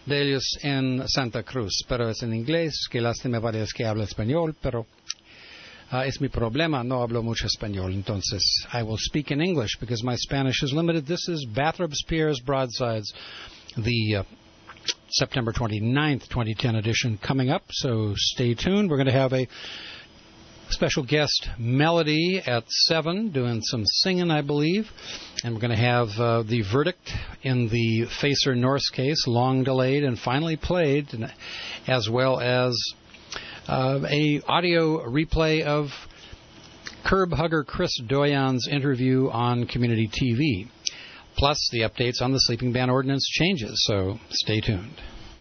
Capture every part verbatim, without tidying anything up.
de ellos en Santa Cruz, pero es en inglés, que lástima para es que habla español, pero uh, es mi problema, no hablo mucho español, entonces I will speak in English because my Spanish is limited. This is Bathrop Spears Broadsides, the uh, September twenty-ninth, twenty ten edition coming up, so stay tuned. We're going to have a special guest, Melody, at seven, doing some singing, I believe. And we're going to have uh, the verdict in the Facer Norse case, long delayed and finally played, as well as uh, a audio replay of curb hugger Chris Doyan's interview on community T V, plus the updates on the sleeping ban ordinance changes. So stay tuned.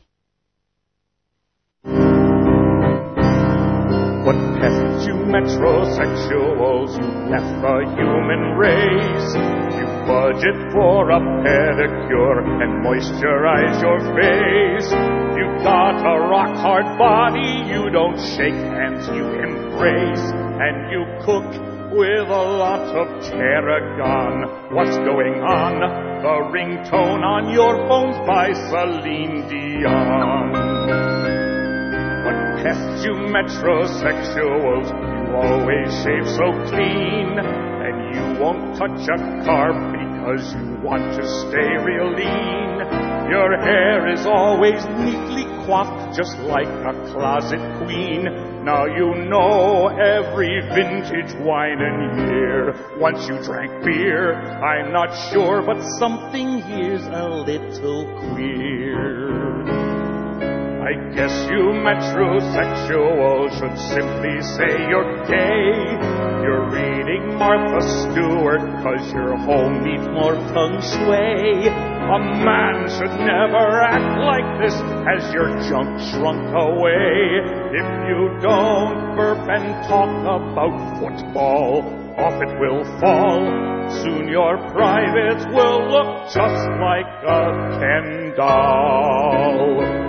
What pests you metrosexuals, you left the human race. You budget for a pedicure and moisturize your face. You got a rock-hard body, you don't shake hands, you embrace. And you cook with a lot of tarragon. What's going on? The ringtone on your phone's by Celine Dion. Pests you metrosexuals, you always shave so clean, and you won't touch a carb because you want to stay real lean. Your hair is always neatly coiffed, just like a closet queen. Now you know every vintage wine and year. Once you drank beer, I'm not sure, but something here's a little queer. I guess you metrosexuals should simply say you're gay. You're reading Martha Stewart cause your home needs more feng shui. A man should never act like this as your junk shrunk away. If you don't burp and talk about football, off it will fall. Soon your privates will look just like a Ken doll.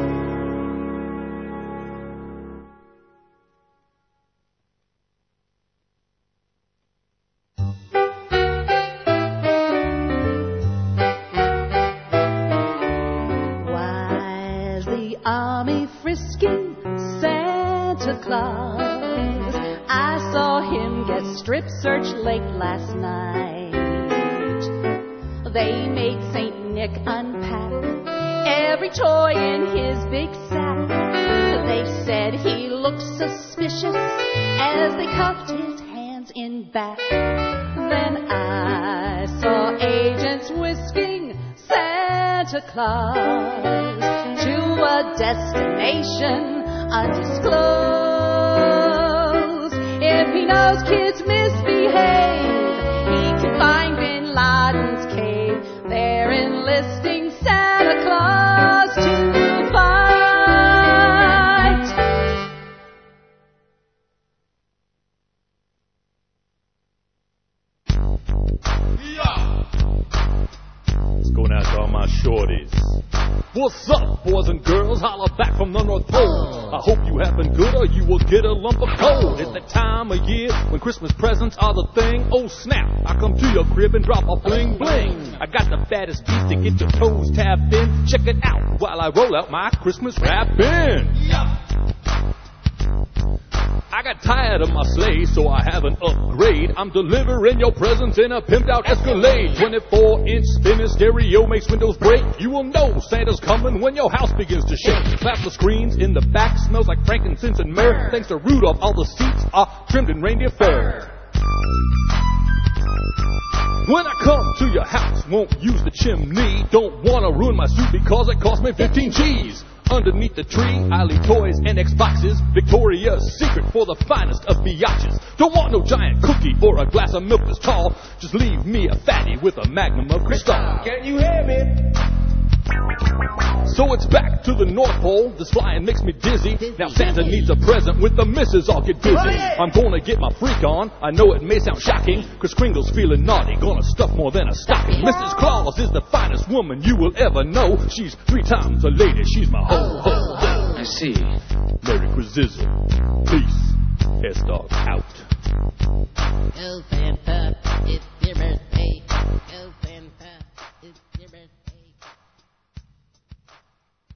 Frisking Santa Claus, I saw him get strip searched late last night. They made Saint Nick unpack every toy in his big sack. They said he looked suspicious as they cuffed his hands in back. Then I saw agents whisking Santa Claus to a destination undisclosed. If he knows kids misbehave, he can find Bin Laden's cave. They're enlisting Santa Claus to fight. Yeah. Let's go now to all my shorties. What's up, boys and girls? Holla back from the North Pole. I hope you happen good or you will get a lump of coal. It's that time of year when Christmas presents are the thing. Oh snap, I come to your crib and drop a bling bling. I got the fattest piece to get your toes tapped in. Check it out while I roll out my Christmas wrapping. I got tired of my sleigh, so I have an upgrade. I'm delivering your presents in a pimped out Escalade. twenty-four inch spinning stereo makes windows break. You will know Santa's coming when your house begins to shake. Plasma screens in the back, smells like frankincense and myrrh. Thanks to Rudolph, all the seats are trimmed in reindeer fur. When I come to your house, won't use the chimney. Don't wanna ruin my suit because it cost me fifteen G's. Underneath the tree, I leave toys and Xboxes. Victoria's Secret for the finest of biatches. Don't want no giant cookie or a glass of milk that's tall. Just leave me a fatty with a magnum of Cristal. Can you hear me? So it's back to the North Pole. This flying makes me dizzy. Now Santa needs a present with the missus. I'll get busy. I'm gonna get my freak on. I know it may sound shocking. Chris Kringle's feeling naughty. Gonna stuff more than a stocking. Missus Claus is the finest woman you will ever know. She's three times a lady. She's my ho ho ho. I see. Merry Christmas. Peace. S-Dog out. Oh, Santa, it's your birthday. Oh, Santa, it's your birthday.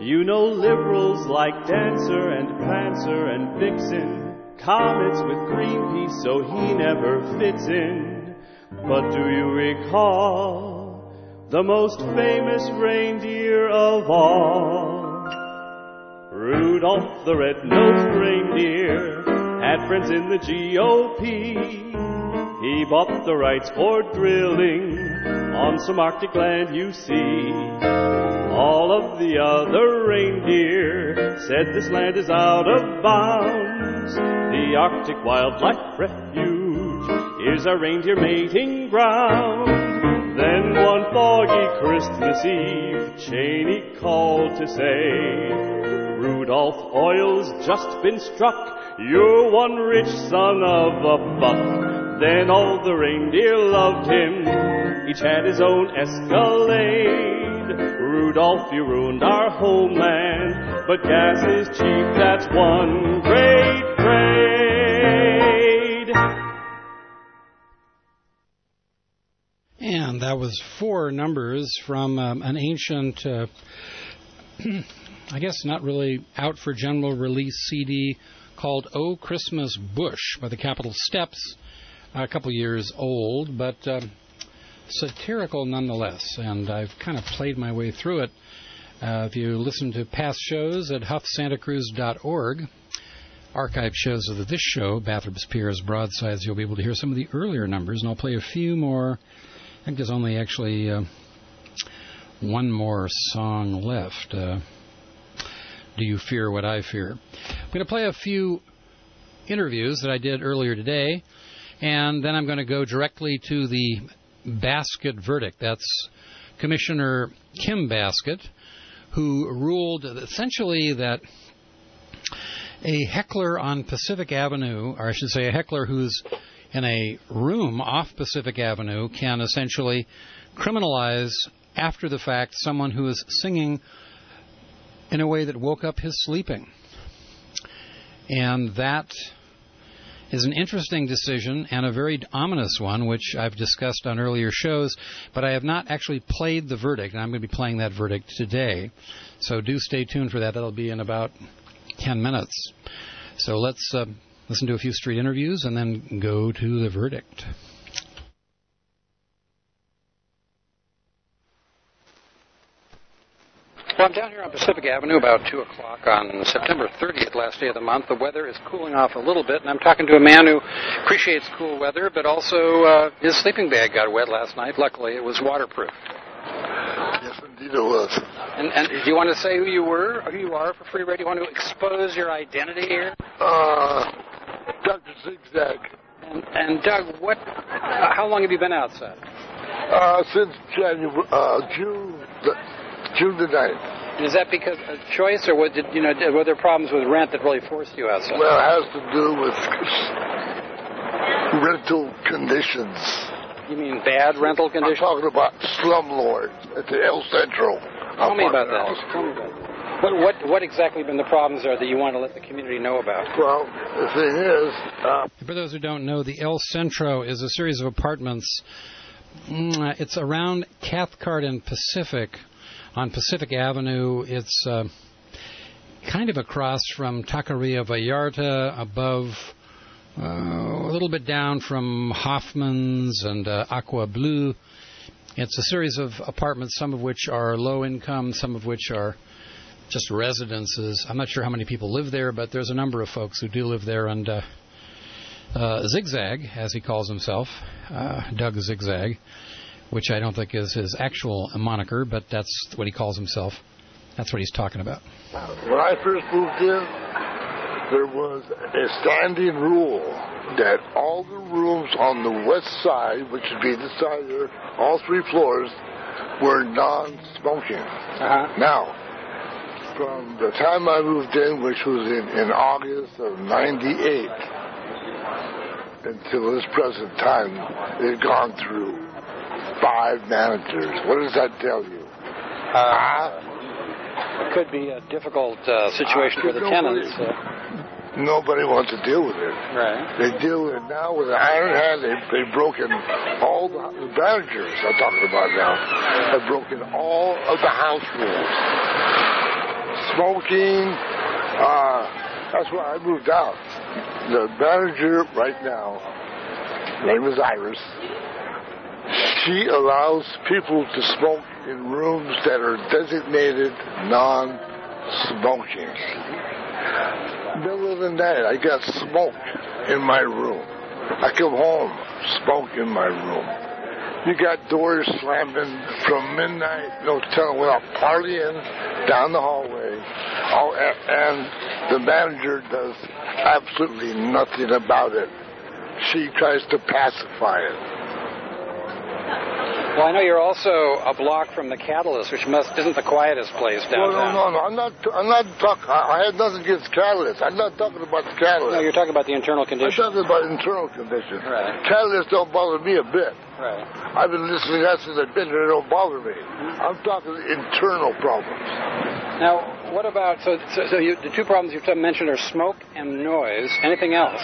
You know liberals like Dancer and Prancer and Vixen, Comets with Greenpeace so he never fits in. But do you recall the most famous reindeer of all? Rudolph the red-nosed reindeer had friends in the G O P. He bought the rights for drilling on some Arctic land, you see. All of the other reindeer said this land is out of bounds. The Arctic Wildlife Refuge is a reindeer mating ground. Then one foggy Christmas Eve, Cheney called to say, Rudolph, oil's just been struck. You're one rich son of a buck. Then all the reindeer loved him. Each had his own Escalade. Rudolph, you ruined our homeland, but gas is cheap, that's one great trade. And that was four numbers from um, an ancient, uh, I guess not really out for general release C D called Oh Christmas Bush by the Capitol Steps, a couple years old, but uh, satirical nonetheless, and I've kind of played my way through it. Uh, if you listen to past shows at huff santa cruz dot org, archive shows of this show, Bathrooms, Piers, Broadsides, you'll be able to hear some of the earlier numbers, and I'll play a few more. I think there's only actually uh, one more song left. Uh, Do You Fear What I Fear? I'm going to play a few interviews that I did earlier today, and then I'm going to go directly to the Baskett verdict. That's Commissioner Kim Baskett, who ruled essentially that a heckler on Pacific Avenue, or I should say a heckler who's in a room off Pacific Avenue, can essentially criminalize, after the fact, someone who is singing in a way that woke up his sleeping. And that is an interesting decision and a very ominous one, which I've discussed on earlier shows, but I have not actually played the verdict, and I'm going to be playing that verdict today. So do stay tuned for that. That'll be in about ten minutes. So let's uh, listen to a few street interviews and then go to the verdict. Well, I'm down here on Pacific Avenue about two o'clock on September thirtieth, last day of the month. The weather is cooling off a little bit, and I'm talking to a man who appreciates cool weather, but also uh, his sleeping bag got wet last night. Luckily, it was waterproof. Yes, indeed it was. And, and do you want to say who you were, who you are for Free Radio? You want to expose your identity here? Uh, Doctor Zigzag. And, and Doug, what? Uh, how long have you been outside? Uh, since January, uh, June, the, June the ninth. And is that because of choice, or what did, you know, were there problems with rent that really forced you outside? Well, it has to do with rental conditions. You mean bad rental conditions? I'm talking about slumlords at the El Centro. Tell me about that. Tell me about that. What, what, what exactly have been the problems there that you want to let the community know about? Well, the thing is... Uh, For those who don't know, the El Centro is a series of apartments. It's around Cathcart and Pacific. On Pacific Avenue, it's uh, kind of across from Taqueria Vallarta, above, uh, a little bit down from Hoffman's and uh, Aqua Blue. It's a series of apartments, some of which are low income, some of which are just residences. I'm not sure how many people live there, but there's a number of folks who do live there. And uh, uh, Zigzag, as he calls himself, uh, Doug Zigzag, which I don't think is his actual moniker, but that's what he calls himself. That's what he's talking about. When I first moved in, there was a standing rule that all the rooms on the west side, which would be the side there, all three floors, were non-smoking. Uh-huh. Now, from the time I moved in, which was in, in August of ninety-eight, until this present time, it had gone through five managers. What does that tell you? Uh, it could be a difficult uh, situation for the nobody, tenants. Uh. Nobody wants to deal with it. Right. They deal with it now with an iron hand. They, they've broken all the, the managers I'm talking about now have broken all of the house rules. smoking. Uh, that's why I moved out. The manager right now, her name is Iris, she allows people to smoke in rooms that are designated non-smoking. Other than that, I got smoke in my room. I come home, smoke in my room. You got doors slamming from midnight, no telling without partying down the hallway. Oh, and the manager does absolutely nothing about it. She tries to pacify it. Well, I know you're also a block from the Catalyst, which must isn't the quietest place downtown. Well, no, no, no. I'm not. I'm not talking. I had nothing against Catalyst. I'm not talking about the Catalyst. No, you're talking about the internal conditions. I'm talking about internal conditions. Right. Catalyst don't bother me a bit. Right. I've been listening to that since I've been here. It don't bother me. I'm talking internal problems. Now, what about so? So, so you, the two problems you've mentioned are smoke and noise. Anything else?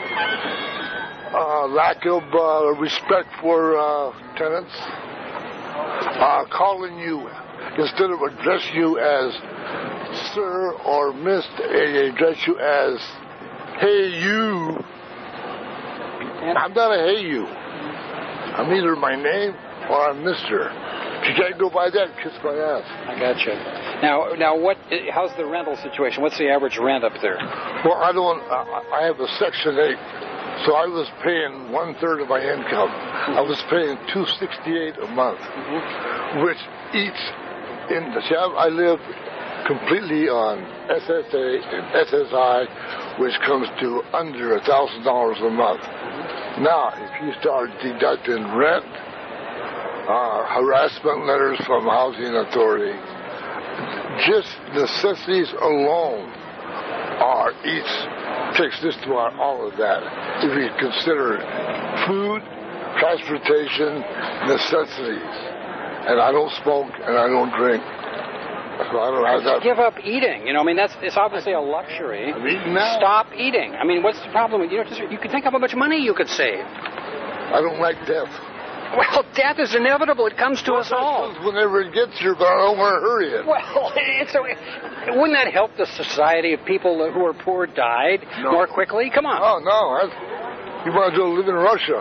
Uh, lack of uh, respect for uh, tenants. Uh, calling you instead of addressing you as sir or miss, they address you as hey you. I'm not a hey you. I'm either my name or I'm Mister. If you can't go by that, kiss my ass. I got you. Now, now, what? How's the rental situation? What's the average rent up there? Well, I don't. I, I have a Section eight. So I was paying one third of my income. I was paying two sixty-eight a month, mm-hmm. which eats in the. See, I live completely on S S A and S S I, which comes to under a thousand dollars a month. Mm-hmm. Now, if you start deducting rent, uh, harassment letters from housing authority, just necessities alone are each. Takes this to our, all of that. If you consider food, transportation, necessities, and I don't smoke and I don't drink, so I don't have that. Give up eating. You know, I mean, that's it's obviously a luxury. I'm eating now. Stop eating. I mean, what's the problem? You know, just, you can think of how much money you could save. I don't like death. Well, death is inevitable. It comes to well, us all. Whenever it gets here, but I don't want to hurry it. Well, it's a, wouldn't that help the society if people who are poor died no. more quickly? Come on. Oh, no. That's, you might as well live in Russia.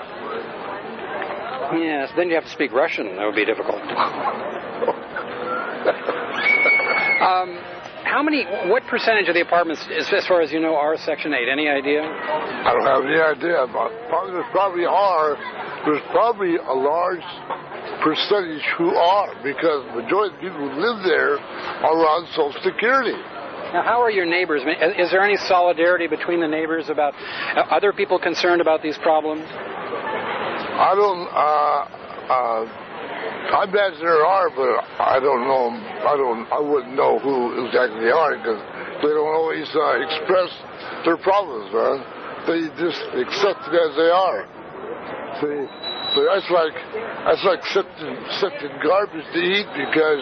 Yes, then you have to speak Russian. That would be difficult. um, how many, what percentage of the apartments, as far as you know, are Section eight? Any idea? I don't have any idea. But probably, there's probably are. There's probably a large percentage who are, because the majority of people who live there are on Social Security. Now, how are your neighbors? Is there any solidarity between the neighbors about other people concerned about these problems? I don't. Uh, uh, I bet there are, but I don't know. I don't. I wouldn't know who exactly they are because they don't always uh, express their problems, man. They just accept it as they are. See, so that's like that's like accepting, accepting garbage to eat because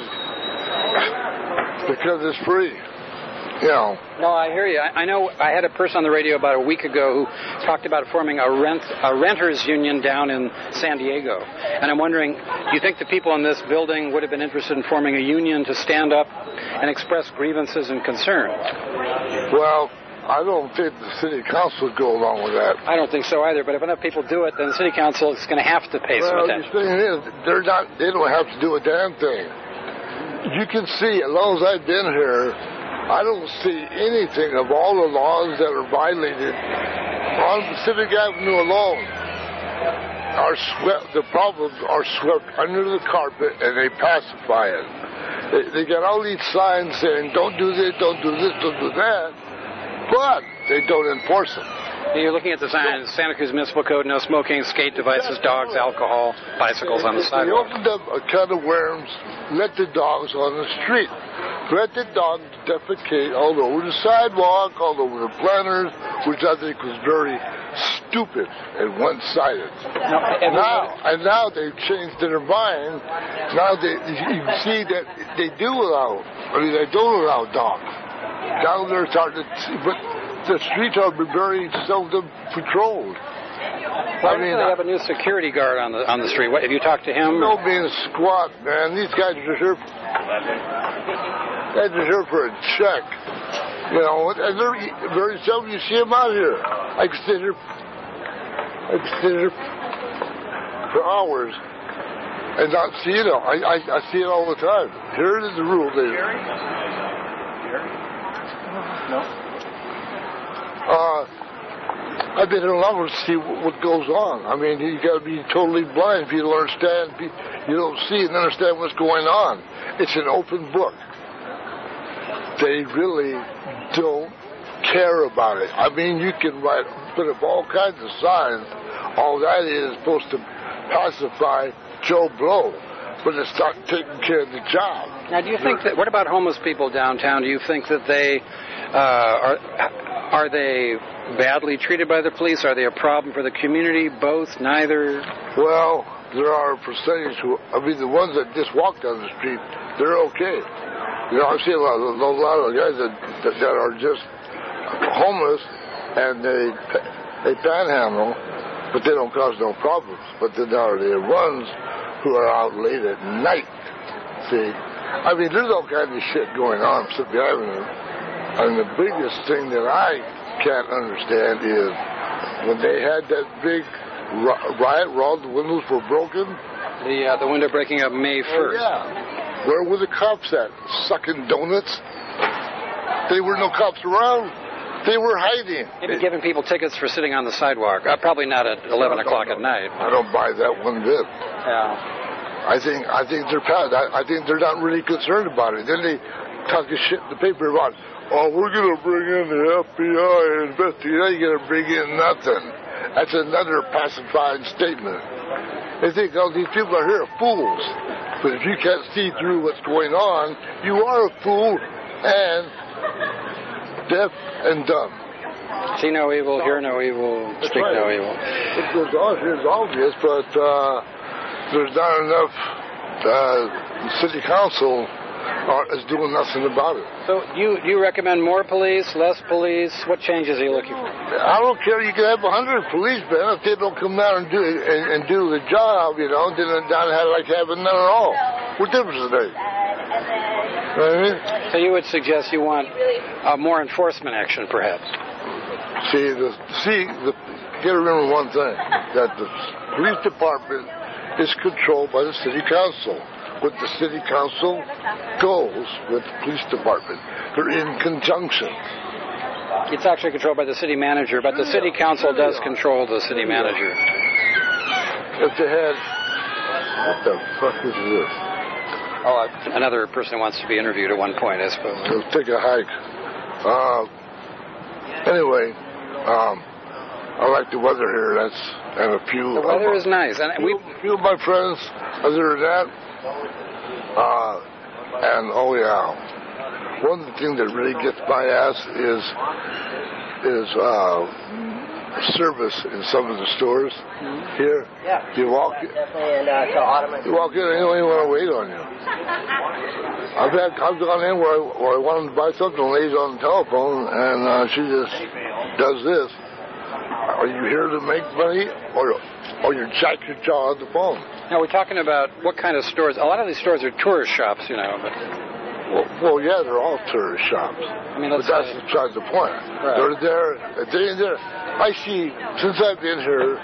because it's free. You know. No, I hear you. I, I know I had a person on the radio about a week ago who talked about forming a rent a renters union down in San Diego. And I'm wondering, do you think the people in this building would have been interested in forming a union to stand up and express grievances and concerns? Well, I don't think the city council would go along with that. I don't think so either, but if enough people do it, then the city council is going to have to pay well, some attention. The thing is, they're not, they don't have to do a damn thing. You can see, as long as I've been here, I don't see anything of all the laws that are violated on Pacific Avenue alone. Are swept, the problems are swept under the carpet and they pacify it. They, they got all these signs saying, don't do this, don't do this, don't do that, but they don't enforce them. You're looking at the signs, Santa Cruz Municipal Code, no smoking, skate devices, dogs, alcohol, bicycles on the sidewalk. They opened up a can of worms, let the dogs on the street. Let the dogs defecate all over the sidewalk, all over the planters, which I think was very stupid and one-sided. No, now, and now they've changed their mind. Now they, you see that they do allow, I mean, they don't allow dogs. Down there, starting to, but the streets are very seldom patrolled. Why I mean, do they have a new security guard on the on the street? What, have you talked to him? No being squat, man. These guys are here. Guys are here for a check. You know, and they're very seldom you see them out here. I can sit here, I can sit here for hours and not see it all. I, I, I see it all the time. Here is the rule, David. No. Uh, I've been here long to see what goes on. I mean, you got to be totally blind if you don't understand. You don't see and understand what's going on. It's an open book. They really don't care about it. I mean, you can write, put up all kinds of signs. All that is supposed to pacify Joe Blow, but it's not taking care of the job. Now, do you think that? What about homeless people downtown? Do you think that they uh, are are they badly treated by the police? Are they a problem for the community? Both? Neither? Well, there are a percentage who, I mean, the ones that just walk down the street, they're okay. You know, I've seen a lot of, a lot of guys that, that, that are just homeless and they they panhandle, but they don't cause no problems. But then there are the ones who are out late at night. See, I mean, there's all kinds of shit going on on Mississippi Avenue. And the biggest thing that I can't understand is when they had that big riot where all the windows were broken. The uh, the window breaking up May first. Oh, yeah. Where were the cops at? Sucking donuts? There were no cops around. They were hiding. Maybe giving people tickets for sitting on the sidewalk. Uh, probably not at eleven o'clock at night. I don't buy that one bit. Yeah. I think I think they're I, I think they're not really concerned about it. Then they talk a shit in the paper about, oh, we're going to bring in the F B I and investigate. You're going to bring in nothing. That's another pacifying statement. They think, oh, these people are here fools. But if you can't see through what's going on, you are a fool and deaf and dumb. See no evil, hear no evil, That's speak right. no evil. It goes on here is obvious, but uh, there's not enough. Uh, the city council are, is doing nothing about it. So you you recommend more police, less police? What changes are you looking for? I don't care. You can have a hundred policemen if they don't come down and do it, and, and do the job. You know, then down have like having none at all. What difference does it make? You know what I mean? So you would suggest you want uh, more enforcement action, perhaps? See, the see, the, you got to remember one thing: that the police department is controlled by the city council. What the city council goes with the police department. They're in conjunction. It's actually controlled by the city manager, but the city council does control the city manager. If they had, what the fuck is this? Oh, another person wants to be interviewed at one point, I suppose. Let's take a hike. Uh, anyway, um, I like the weather here. That's and a few. The weather of, is nice, and we. A few of my friends, other than that. Uh, and oh yeah, one of the things that really gets my ass is is uh, service in some of the stores mm-hmm. here. Yeah. You walk, definitely, and uh, to Ottoman. You walk in, and they don't even want to wait on you. I've had I've gone in where I, where I wanted to buy something, the lady's on the telephone, and uh, she just does this. Are you here to make money, or or you jack your jaw on the phone? Now, we're talking about what kind of stores. A lot of these stores are tourist shops, you know. But well, well yeah, they're all tourist shops. I mean, but that's besides the point. Right. They're there. They're there. I see. Since I've been here,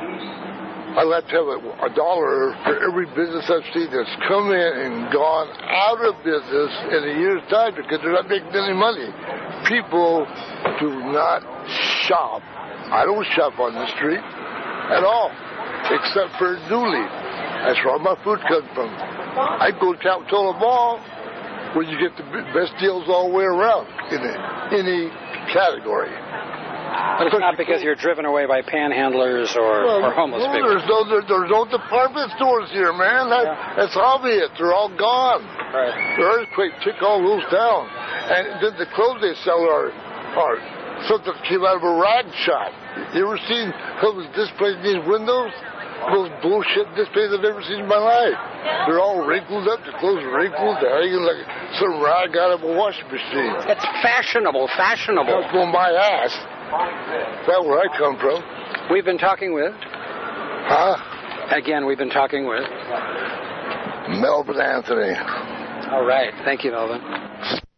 I like to have a, a dollar for every business I've seen that's come in and gone out of business in a year's time because they're not making any money. People do not shop. I don't shop on the street at all, except for Dooley. That's where all my food comes from. I go to Capitola Mall, where you get the best deals all the way around in any category. But it's not because you're driven away by panhandlers or, well, or homeless no, people. There's no, there, there's no department stores here, man. That, yeah. That's obvious. They're all gone. Right. The earthquake took all those down. And then the clothes they sell are, are something that came out of a rag shop. You ever seen those displays in these windows? Those bullshit displays I've ever seen in my life. They're all wrinkled up, the clothes are wrinkled, they're hanging like some rag out of a washing machine. It's fashionable, fashionable. That's on my ass. That's where I come from. We've been talking with? Huh? Again, we've been talking with? Melvin Anthony. All right. Thank you, Melvin.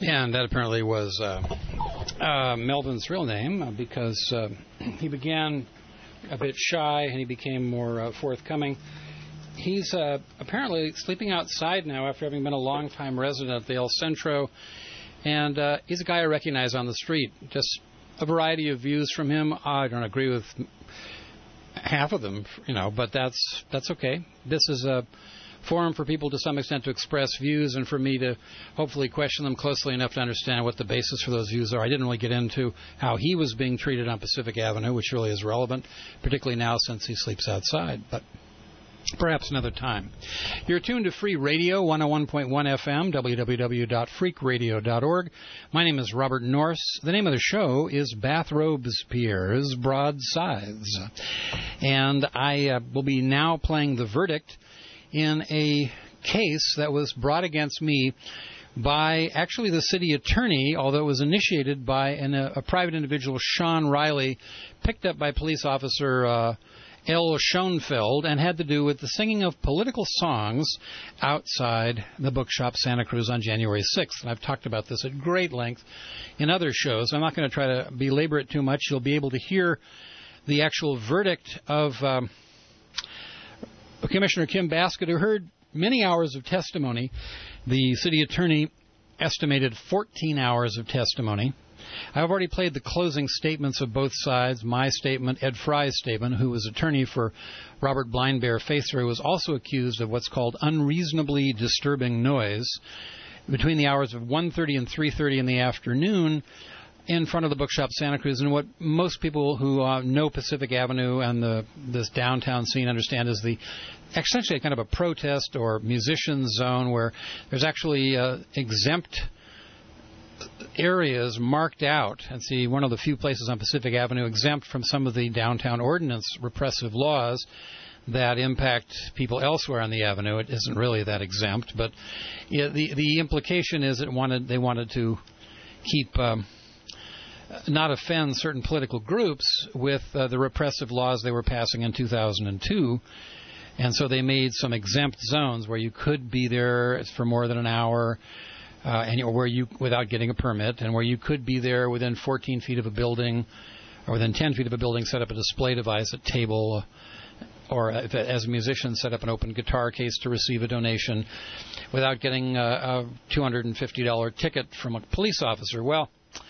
And that apparently was uh, uh, Melvin's real name, uh, because uh, he began a bit shy and he became more uh, forthcoming. He's uh, apparently sleeping outside now after having been a long-time resident at the El Centro, and uh, he's a guy I recognize on the street. Just a variety of views from him. I don't agree with half of them, you know, but that's that's okay. This is a forum for people to some extent to express views and for me to hopefully question them closely enough to understand what the basis for those views are. I didn't really get into how he was being treated on Pacific Avenue, which really is relevant, particularly now since he sleeps outside, but perhaps another time. You're tuned to Free Radio, one oh one point one F M, w w w dot freak radio dot org. My name is Robert Norse. The name of the show is Bathrobes Piers Broadsides. And I uh, will be now playing the verdict in a case that was brought against me by actually the city attorney, although it was initiated by an, a, a private individual, Sean Riley, picked up by police officer uh, L. Schoenfeld, and had to do with the singing of political songs outside the bookshop Santa Cruz on January sixth. And I've talked about this at great length in other shows. I'm not going to try to belabor it too much. You'll be able to hear the actual verdict of Um, Commissioner Kim Baskett, who heard many hours of testimony. The city attorney estimated fourteen hours of testimony. I've already played the closing statements of both sides, my statement, Ed Fry's statement, who was attorney for Robert Blindbear Facer, who was also accused of what's called unreasonably disturbing noise between the hours of one thirty and three thirty in the afternoon in front of the bookshop Santa Cruz, and what most people who uh, know Pacific Avenue and the this downtown scene understand is the essentially kind of a protest or musician zone where there's actually uh, exempt areas marked out. And see, one of the few places on Pacific Avenue exempt from some of the downtown ordinance repressive laws that impact people elsewhere on the avenue. It isn't really that exempt, but yeah, the the implication is it wanted they wanted to keep Um, not offend certain political groups with uh, the repressive laws they were passing in two thousand two. And so they made some exempt zones where you could be there for more than an hour, uh, and or where you without getting a permit, and where you could be there within fourteen feet of a building, or within ten feet of a building, set up a display device, a table, or if, as a musician, set up an open guitar case to receive a donation without getting a, a two hundred fifty dollars ticket from a police officer. Well,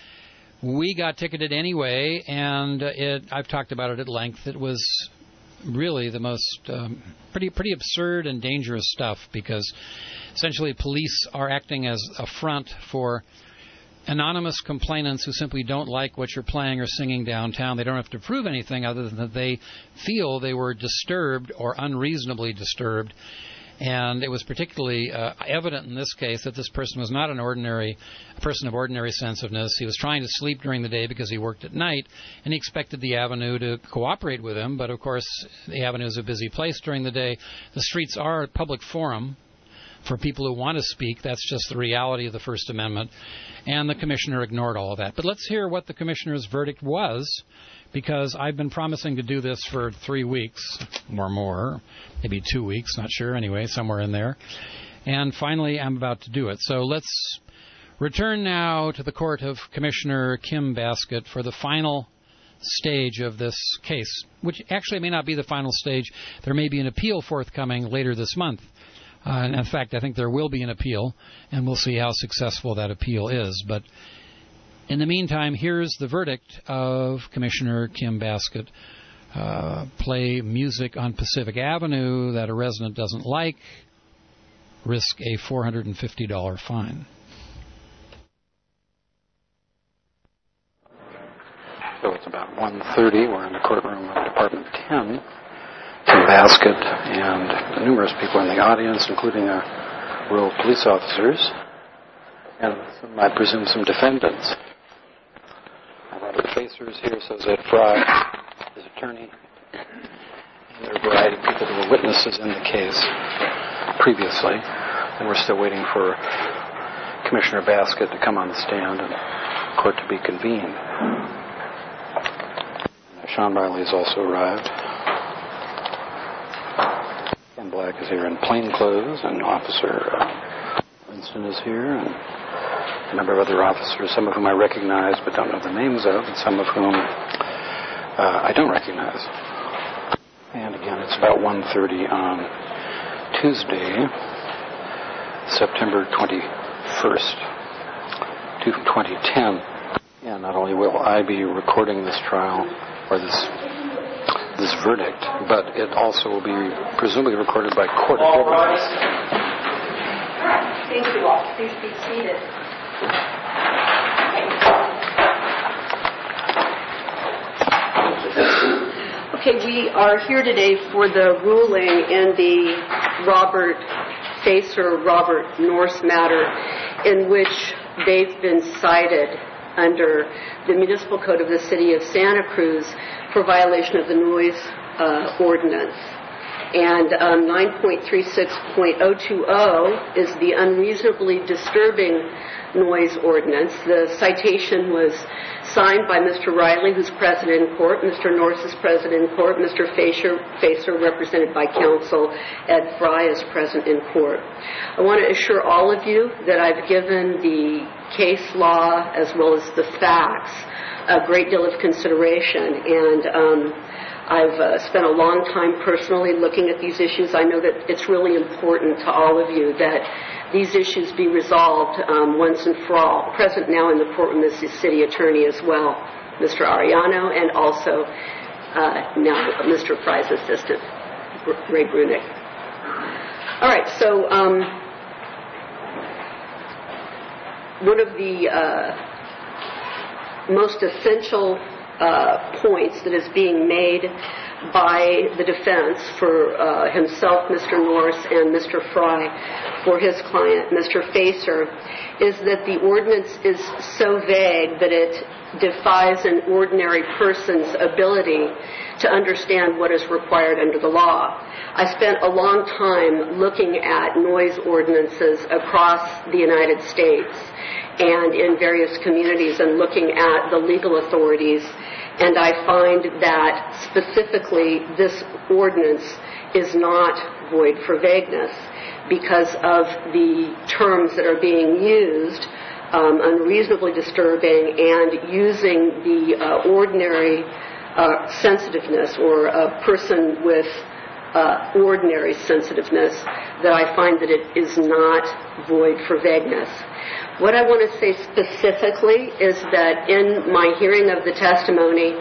we got ticketed anyway, and it, I've talked about it at length. It was really the most um, pretty pretty absurd and dangerous stuff, because essentially police are acting as a front for anonymous complainants who simply don't like what you're playing or singing downtown. They don't have to prove anything other than that they feel they were disturbed or unreasonably disturbed. And it was particularly uh, evident in this case that this person was not an ordinary a person of ordinary sensitiveness. He was trying to sleep during the day because he worked at night, and he expected the Avenue to cooperate with him. But, of course, the Avenue is a busy place during the day. The streets are a public forum for people who want to speak. That's just the reality of the First Amendment. And the commissioner ignored all of that. But let's hear what the commissioner's verdict was, because I've been promising to do this for three weeks or more, maybe two weeks, not sure, anyway, somewhere in there. And finally, I'm about to do it. So let's return now to the court of Commissioner Kim Baskett for the final stage of this case, which actually may not be the final stage. There may be an appeal forthcoming later this month. Uh, and in fact, I think there will be an appeal, and we'll see how successful that appeal is. But in the meantime, here's the verdict of Commissioner Kim Baskett. Uh, play music on Pacific Avenue that a resident doesn't like, risk a four hundred fifty dollars fine. So it's about one thirty. We're in the courtroom of Department ten. Kim Baskett and numerous people in the audience, including uh, rural police officers, and some, I presume some defendants. Robert Facer is here, so is Ed Fry, his attorney. And there are a variety of people who were witnesses in the case previously, and we're still waiting for Commissioner Baskett to come on the stand and the court to be convened. Sean Riley has also arrived. Ken Black is here in plain clothes, and Officer uh, Winston is here, and a number of other officers, some of whom I recognize but don't know the names of, and some of whom uh, I don't recognize. And again, it's about one thirty on Tuesday, September twenty-first, twenty ten. And not only will I be recording this trial, or this this verdict, but it also will be presumably recorded by court of deputies. Thank you all. Please be seated. Okay, we are here today for the ruling in the Robert Facer, Robert Norse matter, in which they've been cited under the Municipal Code of the City of Santa Cruz for violation of the noise uh, ordinance. And um, nine point three six point oh two oh is the unreasonably disturbing noise ordinance. The citation was signed by Mister Riley, who's present in court, Mister Norse is present in court, Mister Facer, Facer represented by counsel, Ed Fry is present in court. I want to assure all of you that I've given the case law as well as the facts a great deal of consideration, and um, I've uh, spent a long time personally looking at these issues. I know that it's really important to all of you that these issues be resolved um, once and for all. Present now in the courtroom is the city attorney as well, Mister Ariano, and also uh, now Mister Fry's assistant, Ray Brunick. All right, so um, one of the uh, most essential uh, points that is being made by the defense for uh, himself, Mister Norse, and Mister Fry for his client, Mister Facer, is that the ordinance is so vague that it defies an ordinary person's ability to understand what is required under the law. I spent a long time looking at noise ordinances across the United States and in various communities and looking at the legal authorities, and I find that specifically this ordinance is not void for vagueness because of the terms that are being used, um, unreasonably disturbing, and using the uh, ordinary uh, sensitiveness or a person with uh, ordinary sensitiveness, that I find that it is not void for vagueness. What I want to say specifically is that in my hearing of the testimony,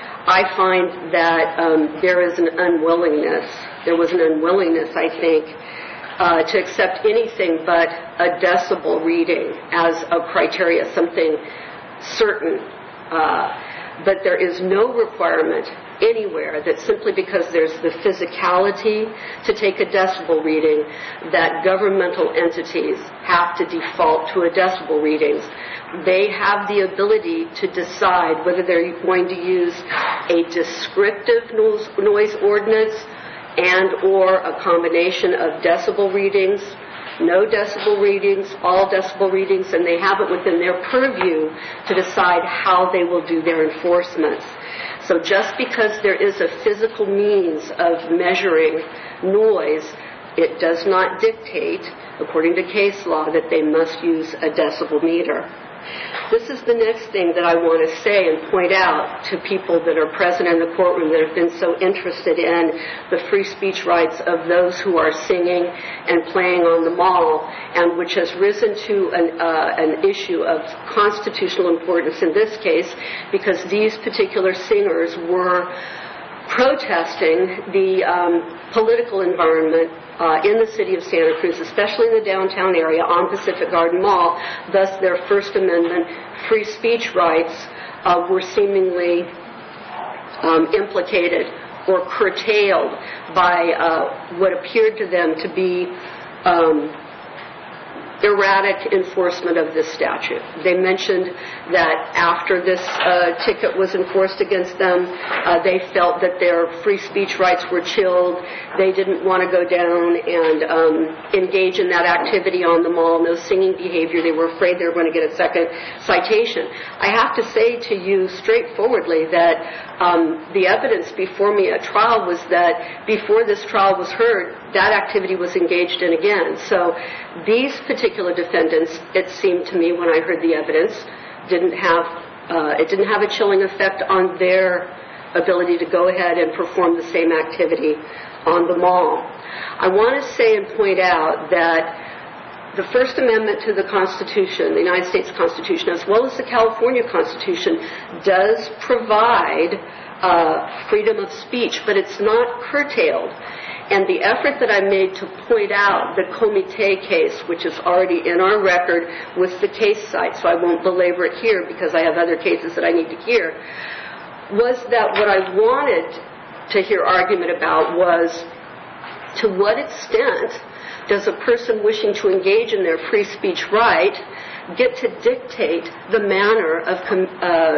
I find that um, there is an unwillingness, there was an unwillingness, I think, uh, to accept anything but a decibel reading as a criteria, something certain. Uh, but there is no requirement anywhere that simply because there's the physicality to take a decibel reading, that governmental entities have to default to a decibel readings. They have the ability to decide whether they're going to use a descriptive noise, noise ordinance and or a combination of decibel readings, no decibel readings, all decibel readings, and they have it within their purview to decide how they will do their enforcements. So just because there is a physical means of measuring noise, it does not dictate, according to case law, that they must use a decibel meter. This is the next thing that I want to say and point out to people that are present in the courtroom that have been so interested in the free speech rights of those who are singing and playing on the mall, and which has risen to an, uh, an issue of constitutional importance in this case because these particular singers were protesting the um, political environment Uh, in the city of Santa Cruz, especially in the downtown area on Pacific Garden Mall. Thus, their First Amendment free speech rights uh, were seemingly um, implicated or curtailed by uh, what appeared to them to be um, erratic enforcement of this statute. They mentioned that after this uh, ticket was enforced against them, uh, they felt that their free speech rights were chilled. They didn't want to go down and um, engage in that activity on the mall, no singing behavior. They were afraid they were going to get a second citation. I have to say to you straightforwardly that um, the evidence before me at trial was that before this trial was heard, that activity was engaged in again. So these particular particular defendants, it seemed to me when I heard the evidence, didn't have uh, it didn't have a chilling effect on their ability to go ahead and perform the same activity on the mall. I want to say and point out that the First Amendment to the Constitution, the United States Constitution, as well as the California Constitution, does provide uh, freedom of speech, but it's not curtailed. And the effort that I made to point out the Comité case, which is already in our record with the case site, so I won't belabor it here because I have other cases that I need to hear, was that what I wanted to hear argument about was to what extent does a person wishing to engage in their free speech right get to dictate the manner of com-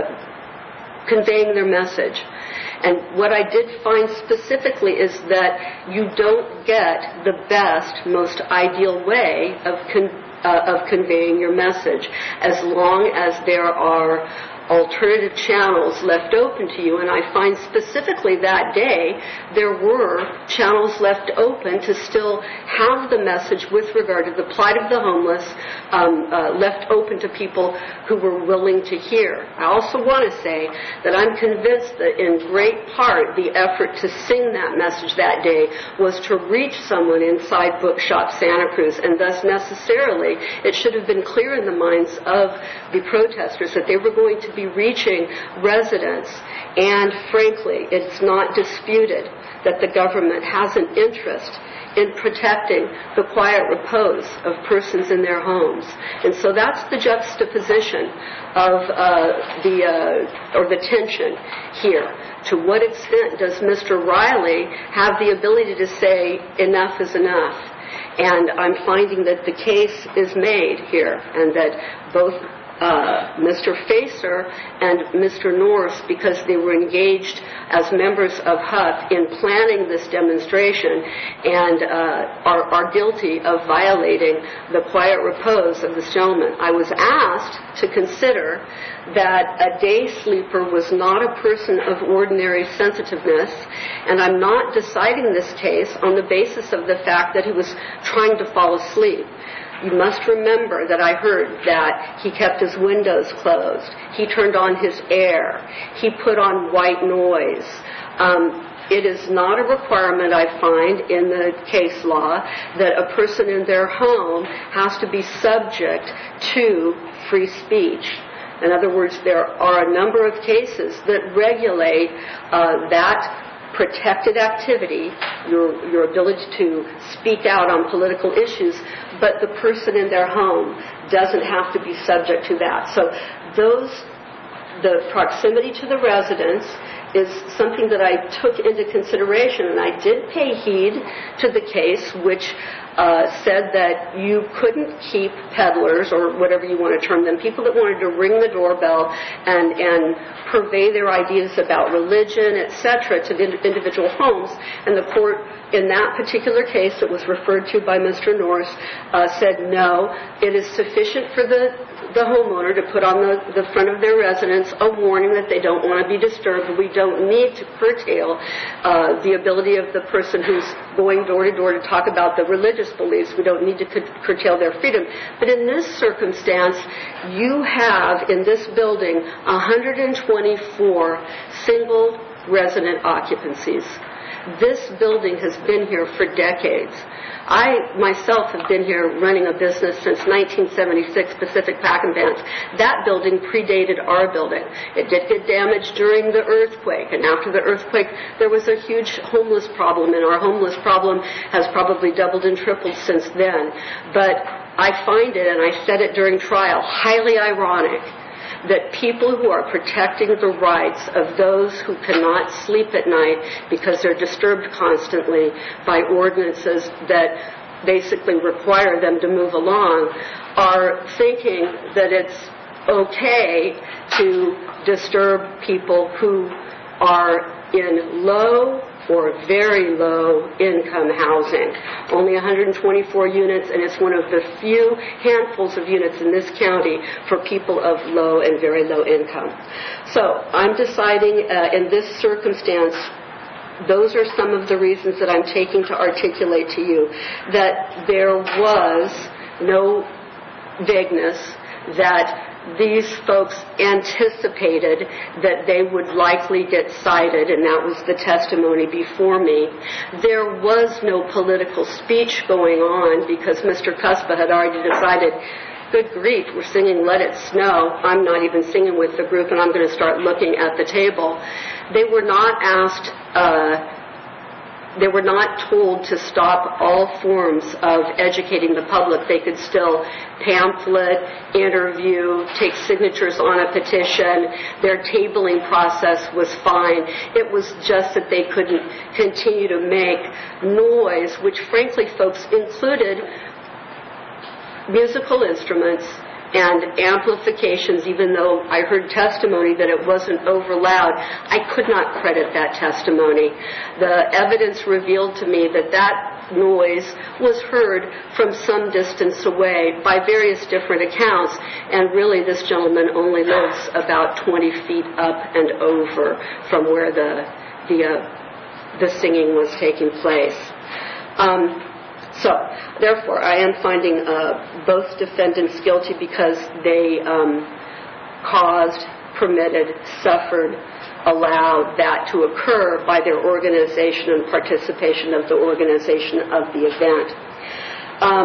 uh, conveying their message? And what I did find specifically is that you don't get the best, most ideal way of con- uh, of conveying your message as long as there are alternative channels left open to you. And I find specifically that day there were channels left open to still have the message with regard to the plight of the homeless um, uh, left open to people who were willing to hear. I also want to say that I'm convinced that in great part the effort to sing that message that day was to reach someone inside Bookshop Santa Cruz, and thus necessarily it should have been clear in the minds of the protesters that they were going to be reaching residents. And frankly, it's not disputed that the government has an interest in protecting the quiet repose of persons in their homes. And so that's the juxtaposition of uh, the uh, or the tension here. To what extent does Mister Riley have the ability to say enough is enough? And I'm finding that the case is made here, and that both Uh, Mister Facer and Mister Norse, because they were engaged as members of H U C in planning this demonstration, and uh, are, are guilty of violating the quiet repose of this gentleman. I was asked to consider that a day sleeper was not a person of ordinary sensitiveness, and I'm not deciding this case on the basis of the fact that he was trying to fall asleep. You must remember that I heard that he kept his windows closed. He turned on his air. He put on white noise. Um, it is not a requirement, I find, in the case law that a person in their home has to be subject to free speech. In other words, there are a number of cases that regulate uh, that protected activity, your your ability to speak out on political issues, but the person in their home doesn't have to be subject to that. So those, the proximity to the residence is something that I took into consideration, and I did pay heed to the case which uh, said that you couldn't keep peddlers, or whatever you want to term them, people that wanted to ring the doorbell and, and purvey their ideas about religion, et cetera, to the individual homes. And the court, in that particular case that was referred to by Mister Norse, uh, said no, it is sufficient for the the homeowner to put on the, the front of their residence a warning that they don't want to be disturbed. We don't need to curtail uh, the ability of the person who's going door to door to talk about the religious beliefs. We don't need to cur- curtail their freedom. But in this circumstance, you have in this building one hundred twenty-four single resident occupancies. This building has been here for decades. I myself have been here running a business since nineteen seventy-six, Pacific Pack and Vance. That building predated our building. It did get damaged during the earthquake, and after the earthquake there was a huge homeless problem, and our homeless problem has probably doubled and tripled since then. But I find it, and I said it during trial, highly ironic that people who are protecting the rights of those who cannot sleep at night because they're disturbed constantly by ordinances that basically require them to move along are thinking that it's okay to disturb people who are in low or very low income housing. Only one hundred twenty-four units, and it's one of the few handfuls of units in this county for people of low and very low income. So I'm deciding uh, in this circumstance, those are some of the reasons that I'm taking to articulate to you that there was no vagueness that these folks anticipated that they would likely get cited, and that was the testimony before me. There was no political speech going on because Mister Cuspa had already decided, good grief, we're singing Let It Snow. I'm not even singing with the group, and I'm going to start looking at the table. They were not asked, uh, they were not told to stop all forms of educating the public. They could still pamphlet, interview, take signatures on a petition. Their tabling process was fine. It was just that they couldn't continue to make noise, which frankly, folks, included musical instruments and amplifications. Even though I heard testimony that it wasn't over loud, I could not credit that testimony. The evidence revealed to me that that noise was heard from some distance away by various different accounts, and really this gentleman only lives about twenty feet up and over from where the the, uh, the singing was taking place. Um, So, therefore, I am finding uh, both defendants guilty because they um, caused, permitted, suffered, allowed that to occur by their organization and participation of the organization of the event. Um,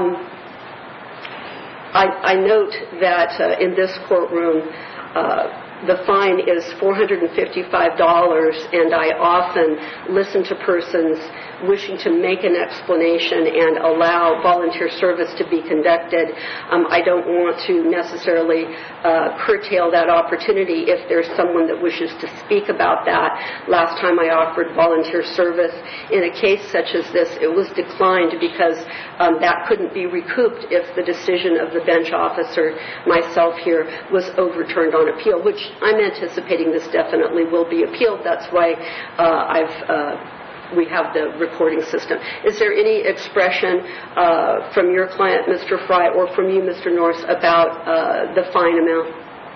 I, I note that uh, in this courtroom, uh, the fine is four hundred fifty-five dollars, and I often listen to persons wishing to make an explanation and allow volunteer service to be conducted. Um, I don't want to necessarily uh, curtail that opportunity if there's someone that wishes to speak about that. Last time I offered volunteer service in a case such as this, it was declined because um, that couldn't be recouped if the decision of the bench officer, myself here, was overturned on appeal, which I'm anticipating this definitely will be appealed. That's why uh, I've uh, we have the recording system. Is there any expression uh, from your client, Mister Fry, or from you, Mister Norris, about uh, the fine amount?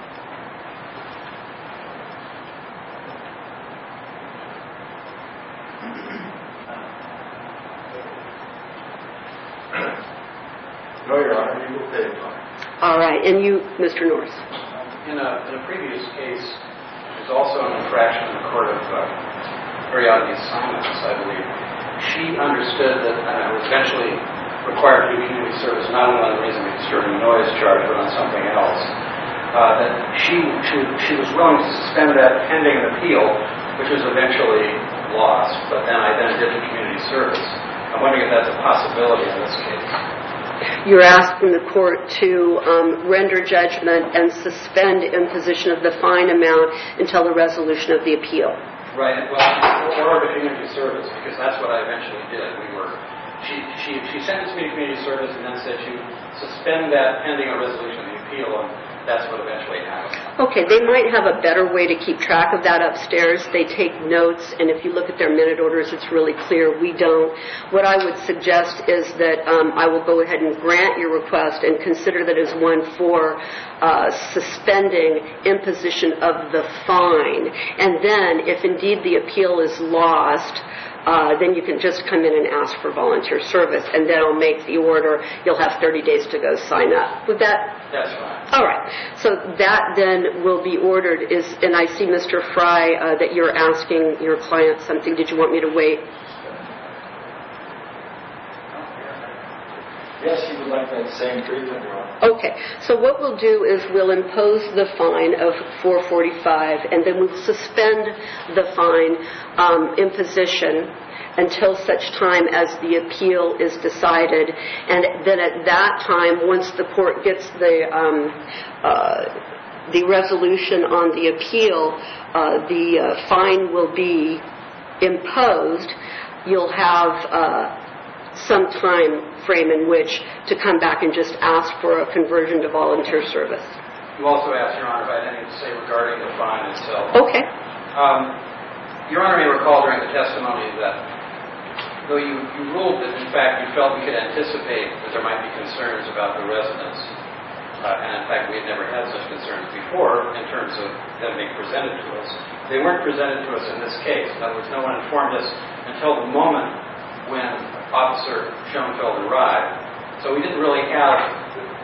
No, Your Honor, you will pay the fine. All right, and you, Mister Norris? In a, in a previous case, there's also an infraction in the Court of uh, Periodic Assignments, I believe. She understood that uh, was eventually required to do community service not only on the reason of disturbing noise charge, but on something else. Uh, that she, she she was willing to suspend that pending an appeal, which was eventually lost. But then I then did the community service. I'm wondering if that's a possibility in this case. You're asking the court to um, render judgment and suspend imposition of the fine amount until the resolution of the appeal. Right, well, or the community service, because that's what I eventually did. We were, she, she, she sentenced me to community service and then said she would suspend that pending a resolution of the appeal, and that's what eventually happened. Okay, they might have a better way to keep track of that upstairs. They take notes, and if you look at their minute orders, it's really clear. We don't. What I would suggest is that um, I will go ahead and grant your request and consider that as one for uh, suspending imposition of the fine. And then, if indeed the appeal is lost, Uh, then you can just come in and ask for volunteer service, and then I'll make the order. You'll have thirty days to go sign up. Would that? That's fine. All right. So that then will be ordered. Is and I see, Mister Fry, uh, that you're asking your client something. Did you want me to wait? Yes, you would like that same treatment, Your Honor. Okay. So what we'll do is we'll impose the fine of four forty-five, and then we'll suspend the fine um, imposition until such time as the appeal is decided. And then at that time, once the court gets the um, uh, the resolution on the appeal, uh, the uh, fine will be imposed. You'll have uh, some time frame in which to come back and just ask for a conversion to volunteer service. You also asked, Your Honor, if I had anything to say regarding the fine itself. Okay. Um, Your Honor may recall during the testimony that though you, you ruled that, in fact, you felt we could anticipate that there might be concerns about the residents, uh, and in fact, we had never had such concerns before in terms of them being presented to us. They weren't presented to us in this case. In other words, no one informed us until the moment when Officer Schoenfeld arrived. So we didn't really have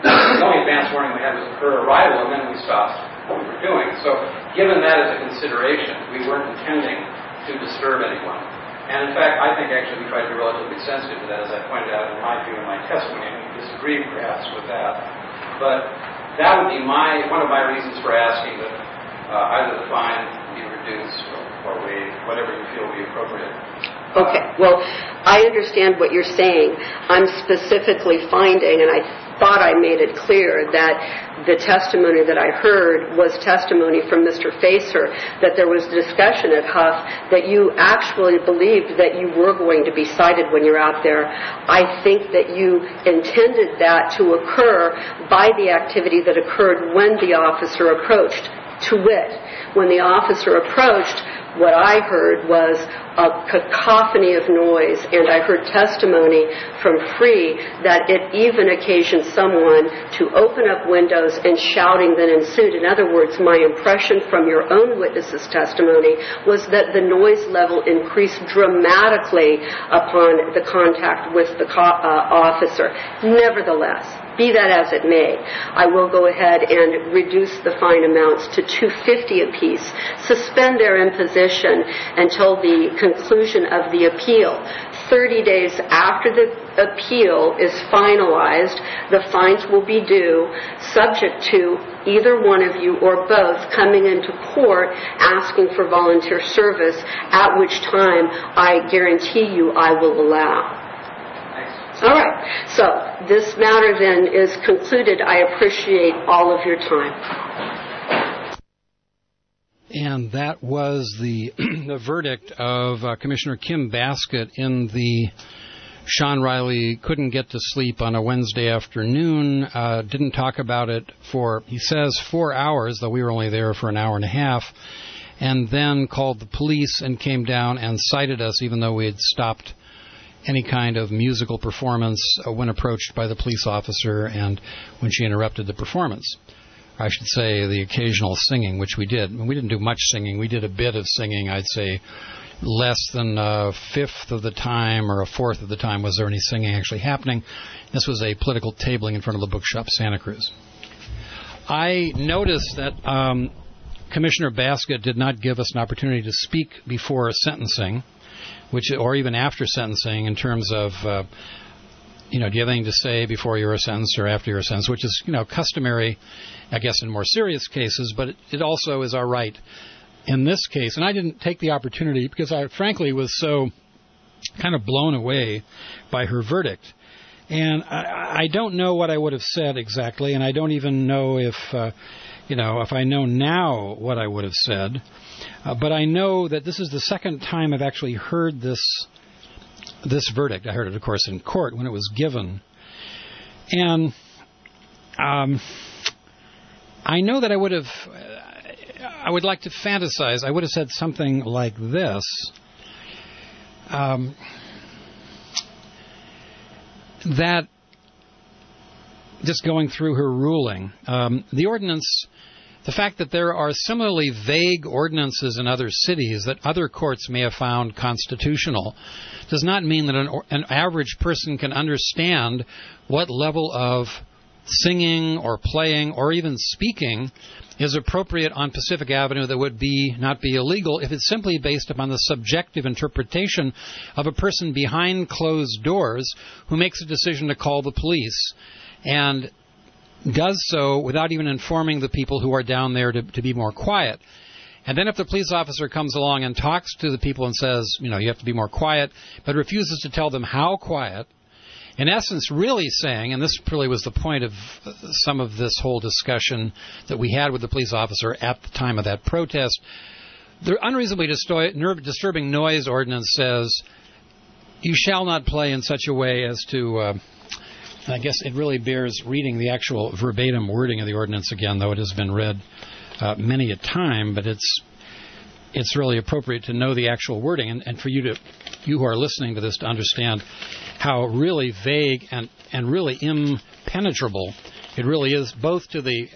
the only advance warning we had was her arrival, and then we stopped what we were doing. So given that as a consideration, we weren't intending to disturb anyone. And in fact, I think actually we tried to be relatively sensitive to that, as I pointed out in my view in my testimony, and we disagree perhaps with that. But that would be my one of my reasons for asking that uh, either the fine be reduced or, or waived, whatever you feel would be appropriate. Okay, well, I understand what you're saying. I'm specifically finding, and I thought I made it clear, that the testimony that I heard was testimony from Mister Facer, that there was discussion at Huff that you actually believed that you were going to be cited when you're out there. I think that you intended that to occur by the activity that occurred when the officer approached. To wit, when the officer approached, what I heard was a cacophony of noise, and I heard testimony from Free that it even occasioned someone to open up windows and shouting then ensued. In other words, my impression from your own witness's testimony was that the noise level increased dramatically upon the contact with the co- uh, officer. Nevertheless, be that as it may, I will go ahead and reduce the fine amounts to two hundred fifty dollars apiece, suspend their imposition until the conclusion of the appeal. thirty days after the appeal is finalized, the fines will be due, subject to either one of you or both coming into court asking for volunteer service, at which time I guarantee you I will allow. All right. So this matter then is concluded. I appreciate all of your time. And that was the, the verdict of uh, Commissioner Kim Baskett in the Sean Riley couldn't get to sleep on a Wednesday afternoon, uh, didn't talk about it for, he says, four hours, though we were only there for an hour and a half, and then called the police and came down and cited us, even though we had stopped any kind of musical performance uh, when approached by the police officer and when she interrupted the performance. I should say the occasional singing, which we did. We didn't do much singing. We did a bit of singing. I'd say less than a fifth of the time or a fourth of the time was there any singing actually happening. This was a political tabling in front of the bookshop Santa Cruz. I noticed that um, Commissioner Baskett did not give us an opportunity to speak before sentencing, which, or even after sentencing, in terms of, uh, you know, do you have anything to say before you're sentenced or after you're sentenced, which is, you know, customary, I guess, in more serious cases, but it, it also is our right in this case. And I didn't take the opportunity because I, frankly, was so kind of blown away by her verdict. And I, I don't know what I would have said exactly, and I don't even know if, uh, you know, if I know now what I would have said. Uh, but I know that this is the second time I've actually heard this this verdict. I heard it, of course, in court when it was given. And um, I know that I would have, I would like to fantasize, I would have said something like this. Um, that, just going through her ruling, um, the ordinance, the fact that there are similarly vague ordinances in other cities that other courts may have found constitutional does not mean that an, an average person can understand what level of singing or playing or even speaking is appropriate on Pacific Avenue that would be not be illegal if it's simply based upon the subjective interpretation of a person behind closed doors who makes a decision to call the police and does so without even informing the people who are down there to, to be more quiet. And then if the police officer comes along and talks to the people and says, you know, you have to be more quiet, but refuses to tell them how quiet, in essence really saying, and this really was the point of some of this whole discussion that we had with the police officer at the time of that protest, the unreasonably disturbing noise ordinance says, you shall not play in such a way as to... Uh, I guess it really bears reading the actual verbatim wording of the ordinance again, though it has been read uh, many a time, but it's it's really appropriate to know the actual wording and, and for you to you who are listening to this to understand how really vague and, and really impenetrable it really is, both to the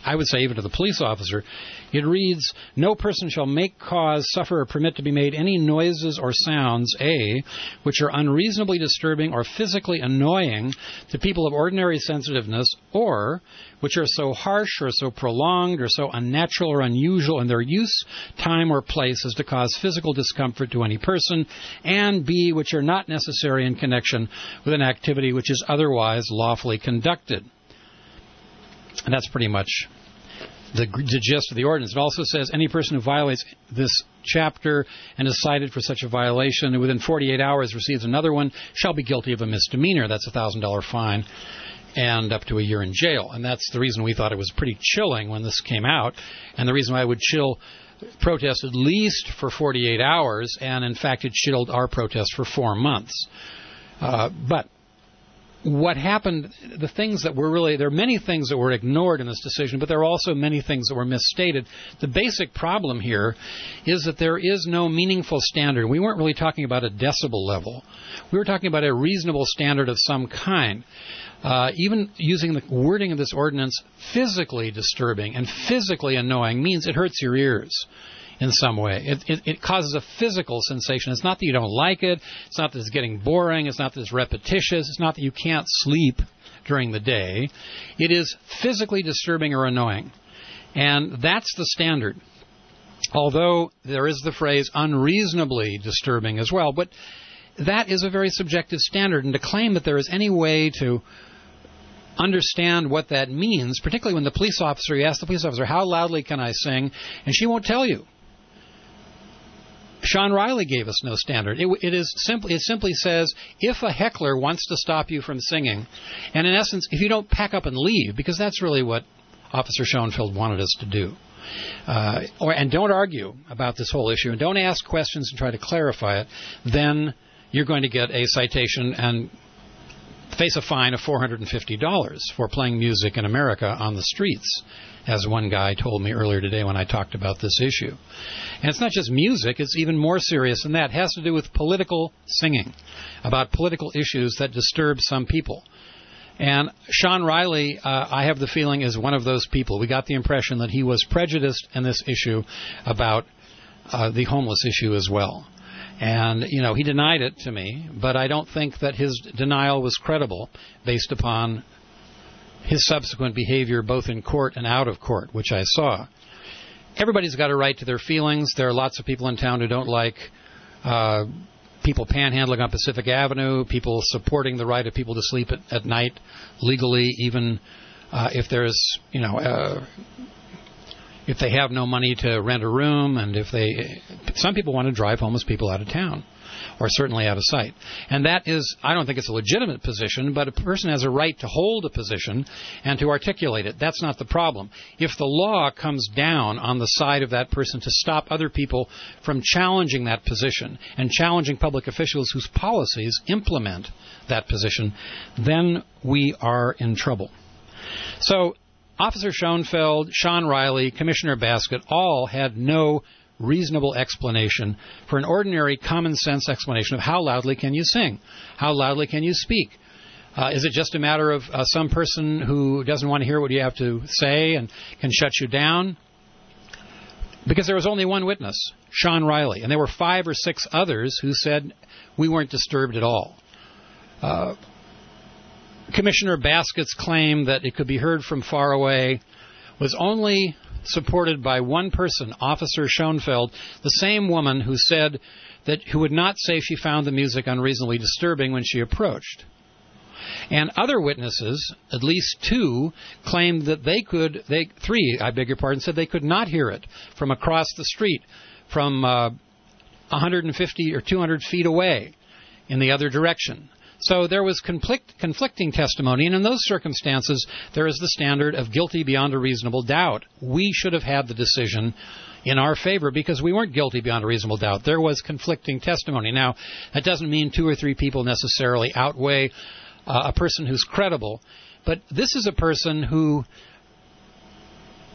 I would say even to the police officer, it reads, no person shall make, cause, suffer, or permit to be made any noises or sounds, A, which are unreasonably disturbing or physically annoying to people of ordinary sensitiveness, or which are so harsh or so prolonged or so unnatural or unusual in their use, time, or place as to cause physical discomfort to any person, and B, which are not necessary in connection with an activity which is otherwise lawfully conducted. And that's pretty much the, the gist of the ordinance. It also says any person who violates this chapter and is cited for such a violation and within forty-eight hours receives another one shall be guilty of a misdemeanor. That's a one thousand dollars fine and up to a year in jail. And that's the reason we thought it was pretty chilling when this came out, and the reason why I would chill protest at least for forty-eight hours, and in fact it chilled our protest for four months. Uh, but what happened, the things that were really, there are many things that were ignored in this decision, but there are also many things that were misstated. The basic problem here is that there is no meaningful standard. We weren't really talking about a decibel level. We were talking about a reasonable standard of some kind. Uh, even using the wording of this ordinance, physically disturbing and physically annoying means it hurts your ears in some way. It, it, it causes a physical sensation. It's not that you don't like it. It's not that it's getting boring. It's not that it's repetitious. It's not that you can't sleep during the day. It is physically disturbing or annoying. And that's the standard. Although there is the phrase unreasonably disturbing as well. But that is a very subjective standard. And to claim that there is any way to understand what that means, particularly when the police officer, you ask the police officer, how loudly can I sing? And she won't tell you. Sean Riley gave us no standard. It, it is simply, it simply says, if a heckler wants to stop you from singing, and in essence, if you don't pack up and leave, because that's really what Officer Schoenfeld wanted us to do, uh, or and don't argue about this whole issue, and don't ask questions and try to clarify it, then you're going to get a citation and face a fine of four hundred fifty dollars for playing music in America on the streets, as one guy told me earlier today when I talked about this issue. And it's not just music, it's even more serious than that. It has to do with political singing, about political issues that disturb some people. And Sean Riley, uh, I have the feeling, is one of those people. We got the impression that he was prejudiced in this issue about uh, the homeless issue as well. And, you know, he denied it to me, but I don't think that his denial was credible based upon his subsequent behavior both in court and out of court, which I saw. Everybody's got a right to their feelings. There are lots of people in town who don't like uh, people panhandling on Pacific Avenue, people supporting the right of people to sleep at, at night legally, even uh, if there's, you know, uh, if they have no money to rent a room, and if they, some people want to drive homeless people out of town, or certainly out of sight. And that is, I don't think it's a legitimate position, but a person has a right to hold a position and to articulate it. That's not the problem. If the law comes down on the side of that person to stop other people from challenging that position and challenging public officials whose policies implement that position, then we are in trouble. So Officer Schoenfeld, Sean Riley, Commissioner Baskett all had no reasonable explanation for an ordinary common sense explanation of how loudly can you sing? How loudly can you speak? Uh, is it just a matter of uh, some person who doesn't want to hear what you have to say and can shut you down? Because there was only one witness, Sean Riley, and there were five or six others who said we weren't disturbed at all. Uh, Commissioner Baskett's claim that it could be heard from far away was only supported by one person, Officer Schoenfeld, the same woman who said that who would not say she found the music unreasonably disturbing when she approached. And other witnesses, at least two, claimed that they could, they three, I beg your pardon, said they could not hear it from across the street, from uh, one hundred fifty or two hundred feet away in the other direction. So there was conflict, conflicting testimony, and in those circumstances, there is the standard of guilty beyond a reasonable doubt. We should have had the decision in our favor because we weren't guilty beyond a reasonable doubt. There was conflicting testimony. Now, that doesn't mean two or three people necessarily outweigh uh, a person who's credible, but this is a person who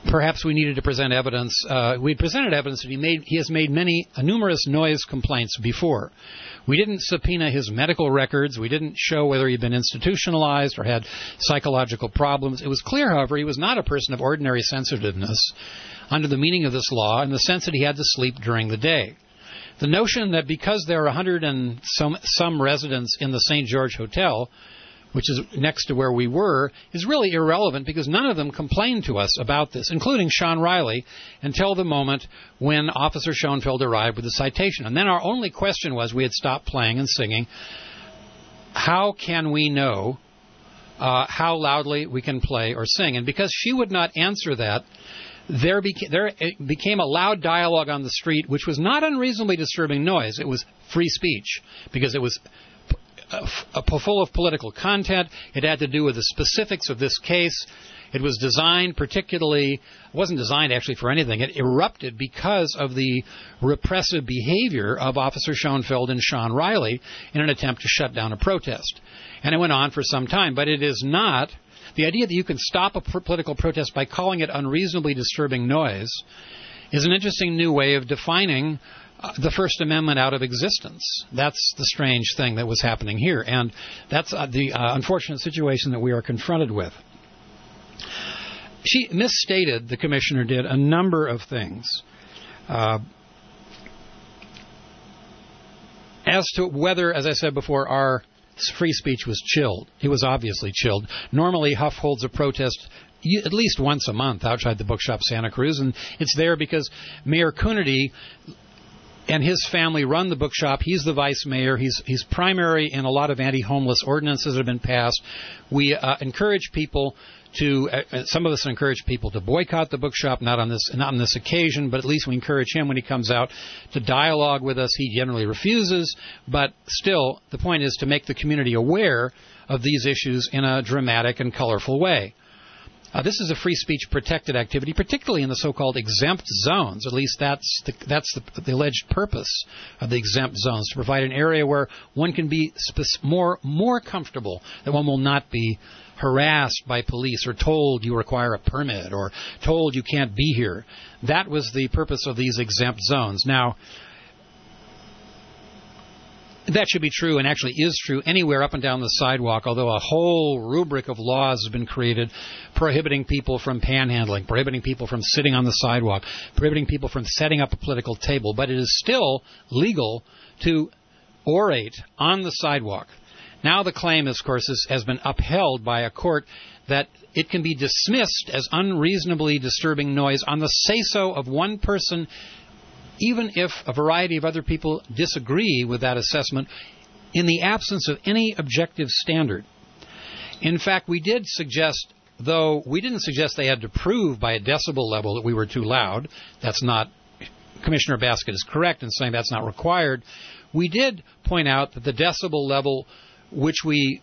perhaps we needed to present evidence. Uh, we presented evidence that he made. He has made many uh, numerous noise complaints before. We didn't subpoena his medical records. We didn't show whether he'd been institutionalized or had psychological problems. It was clear, however, he was not a person of ordinary sensitiveness under the meaning of this law in the sense that he had to sleep during the day. The notion that because there are a hundred and some, some residents in the Saint George Hotel, which is next to where we were, is really irrelevant because none of them complained to us about this, including Sean Riley, until the moment when Officer Schoenfeld arrived with the citation. And then our only question was, we had stopped playing and singing, how can we know uh, how loudly we can play or sing? And because she would not answer that, there, beca- there it became a loud dialogue on the street, which was not unreasonably disturbing noise. It was free speech because it was Uh, full of political content. It had to do with the specifics of this case. It was designed particularly, it wasn't designed actually for anything. It erupted because of the repressive behavior of Officer Schoenfeld and Sean Riley in an attempt to shut down a protest. And it went on for some time, but it is not, the idea that you can stop a pr- political protest by calling it unreasonably disturbing noise is an interesting new way of defining Uh, the First Amendment out of existence. That's the strange thing that was happening here, and that's uh, the uh, unfortunate situation that we are confronted with. She misstated, the commissioner did, a number of things uh, as to whether, as I said before, our free speech was chilled. It was obviously chilled. Normally, Huff holds a protest at least once a month outside the bookshop Santa Cruz, and it's there because Mayor Coonerty and his family run the bookshop. He's the vice mayor. He's he's primary in a lot of anti-homeless ordinances that have been passed. We uh, encourage people to, uh, some of us encourage people to boycott the bookshop, not on this not on this occasion, but at least we encourage him when he comes out to dialogue with us. He generally refuses, but still, the point is to make the community aware of these issues in a dramatic and colorful way. Uh, this is a free speech protected activity, particularly in the so-called exempt zones. At least that's the, that's the, the alleged purpose of the exempt zones, to provide an area where one can be spe- more more comfortable, that one will not be harassed by police or told you require a permit or told you can't be here. That was the purpose of these exempt zones. Now, that should be true, and actually is true, anywhere up and down the sidewalk, although a whole rubric of laws has been created prohibiting people from panhandling, prohibiting people from sitting on the sidewalk, prohibiting people from setting up a political table. But it is still legal to orate on the sidewalk. Now the claim, of course, is, has been upheld by a court that it can be dismissed as unreasonably disturbing noise on the say-so of one person, even if a variety of other people disagree with that assessment, in the absence of any objective standard. In fact, we did suggest, though we didn't suggest they had to prove by a decibel level that we were too loud. That's not, Commissioner Baskett is correct in saying that's not required. We did point out that the decibel level which we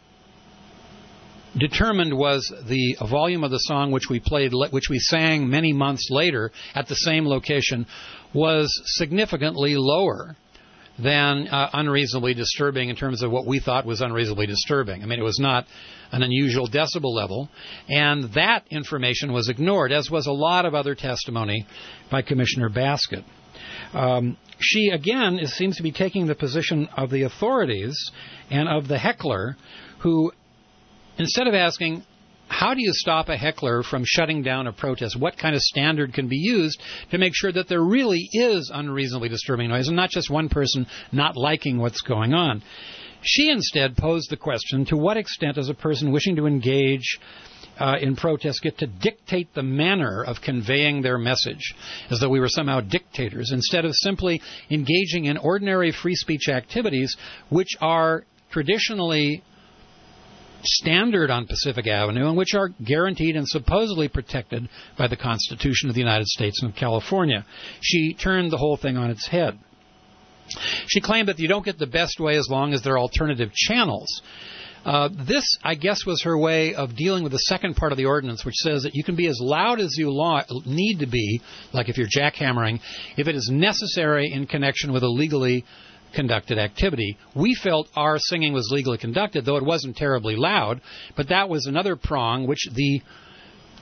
determined was the volume of the song which we played, which we sang many months later at the same location, was significantly lower than uh, unreasonably disturbing in terms of what we thought was unreasonably disturbing. I mean, it was not an unusual decibel level, and that information was ignored, as was a lot of other testimony by Commissioner Baskett. Um, she, again, is, seems to be taking the position of the authorities and of the heckler, who, instead of asking, how do you stop a heckler from shutting down a protest? What kind of standard can be used to make sure that there really is unreasonably disturbing noise and not just one person not liking what's going on? She instead posed the question, to what extent does a person wishing to engage uh, in protest get to dictate the manner of conveying their message, as though we were somehow dictators, instead of simply engaging in ordinary free speech activities which are traditionally standard on Pacific Avenue and which are guaranteed and supposedly protected by the Constitution of the United States and of California. She turned the whole thing on its head. She claimed that you don't get the best way as long as there are alternative channels. Uh, this, I guess, was her way of dealing with the second part of the ordinance, which says that you can be as loud as you lo- need to be, like if you're jackhammering, if it is necessary in connection with a legally conducted activity. We felt our singing was legally conducted, though it wasn't terribly loud, but that was another prong which the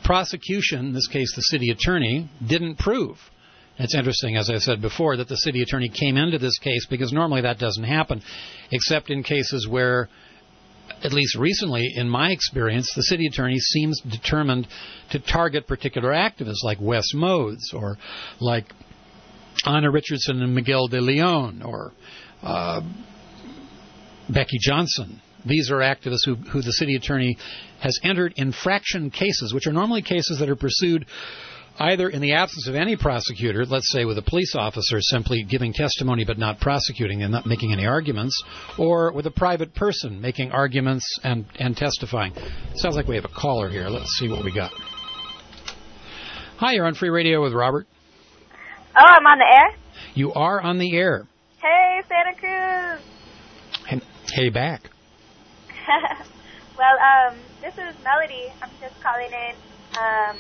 prosecution, in this case the city attorney, didn't prove. It's interesting, as I said before, that the city attorney came into this case because normally that doesn't happen, except in cases where, at least recently, in my experience, the city attorney seems determined to target particular activists like Wes Modes or like Anna Richardson and Miguel de Leon or uh, Becky Johnson. These are activists who, who the city attorney has entered infraction cases, which are normally cases that are pursued either in the absence of any prosecutor, let's say with a police officer simply giving testimony but not prosecuting and not making any arguments, or with a private person making arguments and, and testifying. Sounds like we have a caller here. Let's see what we got. Hi, you're on Free Radio with Robert. Oh, I'm on the air? You are on the air. Hey, Santa Cruz. Hey, hey back. Well, um, this is Melody. I'm just calling in. Um,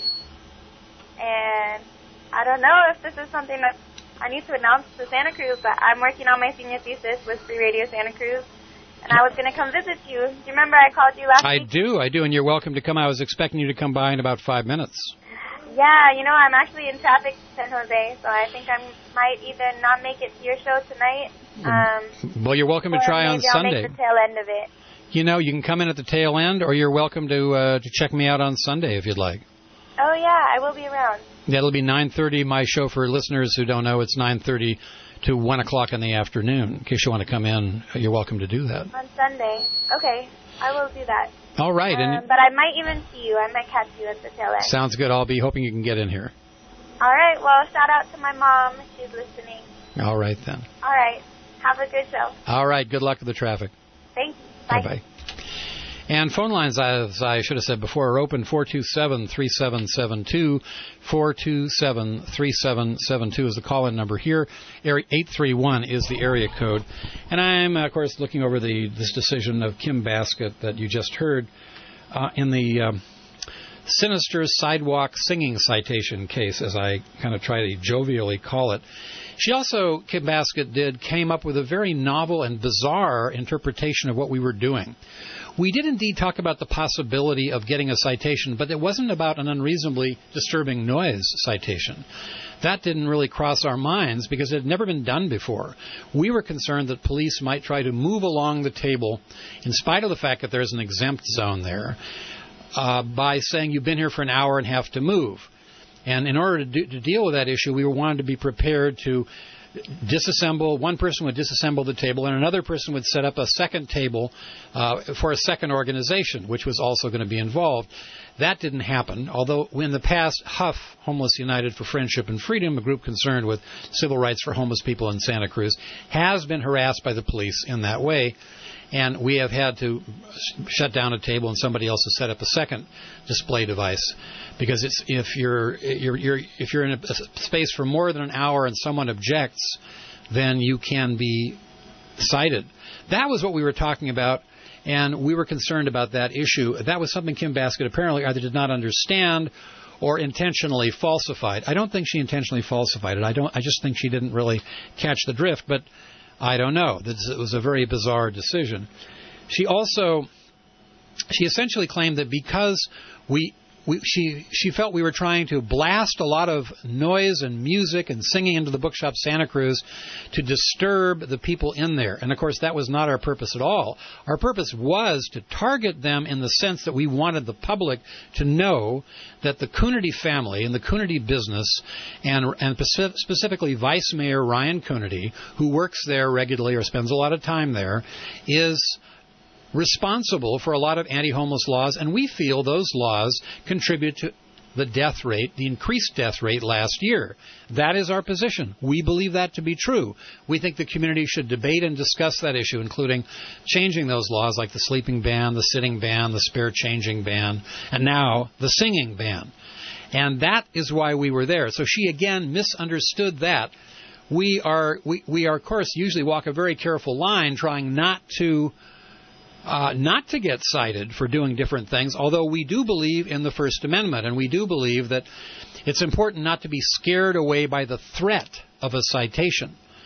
and I don't know if this is something that I need to announce to Santa Cruz, but I'm working on my senior thesis with Free Radio Santa Cruz, and I was going to come visit you. Do you remember I called you last I week? I do, I do, and you're welcome to come. I was expecting you to come by in about five minutes. Yeah, you know, I'm actually in traffic to San Jose, so I think I might even not make it to your show tonight. Um, well, you're welcome to try on I'll Sunday. Make the tail end of it. You know, you can come in at the tail end, or you're welcome to uh, to check me out on Sunday if you'd like. Oh, yeah, I will be around. That'll be nine thirty. My show, for listeners who don't know, it's nine thirty to one o'clock in the afternoon. In case you want to come in, you're welcome to do that. On Sunday. Okay, I will do that. All right. Um, and but I might even see you. I might catch you at the tail end. Sounds good. I'll be hoping you can get in here. All right. Well, shout out to my mom. She's listening. All right, then. All right. Have a good show. All right. Good luck with the traffic. Thank you. Bye. Bye-bye. And phone lines, as I should have said before, are open four two seven, three seven seven two. four two seven, three seven seven two is the call-in number here. Area eight three one is the area code. And I'm, of course, looking over the this decision of Kim Baskett that you just heard uh, in the um, sinister sidewalk singing citation case, as I kind of try to jovially call it. She also, Kim Baskett did, came up with a very novel and bizarre interpretation of what we were doing. We did indeed talk about the possibility of getting a citation, but it wasn't about an unreasonably disturbing noise citation. That didn't really cross our minds because it had never been done before. We were concerned that police might try to move along the table, in spite of the fact that there's an exempt zone there, uh, by saying you've been here for an hour and have to move. And in order to, do, to deal with that issue, we wanted to be prepared to disassemble. One person would disassemble the table, and another person would set up a second table uh, for a second organization, which was also going to be involved. That didn't happen, although in the past, Huff, Homeless United for Friendship and Freedom, a group concerned with civil rights for homeless people in Santa Cruz, has been harassed by the police in that way. And we have had to shut down a table, and somebody else has set up a second display device, because it's if you're you're, you're if you're in a space for more than an hour and someone objects, then you can be cited. That was what we were talking about, and we were concerned about that issue. That was something Kim Baskett apparently either did not understand or intentionally falsified. I don't think she intentionally falsified it. I don't. I just think she didn't really catch the drift, but I don't know. It was a very bizarre decision. She also, she essentially claimed that because we, we, she, she felt we were trying to blast a lot of noise and music and singing into the bookshop Santa Cruz to disturb the people in there. And of course, that was not our purpose at all. Our purpose was to target them in the sense that we wanted the public to know that the Coonerty family and the Coonerty business, and, and specifically Vice Mayor Ryan Coonerty, who works there regularly or spends a lot of time there, is responsible for a lot of anti-homeless laws, and we feel those laws contribute to the death rate, the increased death rate last year. That is our position. We believe that to be true. We think the community should debate and discuss that issue, including changing those laws like the sleeping ban, the sitting ban, the spare changing ban, and now the singing ban. And that is why we were there. So she, again, misunderstood that. We are, we, we are, of course, usually walk a very careful line trying not to Uh, not to get cited for doing different things, although we do believe in the First Amendment, and we do believe that it's important not to be scared away by the threat of a citation.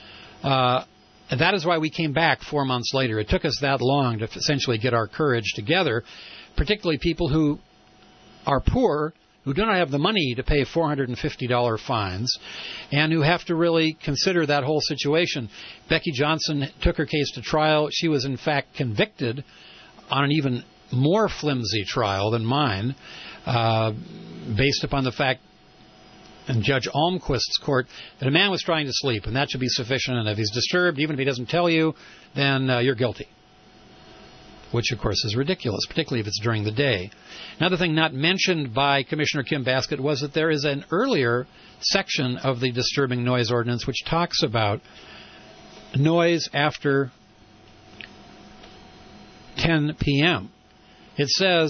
Uh, and that is why we came back four months later. It took us that long to essentially get our courage together, particularly people who are poor, who do not have the money to pay four hundred fifty dollars fines and who have to really consider that whole situation. Becky Johnson took her case to trial. She was, in fact, convicted on an even more flimsy trial than mine, uh, based upon the fact in Judge Almquist's court that a man was trying to sleep, and that should be sufficient. And if he's disturbed, even if he doesn't tell you, then uh, you're guilty. Which, of course, is ridiculous, particularly if it's during the day. Another thing not mentioned by Commissioner Kim Baskett was that there is an earlier section of the disturbing noise ordinance which talks about noise after ten p.m. It says,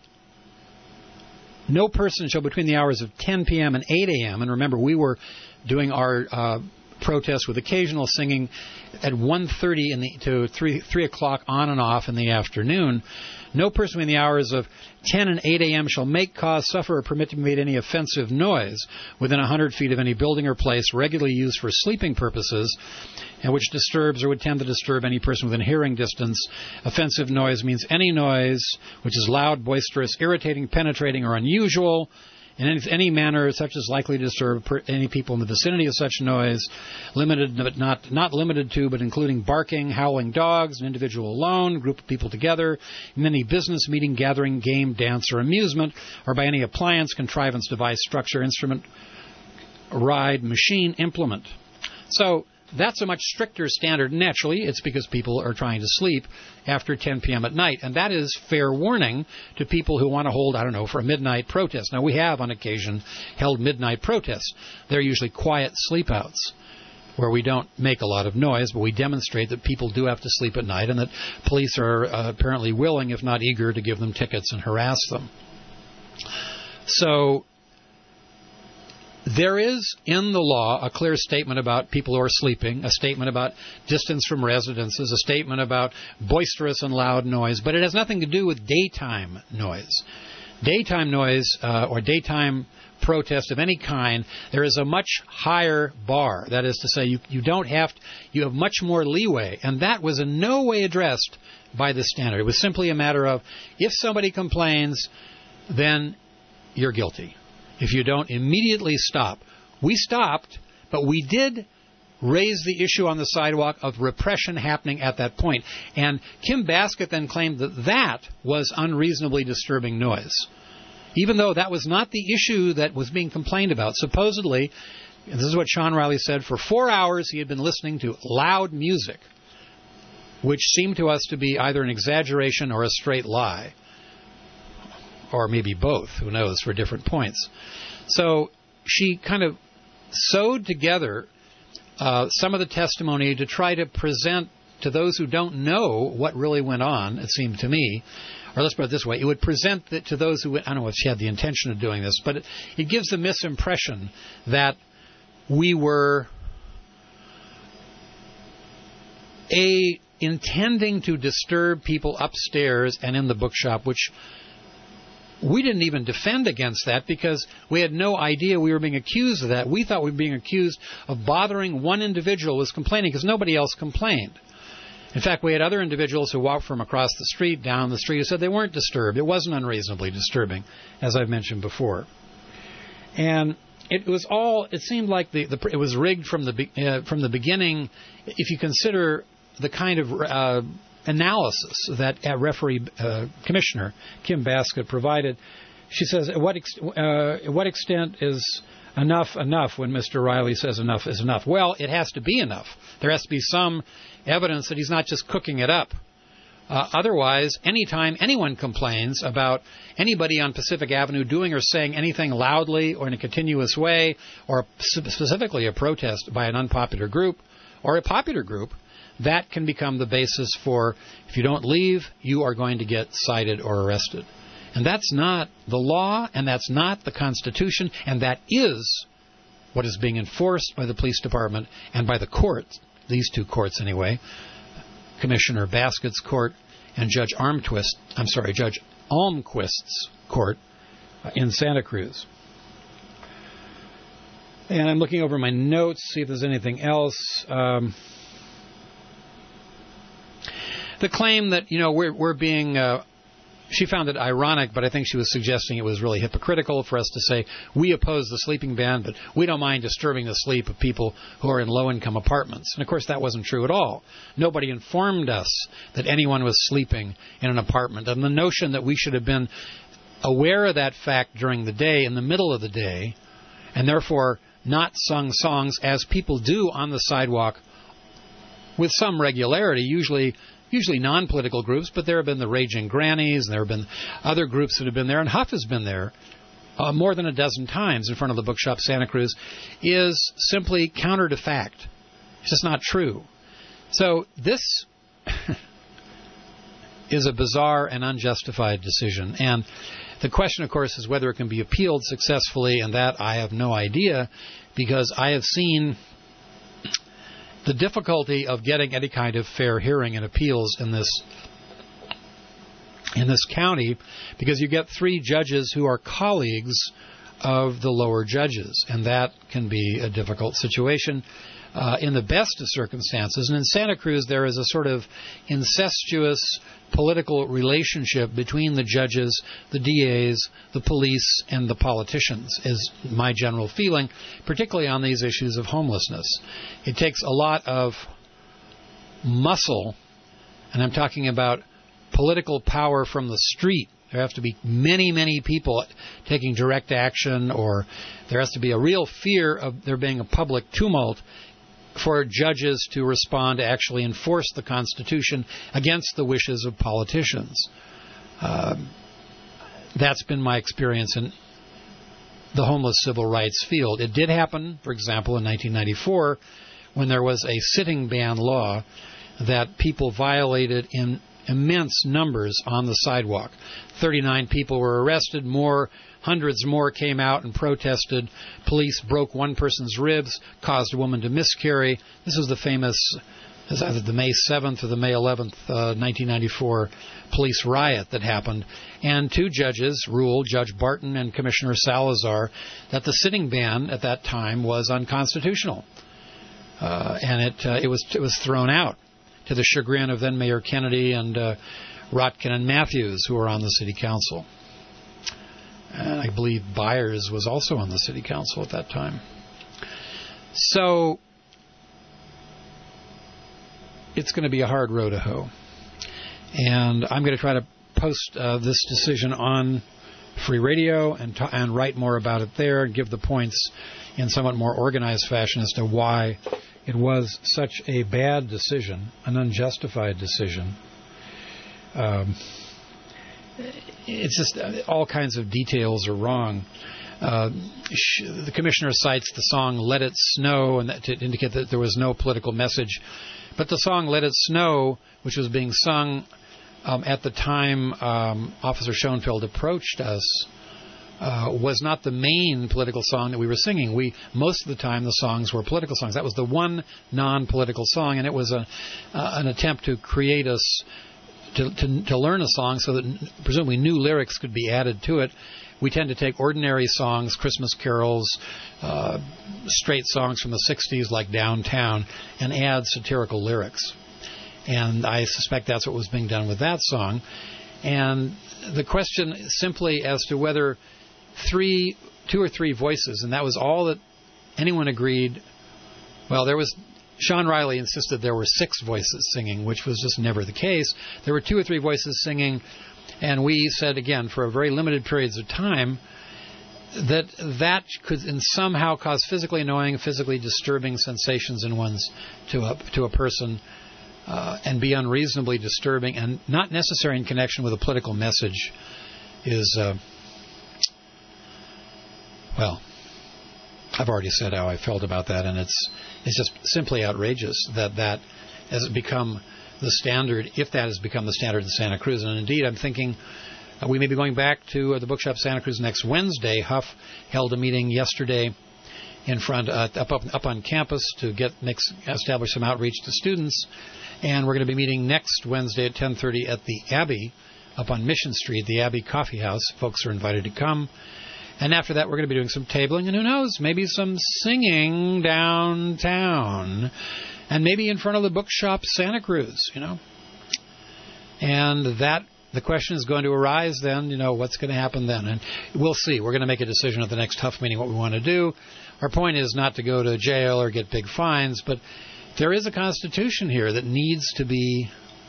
no person shall between the hours of ten p.m. and eight a.m., and remember, we were doing our uh, protest with occasional singing at one thirty in the, to three, three o'clock on and off in the afternoon. No person between the hours of ten and eight a.m. shall make, cause, suffer, or permit to be made any offensive noise within one hundred feet of any building or place regularly used for sleeping purposes, and which disturbs or would tend to disturb any person within hearing distance. Offensive noise means any noise which is loud, boisterous, irritating, penetrating, or unusual in any, any manner such as likely to disturb per, any people in the vicinity of such noise, limited but not not limited to, but including barking, howling dogs, an individual alone, group of people together, in any business, meeting, gathering, game, dance, or amusement, or by any appliance, contrivance, device, structure, instrument, ride, machine, implement. So that's a much stricter standard. Naturally, it's because people are trying to sleep after ten p.m. at night. And that is fair warning to people who want to hold, I don't know, for a midnight protest. Now, we have, on occasion, held midnight protests. They're usually quiet sleepouts where we don't make a lot of noise, but we demonstrate that people do have to sleep at night and that police are uh, apparently willing, if not eager, to give them tickets and harass them. So there is in the law a clear statement about people who are sleeping, a statement about distance from residences, a statement about boisterous and loud noise, but it has nothing to do with daytime noise. Daytime noise uh, or daytime protest of any kind, there is a much higher bar. That is to say, you, you don't have, to, you have much more leeway, and that was in no way addressed by the standard. It was simply a matter of, if somebody complains, then you're guilty. If you don't immediately stop. We stopped, but we did raise the issue on the sidewalk of repression happening at that point. And Kim Baskett then claimed that that was unreasonably disturbing noise, even though that was not the issue that was being complained about. Supposedly, and this is what Sean Riley said, for four hours he had been listening to loud music, which seemed to us to be either an exaggeration or a straight lie. Or maybe both, who knows, for different points. So she kind of sewed together uh, some of the testimony to try to present to those who don't know what really went on, it seemed to me. Or let's put it this way, it would present it to those who, I don't know if she had the intention of doing this, but it, it gives the misimpression that we were A, intending to disturb people upstairs and in the bookshop, which we didn't even defend against that because we had no idea we were being accused of that. We thought we were being accused of bothering one individual who was complaining because nobody else complained. In fact, we had other individuals who walked from across the street, down the street, who said they weren't disturbed. It wasn't unreasonably disturbing, as I've mentioned before. And it was all, it seemed like the, the it was rigged from the, uh, from the beginning, if you consider the kind of uh, analysis that uh, referee uh, commissioner Kim Baskett provided. She says, at what, ex- uh, at what extent is enough enough when Mister Riley says enough is enough? Well, it has to be enough. There has to be some evidence that he's not just cooking it up. Uh, otherwise, anytime anyone complains about anybody on Pacific Avenue doing or saying anything loudly or in a continuous way, or specifically a protest by an unpopular group or a popular group, that can become the basis for, if you don't leave, you are going to get cited or arrested. And that's not the law, and that's not the Constitution, and that is what is being enforced by the police department and by the courts, these two courts anyway, Commissioner Baskett's court and Judge Armquist, I'm sorry, Judge Almquist's court in Santa Cruz. And I'm looking over my notes, see if there's anything else. Um, the claim that, you know, we're, we're being uh, she found it ironic, but I think she was suggesting it was really hypocritical for us to say we oppose the sleeping ban, but we don't mind disturbing the sleep of people who are in low-income apartments. And, of course, that wasn't true at all. Nobody informed us that anyone was sleeping in an apartment. And the notion that we should have been aware of that fact during the day, in the middle of the day, and therefore not sung songs as people do on the sidewalk with some regularity, usually usually non-political groups, but there have been the Raging Grannies, and there have been other groups that have been there, and Huff has been there uh, more than a dozen times in front of the Bookshop Santa Cruz, is simply counter to fact. It's just not true. So this is a bizarre and unjustified decision. And the question, of course, is whether it can be appealed successfully, and that I have no idea, because I have seen the difficulty of getting any kind of fair hearing and appeals in this in this county, because you get three judges who are colleagues of the lower judges, and that can be a difficult situation uh, in the best of circumstances. And in Santa Cruz, there is a sort of incestuous political relationship between the judges, the D As, the police, and the politicians, is my general feeling, particularly on these issues of homelessness. It takes a lot of muscle, and I'm talking about political power from the street. There have to be many, many people taking direct action, or there has to be a real fear of there being a public tumult for judges to respond to actually enforce the Constitution against the wishes of politicians. Uh, that's been my experience in the homeless civil rights field. It did happen, for example, in nineteen ninety-four, when there was a sitting ban law that people violated in immense numbers on the sidewalk. thirty-nine people were arrested, more Hundreds more came out and protested. Police broke one person's ribs, caused a woman to miscarry. This was the famous, it was either the May seventh or the May eleventh, uh, nineteen ninety-four police riot that happened. And two judges ruled, Judge Barton and Commissioner Salazar, that the sitting ban at that time was unconstitutional. Uh, and it uh, it was it was thrown out, to the chagrin of then Mayor Kennedy and uh, Rotkin and Matthews, who were on the city council. And I believe Byers was also on the city council at that time. So it's going to be a hard row to hoe. And I'm going to try to post uh, this decision on Free Radio and, t- and write more about it there and give the points in somewhat more organized fashion as to why it was such a bad decision, an unjustified decision. Um, it's just uh, all kinds of details are wrong. Uh, sh- the commissioner cites the song Let It Snow and that to indicate that there was no political message. But the song Let It Snow, which was being sung um, at the time um, Officer Schoenfeld approached us, Uh, was not the main political song that we were singing. We most of the time the songs were political songs. That was the one non-political song, and it was a uh, an attempt to create us to, to to learn a song so that presumably new lyrics could be added to it. We tend to take ordinary songs, Christmas carols, uh, straight songs from the sixties like Downtown, and add satirical lyrics. And I suspect that's what was being done with that song. And the question simply as to whether three, two or three voices, and that was all that anyone agreed. Well, there was, Sean Riley insisted there were six voices singing, which was just never the case. There were two or three voices singing, and we said, again, for a very limited periods of time, that that could somehow cause physically annoying, physically disturbing sensations in one's, to a, to a person, uh, and be unreasonably disturbing, and not necessary in connection with a political message is... Uh, Well, I've already said how I felt about that, and it's it's just simply outrageous that that has become the standard, if that has become the standard in Santa Cruz. And indeed, I'm thinking uh, we may be going back to uh, the Bookshop Santa Cruz next Wednesday. Huff held a meeting yesterday in front uh, up, up up on campus to get mix, establish some outreach to students, and we're going to be meeting next Wednesday at ten thirty at the Abbey up on Mission Street, the Abbey Coffee House. Folks are invited to come. And after that, we're going to be doing some tabling, and who knows, maybe some singing downtown, and maybe in front of the Bookshop Santa Cruz, you know. And that the question is going to arise then, you know, what's going to happen then? And we'll see. We're going to make a decision at the next tough meeting what we want to do. Our point is not to go to jail or get big fines, but there is a constitution here that needs to be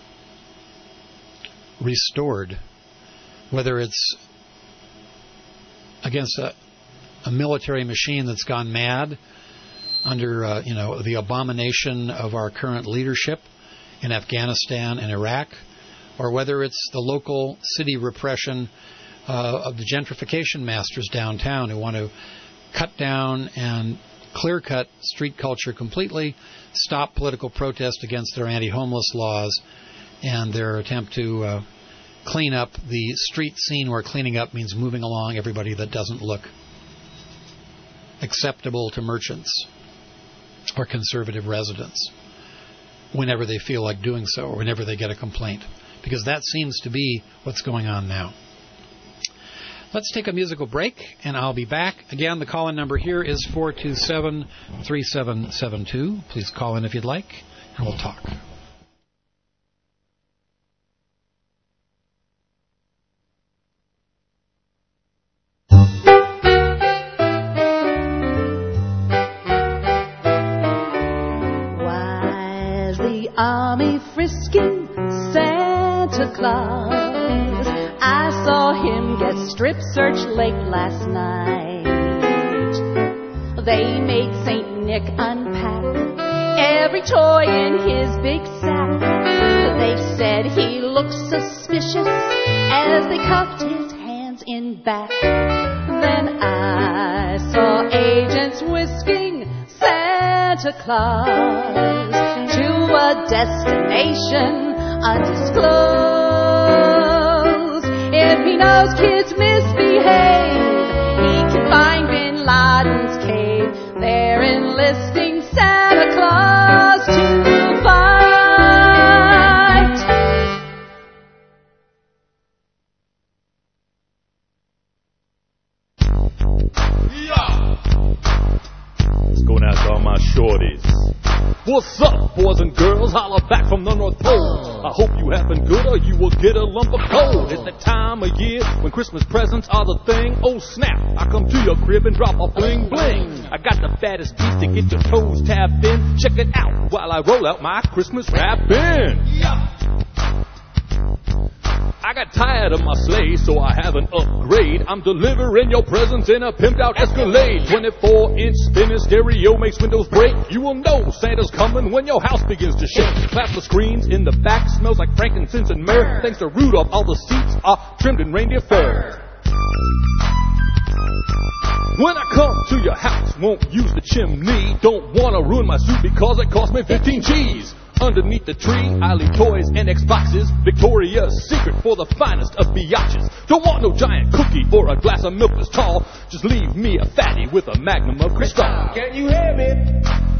restored, whether it's against a, a military machine that's gone mad under, uh, you know, the abomination of our current leadership in Afghanistan and Iraq, or whether it's the local city repression uh, of the gentrification masters downtown who want to cut down and clear-cut street culture completely, stop political protest against their anti-homeless laws, and their attempt to uh, clean up the street scene where cleaning up means moving along everybody that doesn't look acceptable to merchants or conservative residents whenever they feel like doing so or whenever they get a complaint, because that seems to be what's going on now. Let's take a musical break, and I'll be back. Again, the call-in number here is four two seven, three seven seven two. Please call in if you'd like, and we'll talk. Army frisking Santa Claus. I saw him get strip searched late last night. They made Saint Nick unpack every toy in his big sack. They said he looked suspicious as they cuffed his hands in back. Then I saw agents whisking Santa Claus to a destination undisclosed. If he knows kids misbehave, he can find Bin Laden's cave. They're enlisting Santa Claus to fight. Yeah. Let's go now to all my shorties. What's up, boys and girls? Holla back from the North Pole. I hope you having good or you will get a lump of coal. It's the time of year when Christmas presents are the thing. Oh snap, I come to your crib and drop a bling bling. I got the fattest beats to get your toes tapped in. Check it out while I roll out my Christmas rapping. Yeah. I got tired of my sleigh, so I have an upgrade. I'm delivering your presents in a pimped out Escalade. twenty-four inch spinning stereo makes windows break. You will know Santa's coming when your house begins to shake. Plastic screens in the back smells like frankincense and myrrh. Thanks to Rudolph, all the seats are trimmed in reindeer fur. When I come to your house, won't use the chimney. Don't wanna ruin my suit because it cost me fifteen G's. Underneath the tree, I leave toys and Xboxes. Victoria's Secret for the finest of biatches. Don't want no giant cookie or a glass of milk that's tall. Just leave me a fatty with a magnum of Cristal. Can you hear me?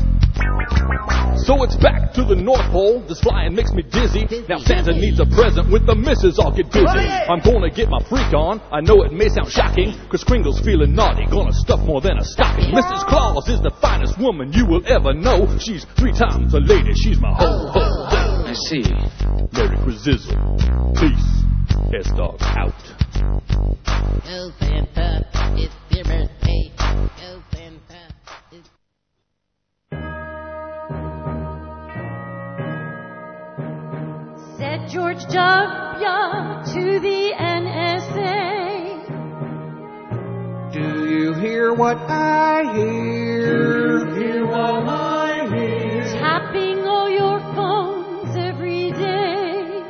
So it's back to the North Pole. This flying makes me dizzy. Now Santa needs a present with the missus. I'll get busy. I'm gonna get my freak on. I know it may sound shocking, cause Kringle's feeling naughty. Gonna stuff more than a stocking. Missus Claus is the finest woman you will ever know. She's three times a lady. She's my ho ho ho. I see. Merry Chrisizzle. Peace. S-Dog out. Oh, Santa, it's your birthday. Oh, Santa, it's... Said George W. to the N S A. Do you hear what I hear? Do you hear what I hear? Tapping all your phones every day.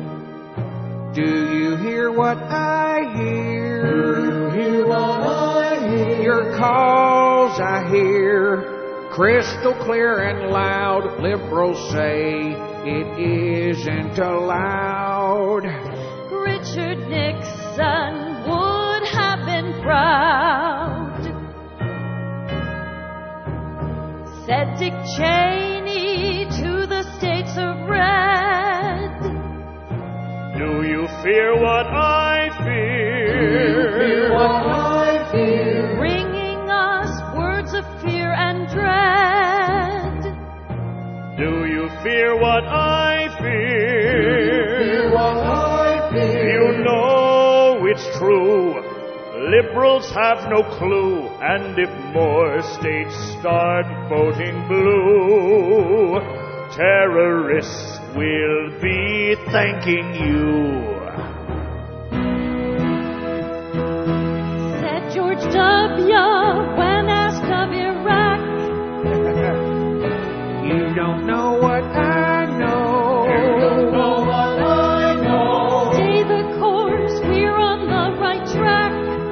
Do you hear what I hear? Do you hear what I hear? Your calls I hear crystal clear and loud. Liberals say it isn't allowed. Richard Nixon would have been proud. Said Dick Cheney to the states of red. Do you fear what I fear? Do you fear what I fear? Bringing us words of fear and dread. Do you fear what I fear? Do you fear what I fear? it's true. Liberals have no clue, and if more states start voting blue, terrorists will be thanking you. Said George W. when asked of Iraq. You don't know what I know. You don't know what I know. Stay the course, we're on the right track.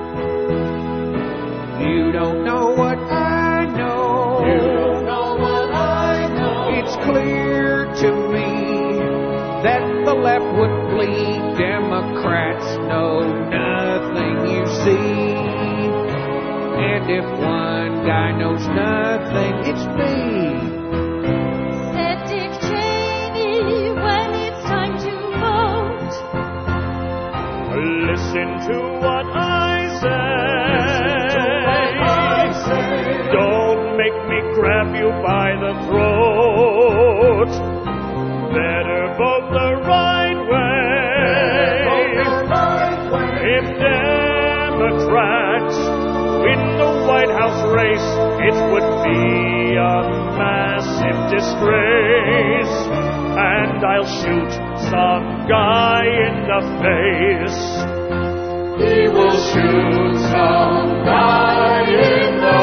You don't know what I know. You don't know what I know. It's clear to me that the left would bleed. Democrats know nothing, you see. And if one guy knows nothing, it's me. Said Dick Cheney when it's time to vote. Listen to what I say. Don't make me grab you by the throat. Better vote the right way. If Democrats win the White House race, it would be a massive disgrace. And I'll shoot some guy in the face. He will shoot some guy in the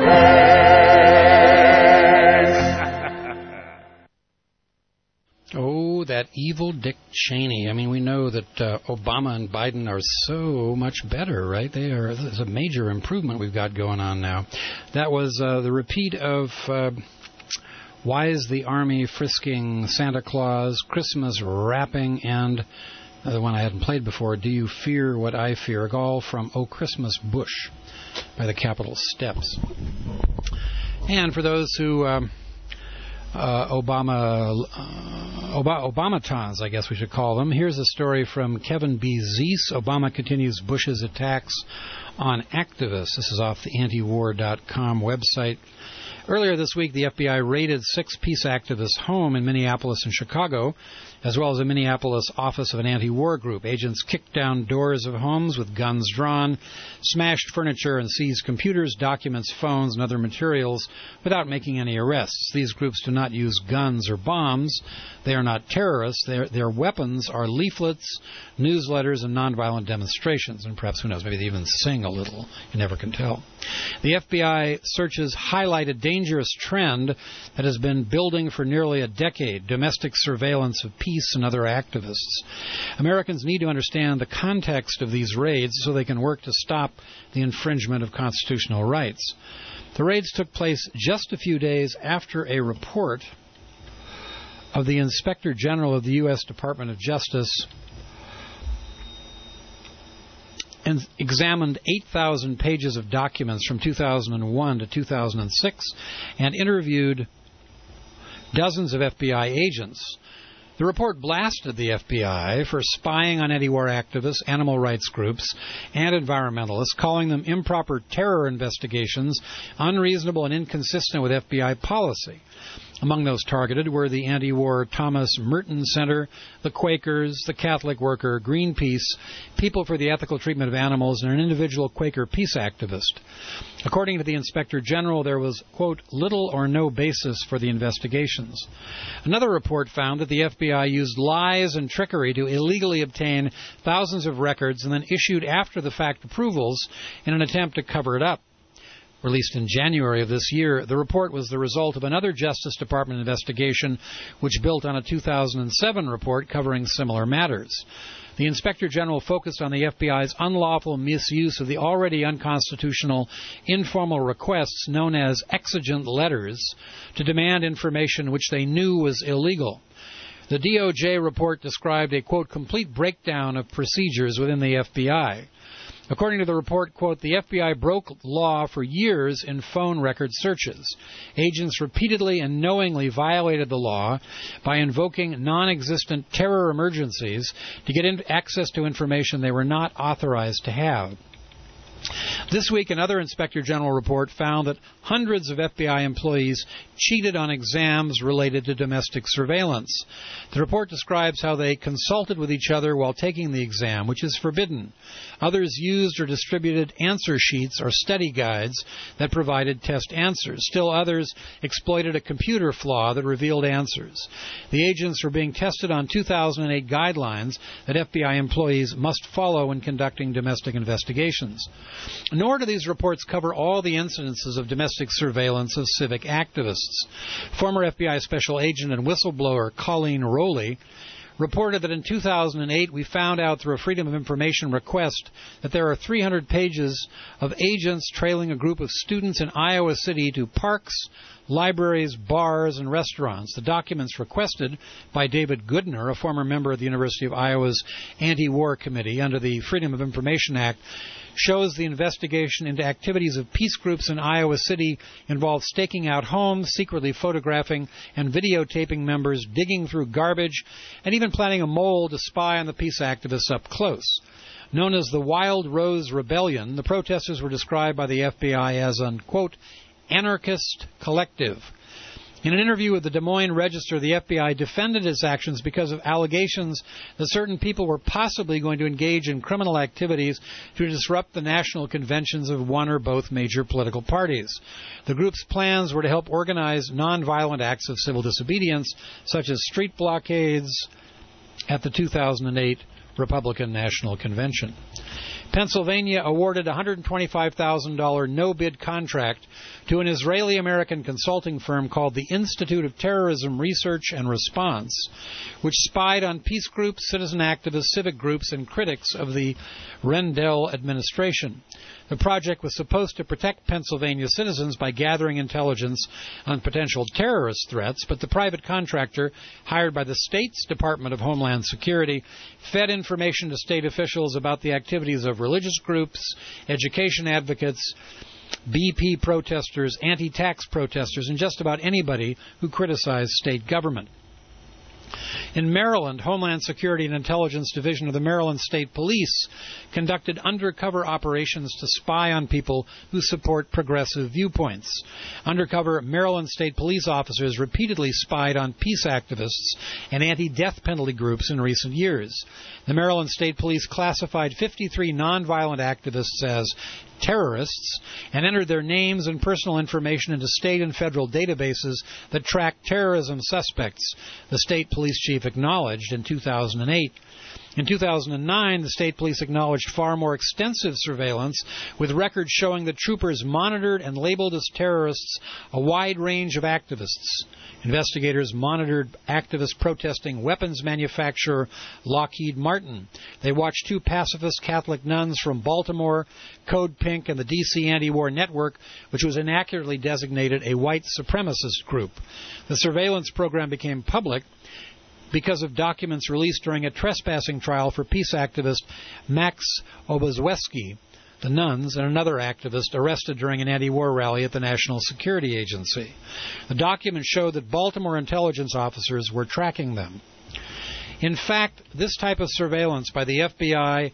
face. Oh, that evil Dick Cheney. I mean, we know that uh, Obama and Biden are so much better, right? They are. There's a major improvement we've got going on now. That was uh, the repeat of uh, Why is the Army Frisking Santa Claus, Christmas Wrapping, and uh, the one I hadn't played before, Do You Fear What I Fear? All from Oh Christmas Bush by the Capitol Steps. And for those who... Um, Uh, Obama, uh, Ob- Obamatons, I guess we should call them. Here's a story from Kevin B. Zeiss. Obama continues Bush's attacks on activists. This is off the antiwar dot com website. Earlier this week, the F B I raided six peace activists' home in Minneapolis and Chicago, as well as a Minneapolis office of an anti-war group. Agents kicked down doors of homes with guns drawn, smashed furniture, and seized computers, documents, phones, and other materials without making any arrests. These groups do not use guns or bombs. They are not terrorists. Their, their weapons are leaflets, newsletters, and nonviolent demonstrations. And perhaps, who knows, maybe they even sing a little. You never can tell. The F B I searches highlight a dangerous trend that has been building for nearly a decade, domestic surveillance of peace and other activists. Americans need to understand the context of these raids so they can work to stop the infringement of constitutional rights. The raids took place just a few days after a report of the Inspector General of the U S Department of Justice and examined eight thousand pages of documents from two thousand one to two thousand six and interviewed dozens of F B I agents. The report blasted the F B I for spying on anti-war activists, animal rights groups, and environmentalists, calling them improper terror investigations, unreasonable and inconsistent with F B I policy. Among those targeted were the anti-war Thomas Merton Center, the Quakers, the Catholic Worker, Greenpeace, People for the Ethical Treatment of Animals, and an individual Quaker peace activist. According to the Inspector General, there was, quote, little or no basis for the investigations. Another report found that the F B I used lies and trickery to illegally obtain thousands of records and then issued after-the-fact approvals in an attempt to cover it up. Released in January of this year, the report was the result of another Justice Department investigation which built on a two thousand seven report covering similar matters. The Inspector General focused on the F B I's unlawful misuse of the already unconstitutional informal requests known as exigent letters to demand information which they knew was illegal. The D O J report described a, quote, complete breakdown of procedures within the F B I. According to the report, quote, the F B I broke law for years in phone record searches. Agents repeatedly and knowingly violated the law by invoking non-existent terror emergencies to get in access to information they were not authorized to have. This week, another Inspector General report found that hundreds of F B I employees cheated on exams related to domestic surveillance. The report describes how they consulted with each other while taking the exam, which is forbidden. Others used or distributed answer sheets or study guides that provided test answers. Still others exploited a computer flaw that revealed answers. The agents were being tested on two thousand eight guidelines that F B I employees must follow when conducting domestic investigations. Nor do these reports cover all the incidences of domestic surveillance of civic activists. Former F B I Special Agent and whistleblower Colleen Rowley reported that in two thousand eight we found out through a Freedom of Information request that there are three hundred pages of agents trailing a group of students in Iowa City to parks, libraries, bars, and restaurants. The documents requested by David Goodner, a former member of the University of Iowa's Anti-War Committee under the Freedom of Information Act, shows the investigation into activities of peace groups in Iowa City involved staking out homes, secretly photographing and videotaping members, digging through garbage, and even planting a mole to spy on the peace activists up close. Known as the Wild Rose Rebellion, the protesters were described by the F B I as an, quote, anarchist collective. In an interview with the Des Moines Register, the F B I defended its actions because of allegations that certain people were possibly going to engage in criminal activities to disrupt the national conventions of one or both major political parties. The group's plans were to help organize nonviolent acts of civil disobedience, such as street blockades at the two thousand eight Republican National Convention. Pennsylvania awarded a one hundred twenty-five thousand dollars no-bid contract to an Israeli-American consulting firm called the Institute of Terrorism Research and Response, which spied on peace groups, citizen activists, civic groups, and critics of the Rendell administration. The project was supposed to protect Pennsylvania citizens by gathering intelligence on potential terrorist threats, but the private contractor, hired by the state's Department of Homeland Security, fed information to state officials about the activities of religious groups, education advocates, B P protesters, anti-tax protesters, and just about anybody who criticized state government. In Maryland, Homeland Security and Intelligence Division of the Maryland State Police conducted undercover operations to spy on people who support progressive viewpoints. Undercover Maryland State Police officers repeatedly spied on peace activists and anti-death penalty groups in recent years. The Maryland State Police classified fifty-three nonviolent activists as terrorists and entered their names and personal information into state and federal databases that track terrorism suspects, the state police chief acknowledged in two thousand eight. In two thousand nine, the state police acknowledged far more extensive surveillance, with records showing that troopers monitored and labeled as terrorists a wide range of activists. Investigators monitored activists protesting weapons manufacturer Lockheed Martin. They watched two pacifist Catholic nuns from Baltimore, Code Pink, and the D C Anti-War Network, which was inaccurately designated a white supremacist group. The surveillance program became public because of documents released during a trespassing trial for peace activist Max Obozweski, the nuns, and another activist arrested during an anti-war rally at the National Security Agency. The documents show that Baltimore intelligence officers were tracking them. In fact, this type of surveillance by the F B I,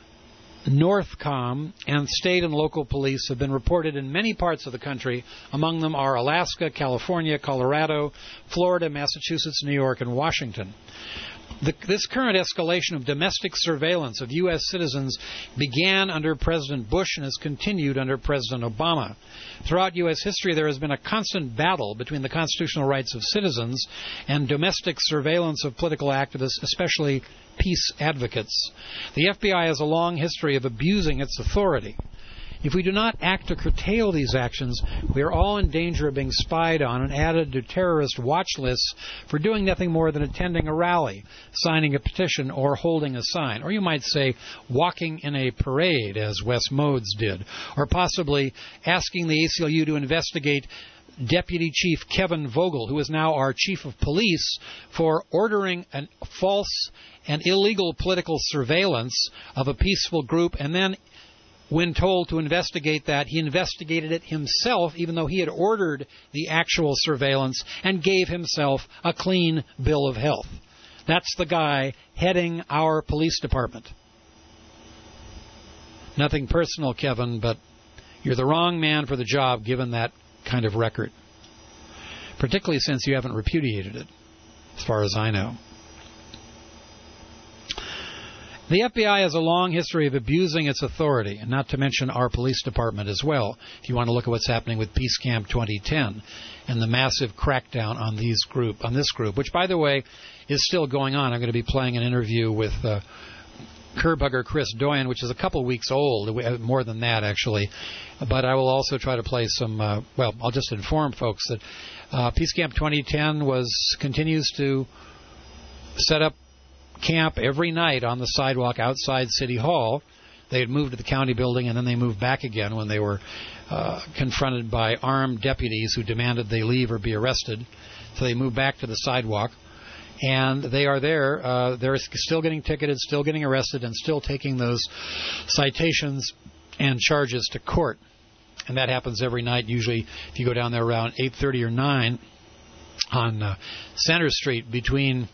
Northcom, and state and local police have been reported in many parts of the country. Among them are Alaska, California, Colorado, Florida, Massachusetts, New York, and Washington. The, this current escalation of domestic surveillance of U S citizens began under President Bush and has continued under President Obama. Throughout U S history, there has been a constant battle between the constitutional rights of citizens and domestic surveillance of political activists, especially peace advocates. The F B I has a long history of abusing its authority. If we do not act to curtail these actions, we are all in danger of being spied on and added to terrorist watch lists for doing nothing more than attending a rally, signing a petition, or holding a sign. Or you might say, walking in a parade, as Wes Modes did. Or possibly asking the A C L U to investigate Deputy Chief Kevin Vogel, who is now our Chief of Police, for ordering a false and illegal political surveillance of a peaceful group, and then when told to investigate that, he investigated it himself, even though he had ordered the actual surveillance, and gave himself a clean bill of health. That's the guy heading our police department. Nothing personal, Kevin, but You're the wrong man for the job given that kind of record, particularly since you haven't repudiated it, as far as I know. The F B I has a long history of abusing its authority, and not to mention our police department as well, if you want to look at what's happening with Peace Camp twenty ten and the massive crackdown on these group, on this group, which, by the way, is still going on. I'm going to be playing an interview with uh, curb hugger Chris Doyen, which is a couple weeks old, more than that, actually. But I will also try to play some, uh, well, I'll just inform folks that uh, Peace Camp twenty ten was continues to set up camp every night on the sidewalk outside City Hall. They had moved to the county building, and then they moved back again when they were uh, confronted by armed deputies who demanded they leave or be arrested. So they moved back to the sidewalk, and they are there. Uh, they're still getting ticketed, still getting arrested, and still taking those citations and charges to court. And that happens every night. Usually, if you go down there around eight thirty or nine on uh, Center Street between...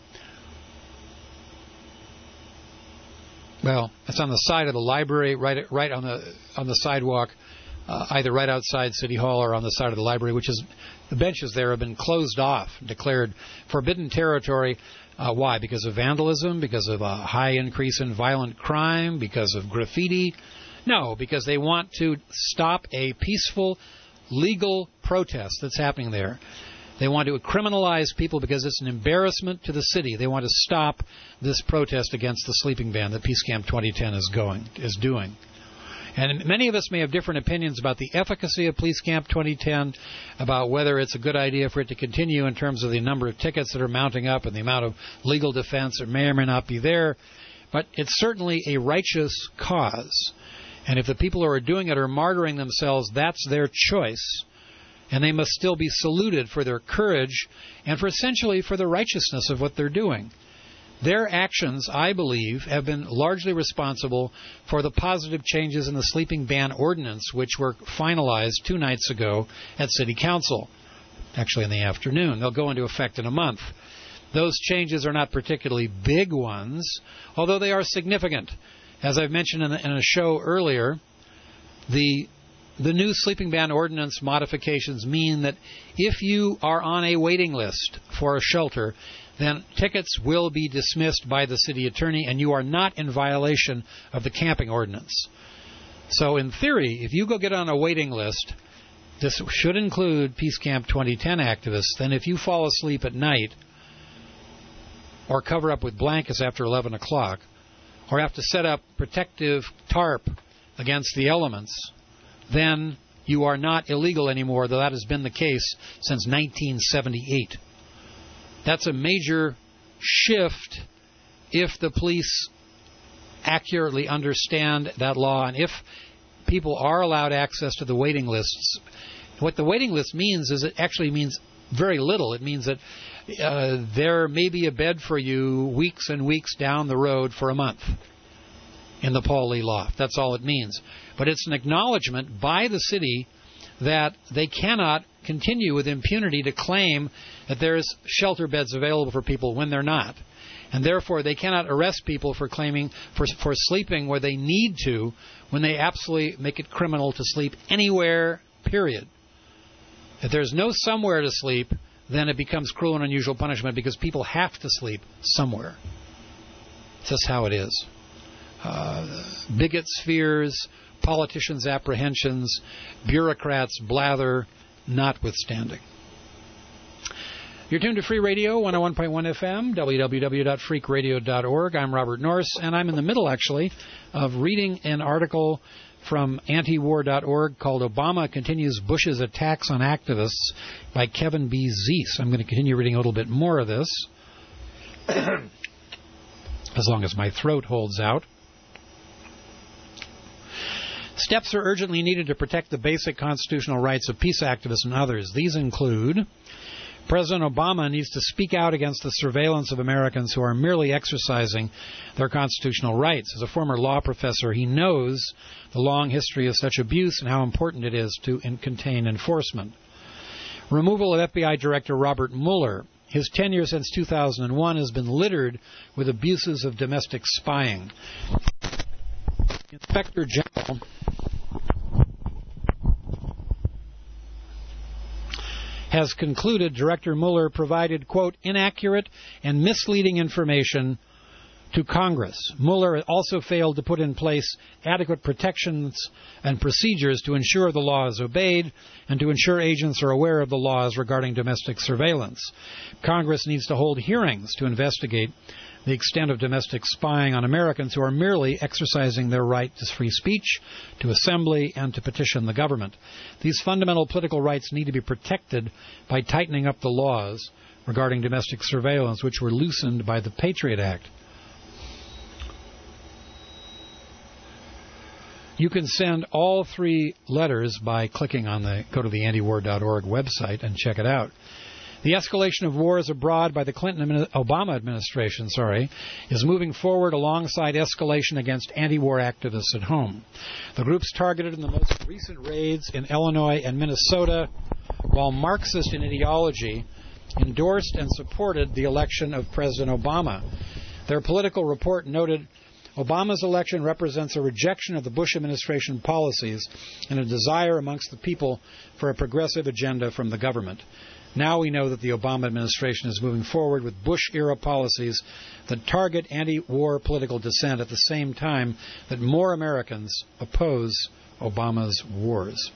Well, it's on the side of the library, right, right on the on the sidewalk, uh, either right outside City Hall or on the side of the library, which is the benches there have been closed off, declared forbidden territory. Uh, why? Because of vandalism, because of a high increase in violent crime, because of graffiti? No, because they want to stop a peaceful, legal protest that's happening there. They want to criminalize people because it's an embarrassment to the city. They want to stop this protest against the sleeping ban that Peace Camp twenty ten is going is doing. And many of us may have different opinions about the efficacy of Peace Camp twenty ten, about whether it's a good idea for it to continue in terms of the number of tickets that are mounting up and the amount of legal defense that may or may not be there. But it's certainly a righteous cause. And if the people who are doing it are martyring themselves, that's their choice. And they must still be saluted for their courage and for essentially for the righteousness of what they're doing. Their actions, I believe, have been largely responsible for the positive changes in the sleeping ban ordinance, which were finalized two nights ago at City Council, actually in the afternoon. They'll go into effect in a month. Those changes are not particularly big ones, although they are significant. As I've mentioned in a show earlier, the The new sleeping ban ordinance modifications mean that if you are on a waiting list for a shelter, then tickets will be dismissed by the city attorney and you are not in violation of the camping ordinance. So in theory, if you go get on a waiting list, this should include Peace Camp twenty ten activists, then if you fall asleep at night or cover up with blankets after eleven o'clock or have to set up protective tarp against the elements, then you are not illegal anymore, though that has been the case since nineteen seventy-eight. That's a major shift if the police accurately understand that law and if people are allowed access to the waiting lists. What the waiting list means is it actually means very little. It means that uh, there may be a bed for you weeks and weeks down the road for a month in the Paul Lee Loft. That's all it means. But it's an acknowledgement by the city that they cannot continue with impunity to claim that there's shelter beds available for people when they're not. And therefore, they cannot arrest people for claiming for for sleeping where they need to when they absolutely make it criminal to sleep anywhere, period. If there's no somewhere to sleep, then it becomes cruel and unusual punishment because people have to sleep somewhere. It's just how it is. Uh, bigots' fears, politicians' apprehensions, bureaucrats' blather, notwithstanding. You're tuned to Free Radio, one oh one point one F M, w w w dot freak radio dot org. I'm Robert Norris, and I'm in the middle, actually, of reading an article from anti-war dot org called Obama Continues Bush's Attacks on Activists by Kevin B. Zeese. I'm going to continue reading a little bit more of this, as long as my throat holds out. Steps are urgently needed to protect the basic constitutional rights of peace activists and others. These include President Obama needs to speak out against the surveillance of Americans who are merely exercising their constitutional rights. As a former law professor, he knows the long history of such abuse and how important it is to in- contain enforcement. Removal of F B I Director Robert Mueller. His tenure since two thousand one has been littered with abuses of domestic spying. Inspector General has concluded Director Mueller provided, quote, inaccurate and misleading information to Congress. Mueller also failed to put in place adequate protections and procedures to ensure the law is obeyed and to ensure agents are aware of the laws regarding domestic surveillance. Congress needs to hold hearings to investigate the extent of domestic spying on Americans who are merely exercising their right to free speech, to assembly, and to petition the government. These fundamental political rights need to be protected by tightening up the laws regarding domestic surveillance, which were loosened by the Patriot Act. You can send all three letters by clicking on the go to the antiwar dot org website and check it out. The escalation of wars abroad by the Clinton Obama administration, sorry, is moving forward alongside escalation against anti-war activists at home. The groups targeted in the most recent raids in Illinois and Minnesota, while Marxist in ideology, endorsed and supported the election of President Obama. Their political report noted Obama's election represents a rejection of the Bush administration policies and a desire amongst the people for a progressive agenda from the government. Now we know that the Obama administration is moving forward with Bush-era policies that target anti-war political dissent at the same time that more Americans oppose Obama's wars.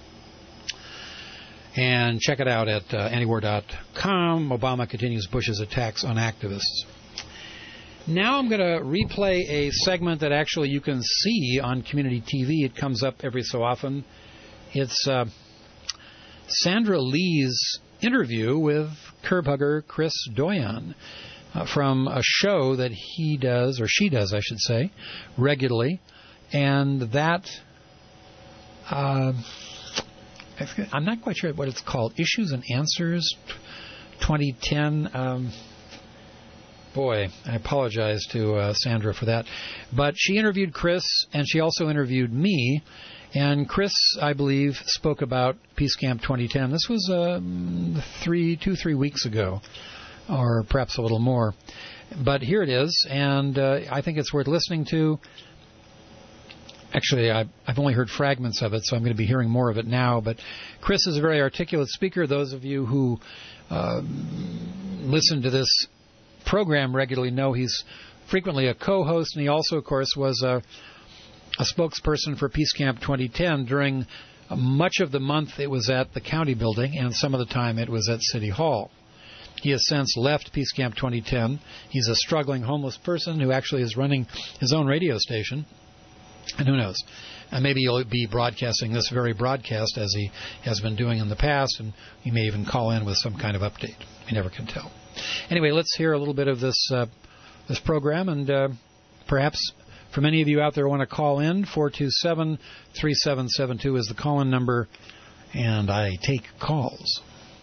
And check it out at uh, antiwar dot com. Obama continues Bush's attacks on activists. Now I'm going to replay a segment that actually you can see on community T V. It comes up every so often. It's uh, Sandra Lee's interview with curb hugger Chris Doyon uh, from a show that he does, or she does, I should say, regularly. And that, uh, I'm not quite sure what it's called, Issues and Answers twenty ten. Um, boy, I apologize to uh, Sandra for that. But she interviewed Chris, and she also interviewed me. And Chris, I believe, spoke about Peace Camp twenty ten. This was um, three, two, three weeks ago, or perhaps a little more. But here it is, and uh, I think it's worth listening to. Actually, I've, I've only heard fragments of it, so I'm going to be hearing more of it now. But Chris is a very articulate speaker. Those of you who uh, listen to this program regularly know he's frequently a co-host, and he also, of course, was a a spokesperson for Peace Camp twenty ten. During much of the month it was at the county building, and some of the time it was at City Hall. He has since left Peace Camp twenty ten. He's a struggling homeless person who actually is running his own radio station. And who knows? And maybe he'll be broadcasting this very broadcast as he has been doing in the past, and he may even call in with some kind of update. You never can tell. Anyway, let's hear a little bit of this uh, this program, and uh, perhaps for many of you out there who want to call in, four two seven, three seven seven two is the call-in number, and I take calls.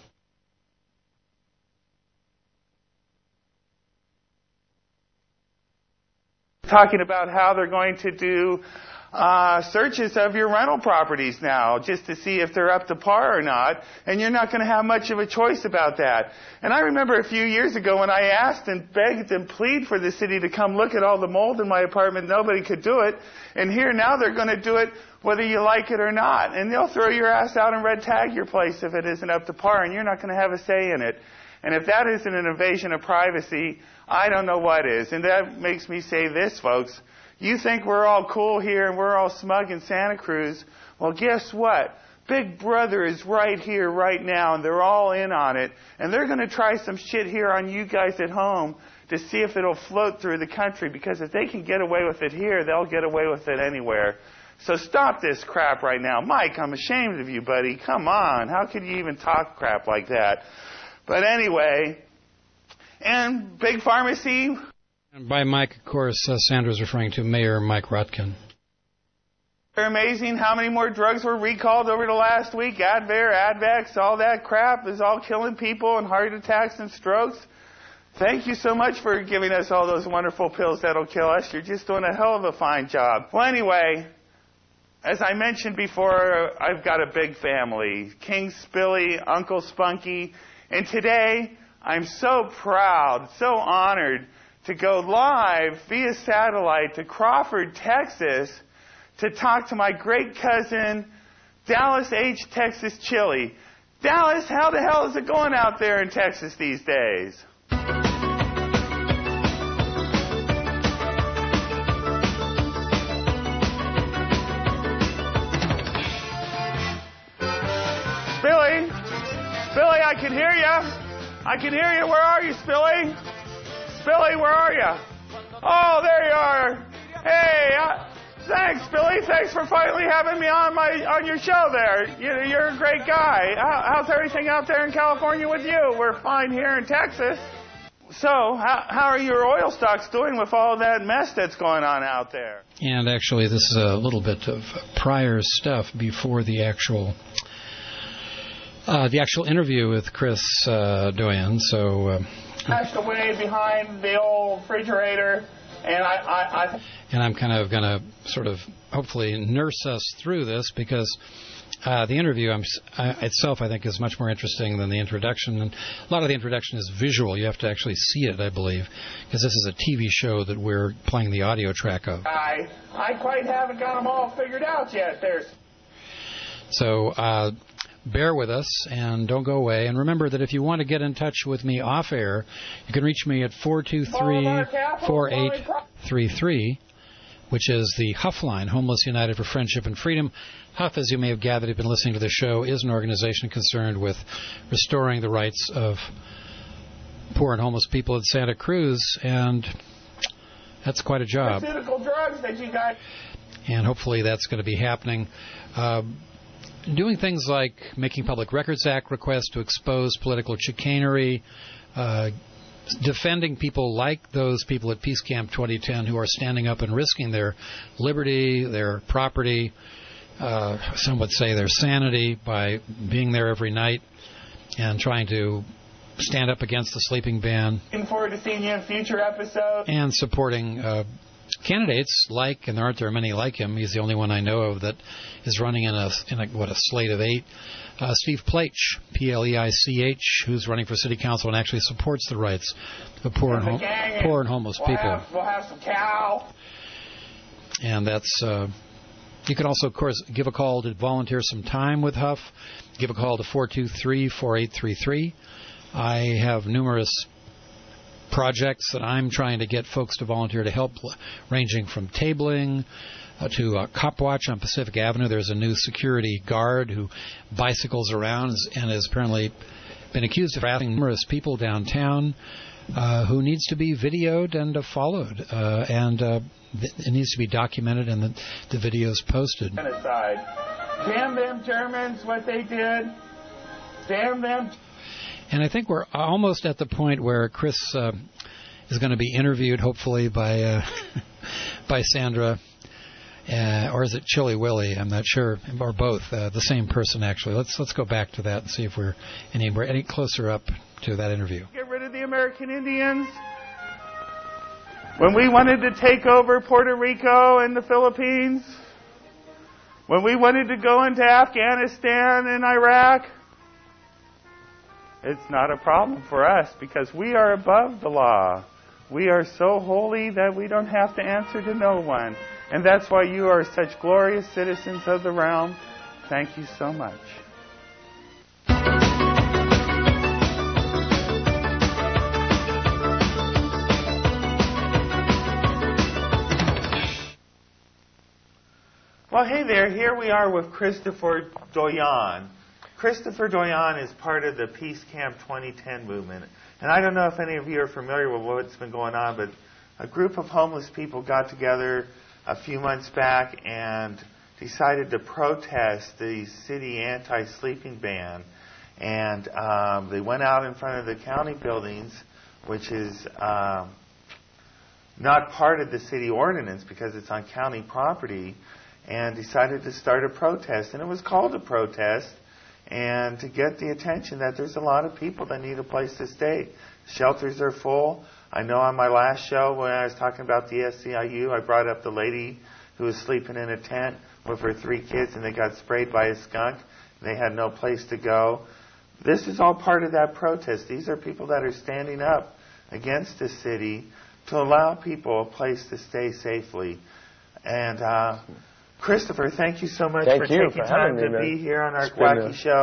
Talking about how they're going to do uh, searches of your rental properties now, just to see if they're up to par or not, and you're not going to have much of a choice about that. And I remember a few years ago when I asked and begged and pleaded for the city to come look at all the mold in my apartment, nobody could do it. And here now they're going to do it whether you like it or not. And they'll throw your ass out and red tag your place if it isn't up to par, and you're not going to have a say in it. And if that isn't an invasion of privacy, I don't know what is. And that makes me say this, folks. You think we're all cool here and we're all smug in Santa Cruz. Well, guess what? Big Brother is right here, right now, and they're all in on it. And they're going to try some shit here on you guys at home to see if it'll float through the country. Because if they can get away with it here, they'll get away with it anywhere. So stop this crap right now. Mike, I'm ashamed of you, buddy. Come on. How could you even talk crap like that? But anyway, and Big Pharmacy. And by Mike, of course, uh, Sandra's referring to Mayor Mike Rotkin. They're amazing how many more drugs were recalled over the last week. Advair, Advax, all that crap is all killing people and heart attacks and strokes. Thank you so much for giving us all those wonderful pills that'll kill us. You're just doing a hell of a fine job. Well, anyway, as I mentioned before, I've got a big family. King Spilly, Uncle Spunky. And today, I'm so proud, so honored to go live via satellite to Crawford, Texas, to talk to my great cousin, Dallas H. Texas Chili. Dallas, how the hell is it going out there in Texas these days? Spilly? Spilly, I can hear you. I can hear you. Where are you, Spilly? Spilly, where are you? Oh, there you are. Hey, uh, thanks, Spilly. Thanks for finally having me on my on your show there. You, you're a great guy. How, how's everything out there in California with you? We're fine here in Texas. So, how, how are your oil stocks doing with all that mess that's going on out there? And actually, this is a little bit of prior stuff before the actual uh, the actual interview with Chris uh, Doyon. So, uh, stashed away behind the old refrigerator, and I, I, I and I'm kind of going to sort of hopefully nurse us through this because uh, the interview I'm, uh, itself, I think, is much more interesting than the introduction. And a lot of the introduction is visual. You have to actually see it, I believe, because this is a T V show that we're playing the audio track of. I, I quite haven't got them all figured out yet. There's so. Uh, Bear with us and don't go away. And remember that if you want to get in touch with me off air, you can reach me at four two three, four eight three three, which is the Huff line, Homeless United for Friendship and Freedom. Huff, as you may have gathered, if you've been listening to the show, is an organization concerned with restoring the rights of poor and homeless people in Santa Cruz, and that's quite a job. Pharmaceutical drugs that you got. And hopefully that's going to be happening. Uh, Doing things like making Public Records Act requests to expose political chicanery, uh, defending people like those people at Peace Camp twenty ten who are standing up and risking their liberty, their property, uh, some would say their sanity by being there every night and trying to stand up against the sleeping ban. Looking forward to seeing you in future episodes. And supporting uh, candidates like, and there aren't there many like him, he's the only one I know of that is running in a, in a what, a slate of eight, uh, Steve Pleich, P L E I C H, who's running for city council and actually supports the rights of poor and, hom- poor and homeless we'll people. Have, we'll have some cow. And that's, uh, you can also, of course, give a call to volunteer some time with Huff. Give a call to four two three, four eight three three. I have numerous projects that I'm trying to get folks to volunteer to help, ranging from tabling uh, to uh, Cop Watch on Pacific Avenue. There's a new security guard who bicycles around and has apparently been accused of harassing numerous people downtown uh, who needs to be videoed and uh, followed. Uh, and uh, it needs to be documented and the, the videos posted. Genocide. Damn them Germans, what they did. Damn them. And I think we're almost at the point where Chris uh, is going to be interviewed, hopefully, by uh, by Sandra, uh, or is it Chili Willy? I'm not sure, or both. Uh, the same person, actually. Let's let's go back to that and see if we're any we're any closer up to that interview. Get rid of the American Indians. When we wanted to take over Puerto Rico and the Philippines, when we wanted to go into Afghanistan and Iraq. It's not a problem for us because we are above the law. We are so holy that we don't have to answer to no one. And that's why you are such glorious citizens of the realm. Thank you so much. Well, hey there. Here we are with Christopher Doyon. Christopher Doyon is part of the Peace Camp twenty ten movement. And I don't know if any of you are familiar with what's been going on, but a group of homeless people got together a few months back and decided to protest the city anti-sleeping ban. And um, they went out in front of the county buildings, which is um, not part of the city ordinance because it's on county property, and decided to start a protest. And it was called a protest. And to get the attention that there's a lot of people that need a place to stay. Shelters are full. I know on my last show when I was talking about the S C I U, I brought up the lady who was sleeping in a tent with her three kids and they got sprayed by a skunk. And they had no place to go. This is all part of that protest. These are people that are standing up against the city to allow people a place to stay safely. And uh Christopher, thank you so much thank for you taking for time me, to man. be here on our It's Quacky a, show.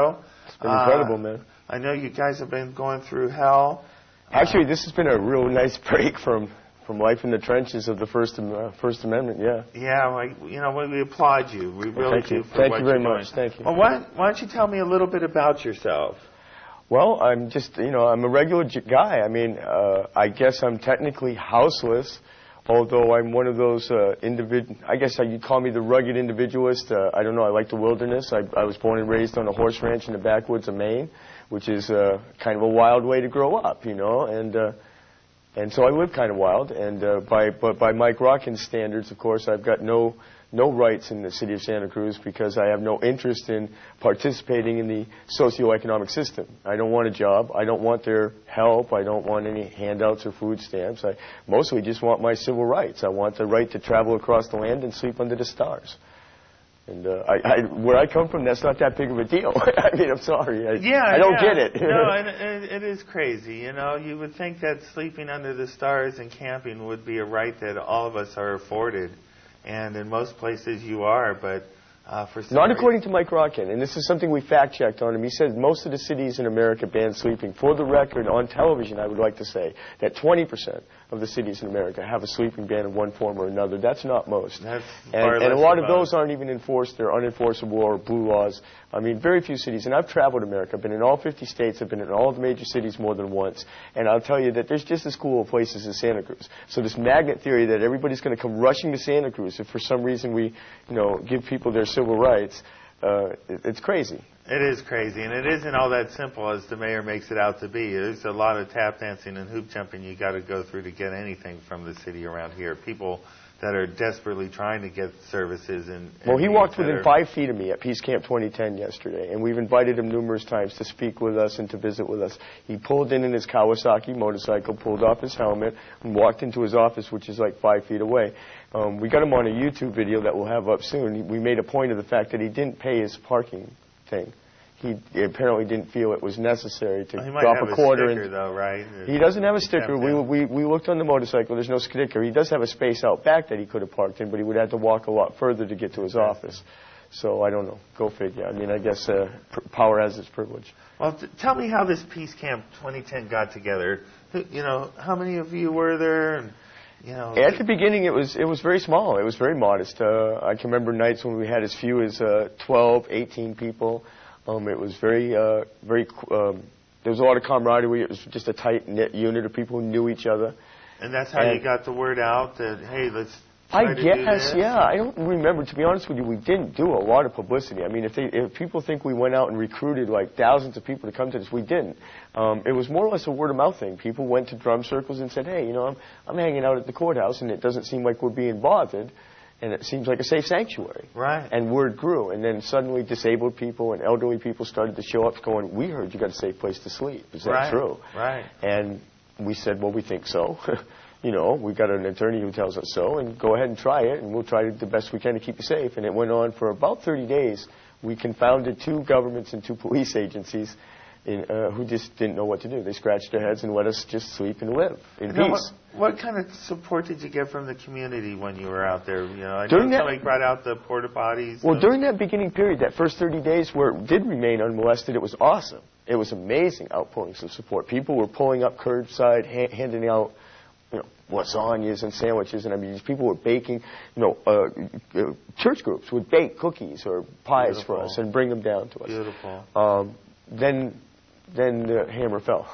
It's been incredible, uh, man. I know you guys have been going through hell. Actually, this has been a real nice break from, from life in the trenches of the First uh, First Amendment, yeah. Yeah, well, you know, we applaud you. We really well, thank do you. for Thank what you very you're much. doing. Thank you. Well, why, why don't you tell me a little bit about yourself? Well, I'm just, you know, I'm a regular j- guy. I mean, uh, I guess I'm technically houseless, although I'm one of those uh, individ. I guess you'd call me the rugged individualist. Uh, I don't know. I like the wilderness. I, I was born and raised on a horse ranch in the backwoods of Maine, which is uh, kind of a wild way to grow up, you know. And uh, and so I live kind of wild. And uh, by but by Mike Rockin's standards, of course, I've got no. no rights in the city of Santa Cruz because I have no interest in participating in the socioeconomic system. I don't want a job. I don't want their help. I don't want any handouts or food stamps. I mostly just want my civil rights. I want the right to travel across the land and sleep under the stars. And uh, I, I, where I come from, that's not that big of a deal. I mean, I'm sorry. I, yeah, I don't yeah. get it. No, and it, it is crazy. You know, you would think that sleeping under the stars and camping would be a right that all of us are afforded. And in most places you are, but uh, for some Not reason. according to Mike Rockin, and this is something we fact-checked on him. He said most of the cities in America ban sleeping. For the record, on television, I would like to say that twenty percent of the cities in America have a sleeping ban in one form or another. That's not most. That's and, and a lot of those aren't even enforced. They're unenforceable or blue laws. I mean, very few cities. And I've traveled America. I've been in all fifty states. I've been in all the major cities more than once. And I'll tell you that there's just as cool of places as Santa Cruz. So this magnet theory that everybody's going to come rushing to Santa Cruz if for some reason we, you know, give people their civil rights, uh, it, it's crazy. It is crazy, and it isn't all that simple as the mayor makes it out to be. There's a lot of tap dancing and hoop jumping you got to go through to get anything from the city around here. People that are desperately trying to get services. And, and well, he walked within are, five feet of me at Peace Camp twenty ten yesterday, and we've invited him numerous times to speak with us and to visit with us. He pulled in in his Kawasaki motorcycle, pulled off his helmet, and walked into his office, which is like five feet away. Um, we got him on a YouTube video that we'll have up soon. We made a point of the fact that he didn't pay his parking thing. He apparently didn't feel it was necessary to well, drop a quarter. He might have a sticker, though, right? He doesn't have a sticker. We, we we looked on the motorcycle. There's no sticker. He does have a space out back that he could have parked in, but he would have to walk a lot further to get to his office. So I don't know. Go figure. I mean, I guess uh, pr- power has its privilege. Well, t- tell me how this Peace Camp twenty ten got together. You know, how many of you were there? And, you know, at the beginning, it was it was very small. It was very modest. Uh, I can remember nights when we had as few as uh, twelve, eighteen people. Um, it was very, uh, very. Um, there was a lot of camaraderie. It was just a tight knit unit of people who knew each other. And that's how and you got the word out that hey, let's. Try I to guess, do this. yeah. I don't remember. To be honest with you, we didn't do a lot of publicity. I mean, if they, if people think we went out and recruited like thousands of people to come to this, we didn't. Um, it was more or less a word of mouth thing. People went to drum circles and said, "Hey, you know, I'm I'm hanging out at the courthouse, and it doesn't seem like we're being bothered." And it seems like a safe sanctuary. Right. And word grew. And then suddenly disabled people and elderly people started to show up going, we heard you got a safe place to sleep. Is that right. true? Right. And we said, well, we think so. You know, we got an attorney who tells us so. And go ahead and try it. And we'll try the best we can to keep you safe. And it went on for about thirty days. We confounded two governments and two police agencies in, uh, who just didn't know what to do. They scratched their heads and let us just sleep and live in now, peace. What, what kind of support did you get from the community when you were out there? You know, I During know that, somebody brought out the porta potties. Well, those. during that beginning period, that first thirty days where it did remain unmolested, it was awesome. It was amazing outpourings of support. People were pulling up curbside, ha- handing out, you know, lasagnas and sandwiches, and I mean, these people were baking. You know, uh, uh, church groups would bake cookies or pies Beautiful. for us and bring them down to us. Beautiful. Um, then, then the hammer fell.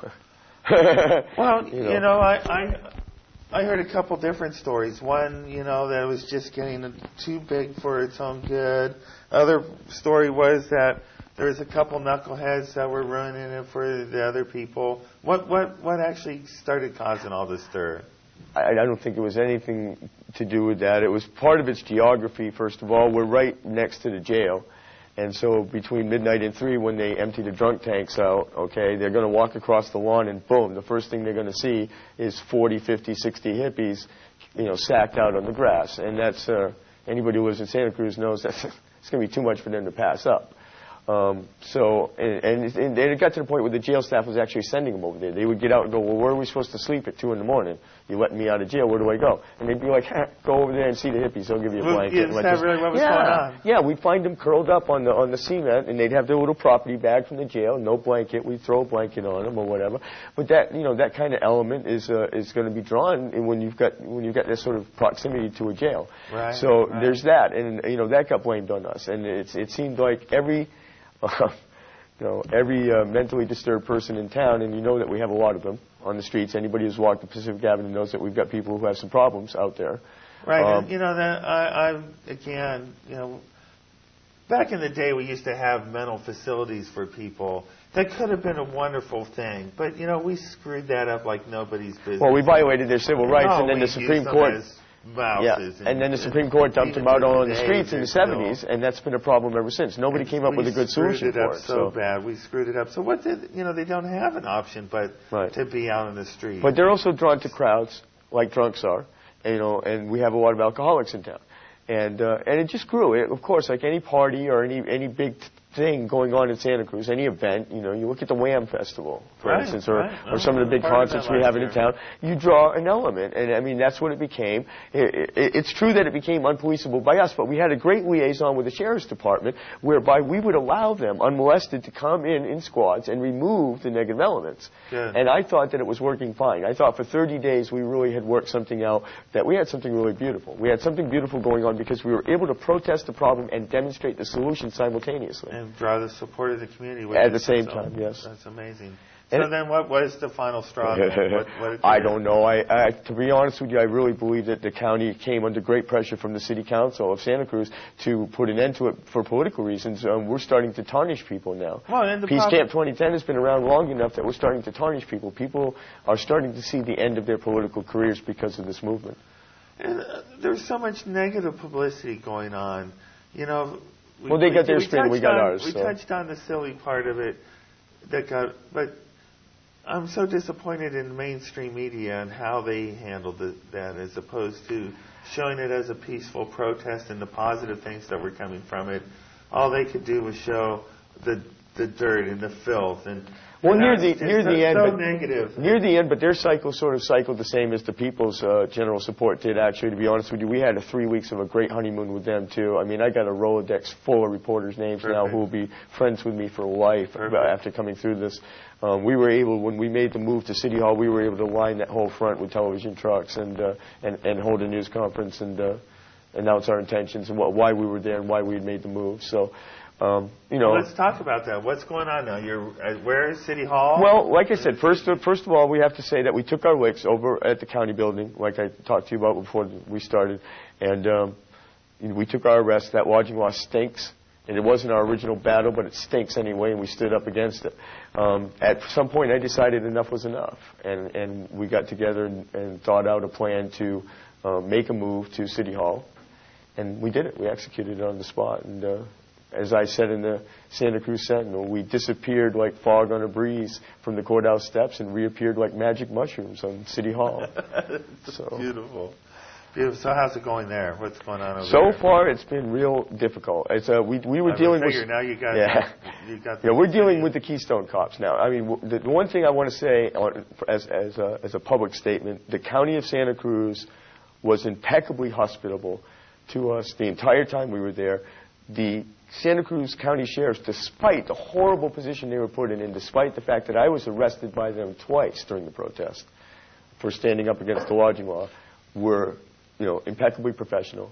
Well, you know, you know I, I I heard a couple different stories. One, you know, that it was just getting too big for its own good. Other story was that there was a couple knuckleheads that were ruining it for the other people. What what what actually started causing all this stir? I, I don't think it was anything to do with that. It was part of its geography, first of all. We're right next to the jail. And so between midnight and three, when they empty the drunk tanks out, okay, they're going to walk across the lawn and boom, the first thing they're going to see is forty, fifty, sixty hippies, you know, sacked out on the grass. And that's, uh, anybody who lives in Santa Cruz knows that it's going to be too much for them to pass up. Um, so, and, and, and it got to the point where the jail staff was actually sending them over there. They would get out and go, well, where are we supposed to sleep at two in the morning? you letting me out of jail, where do I go? And they'd be like, eh, go over there and see the hippies, they'll give you a Well, blanket. yeah, and is let that this- really what was yeah. going on? Yeah, we'd find them curled up on the on the cement, and they'd have their little property bag from the jail, no blanket, we'd throw a blanket on them or whatever. But that, you know, that kind of element is uh, is going to be drawn when you've got when you've got this sort of proximity to a jail. Right, so right. there's that, and you know that got blamed on us, and it's it seemed like every. Uh, You know, every uh, mentally disturbed person in town, and you know that we have a lot of them on the streets. Anybody who's walked the Pacific Avenue knows that we've got people who have some problems out there. Right, Um, and, you know, that I, I, again, you know, back in the day we used to have mental facilities for people. That could have been a wonderful thing, but, you know, we screwed that up like nobody's business. well, we violated their civil rights, No, and then we the Supreme used them Court. as mouses Yeah, and, and then the Supreme Court dumped even them out to on the today, streets in the they're still- seventies, and that's been a problem ever since. Nobody came up we with a good solution screwed it for up it. so bad. We screwed it up. So what did, you know, they don't have an option but Right. to be out on the street. But they're also drawn to crowds, like drunks are, and, you know, and we have a lot of alcoholics in town. And uh, and it just grew. It, of course, like any party or any any big t- thing going on in Santa Cruz, any event, you know, you look at the Wham Festival, for Right, instance, or, right. or some of the big Part of concerts that we last have in year. town, you draw an element. And, I mean, that's what it became. It, it, it's true that it became unpoliceable by us, but we had a great liaison with the Sheriff's Department whereby we would allow them, unmolested, to come in in squads and remove the negative elements. Good. And I thought that it was working fine. I thought for thirty days we really had worked something out, that we had something really beautiful. We had something beautiful going on because we were able to protest the problem and demonstrate the solution simultaneously. And draw the support of the community with At it. the same So time, yes. That's amazing. And So then what was the final straw? then? What, what did I you- don't know. I, I, to be honest with you, I really believe that the county came under great pressure from the City Council of Santa Cruz to put an end to it for political reasons. Um, we're starting to tarnish people now. Well, and the Peace problem- Camp twenty ten has been around long enough that we're starting to tarnish people. People are starting to see the end of their political careers because of this movement. And, uh, there's so much negative publicity going on. You know. We, Well, they got their we spin and we touched got on- ours, We so. touched on the silly part of it that got, but I'm so disappointed in mainstream media and how they handled it, that, as opposed to showing it as a peaceful protest and the positive things that were coming from it. All they could do was show the the dirt and the filth and. Well, and near that's the just near so, the end, so but negative. near the end, but their cycle sort of cycled the same as the People's uh, General Support did. Actually, to be honest with you, we had a three weeks of a great honeymoon with them too. I mean, I got a Rolodex full of reporters' names now Perfect. who will be friends with me for life Perfect. after coming through this. Um, we were able, when we made the move to City Hall, we were able to line that whole front with television trucks and uh, and and hold a news conference and uh, announce our intentions and what, why we were there and why we had made the move. So. Um, you know, Well, let's talk about that. What's going on now? You're uh, where is City Hall? Well, like I said, first of, first of all, we have to say that we took our licks over at the county building, like I talked to you about before we started, and um, we took our arrest. That lodging law stinks, and it wasn't our original battle, but it stinks anyway, and we stood up against it. Um, at some point, I decided enough was enough, and, and we got together and, and thought out a plan to uh, make a move to City Hall, and we did it. We executed it on the spot, and uh, as I said in the Santa Cruz Sentinel, we disappeared like fog on a breeze from the courthouse steps and reappeared like magic mushrooms on City Hall. So Beautiful. Beautiful. So how's it going there? What's going on over So there? far, it's been real difficult. It's uh, we we were I dealing figure with now you got yeah. you got Yeah, we're dealing with the Keystone Cops now. I mean, w- the, the one thing I want to say on, as as a, as a public statement, the County of Santa Cruz was impeccably hospitable to us the entire time we were there. The Santa Cruz County Sheriffs, despite the horrible position they were put in, and despite the fact that I was arrested by them twice during the protest for standing up against the lodging law, were, you know, impeccably professional.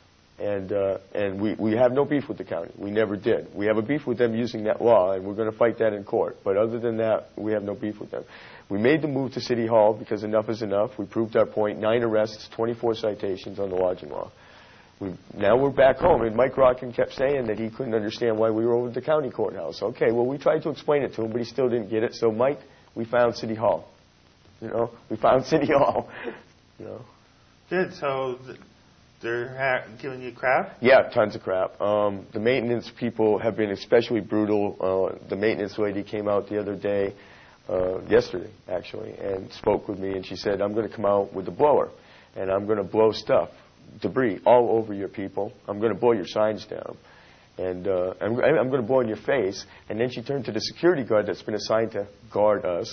And uh, and we, we have no beef with the county. We never did. We have a beef with them using that law, and we're going to fight that in court. But other than that, we have no beef with them. We made the move to City Hall because enough is enough. We proved our point. Nine arrests, twenty-four citations on the lodging law. We, now we're back home, and Mike Rockin kept saying that he couldn't understand why we were over at the county courthouse. Okay, well, we tried to explain it to him, but he still didn't get it. So, Mike, we found City Hall. You know, we found City Hall. You know. Good. So th- they're ha- giving you crap? Yeah, tons of crap. Um, the maintenance people have been especially brutal. Uh, the maintenance lady came out the other day, uh, yesterday actually, and spoke with me, and she said, I'm going to come out with a blower, and I'm going to blow stuff, debris, all over your people. I'm going to blow your signs down. And uh, I'm, I'm going to blow in your face. And then she turned to the security guard that's been assigned to guard us.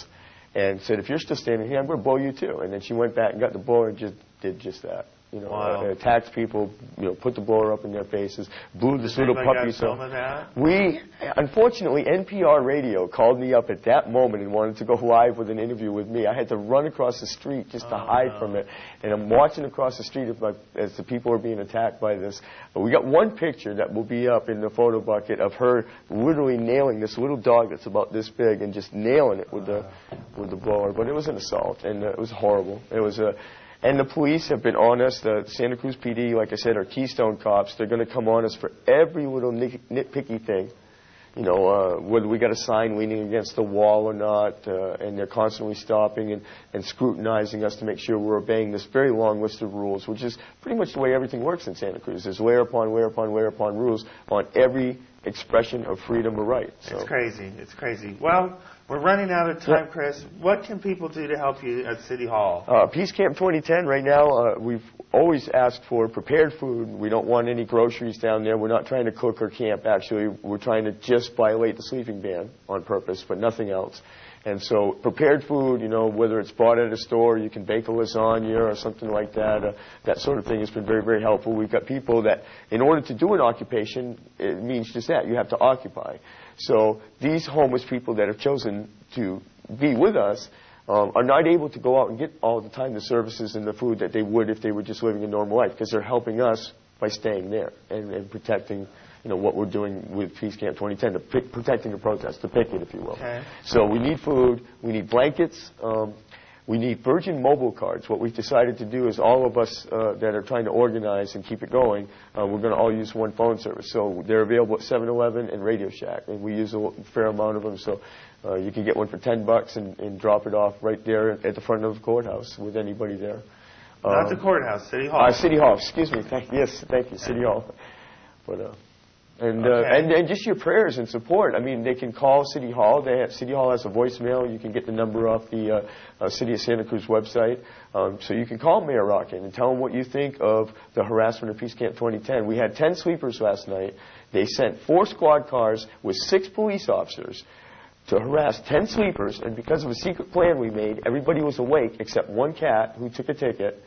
and said, if you're still standing here, I'm going to blow you too. And then she went back and got the blower and just did just that. You know, wow. uh, attacked people, you know, put the blower up in their faces, blew this Does little puppy. Got So some of that? we, unfortunately, N P R Radio called me up at that moment and wanted to go live with an interview with me. I had to run across the street just to oh, hide no. from it. And I'm watching across the street as, my, as the people are being attacked by this. But we got one picture that will be up in the photo bucket of her literally nailing this little dog that's about this big and just nailing it with the with the blower. But it was an assault, and uh, it was horrible. It was a And the police have been on us. The Santa Cruz P D, like I said, are Keystone cops. They're going to come on us for every little nit- nitpicky thing. You know, uh, whether we got a sign leaning against the wall or not, uh, and they're constantly stopping and, and scrutinizing us to make sure we're obeying this very long list of rules, which is pretty much the way everything works in Santa Cruz. There's layer upon layer upon layer upon rules on every expression of freedom or right. So. It's crazy. It's crazy. Well, we're running out of time, Chris. What can people do to help you at City Hall? Uh, Peace Camp twenty ten, right now, uh, we've always asked for prepared food. We don't want any groceries down there. We're not trying to cook or camp, actually. We're trying to just violate the sleeping ban on purpose, but nothing else. And so prepared food, you know, whether it's bought at a store, you can bake a lasagna or something like that, uh, that sort of thing has been very, very helpful. We've got people that, in order to do an occupation, it means just that. You have to occupy. So these homeless people that have chosen to be with us um, are not able to go out and get all the time the services and the food that they would if they were just living a normal life, because they're helping us by staying there and, and protecting, you know, what we're doing with Peace Camp twenty ten, the pick, protecting the protest, the picket, if you will. Okay. So we need food, we need blankets, um, we need Virgin mobile cards. What we've decided to do is all of us uh, that are trying to organize and keep it going, uh, we're going to all use one phone service. So they're available at seven eleven and Radio Shack, and we use a fair amount of them. So uh, you can get one for ten bucks and, and drop it off right there at the front of the courthouse with anybody there. Not um, the courthouse, City Hall. Uh, City Hall, excuse me. Thank, yes, thank you, City Hall. But uh, and, uh, Okay. and and just your prayers and support. I mean, they can call City Hall. They have, City Hall has a voicemail. You can get the number off the uh, uh, City of Santa Cruz website. Um, so you can call Mayor Rockin and tell him what you think of the harassment of Peace Camp twenty ten. We had ten sleepers last night. They sent four squad cars with six police officers to harass ten sleepers, and because of a secret plan we made, everybody was awake except one cat who took a ticket.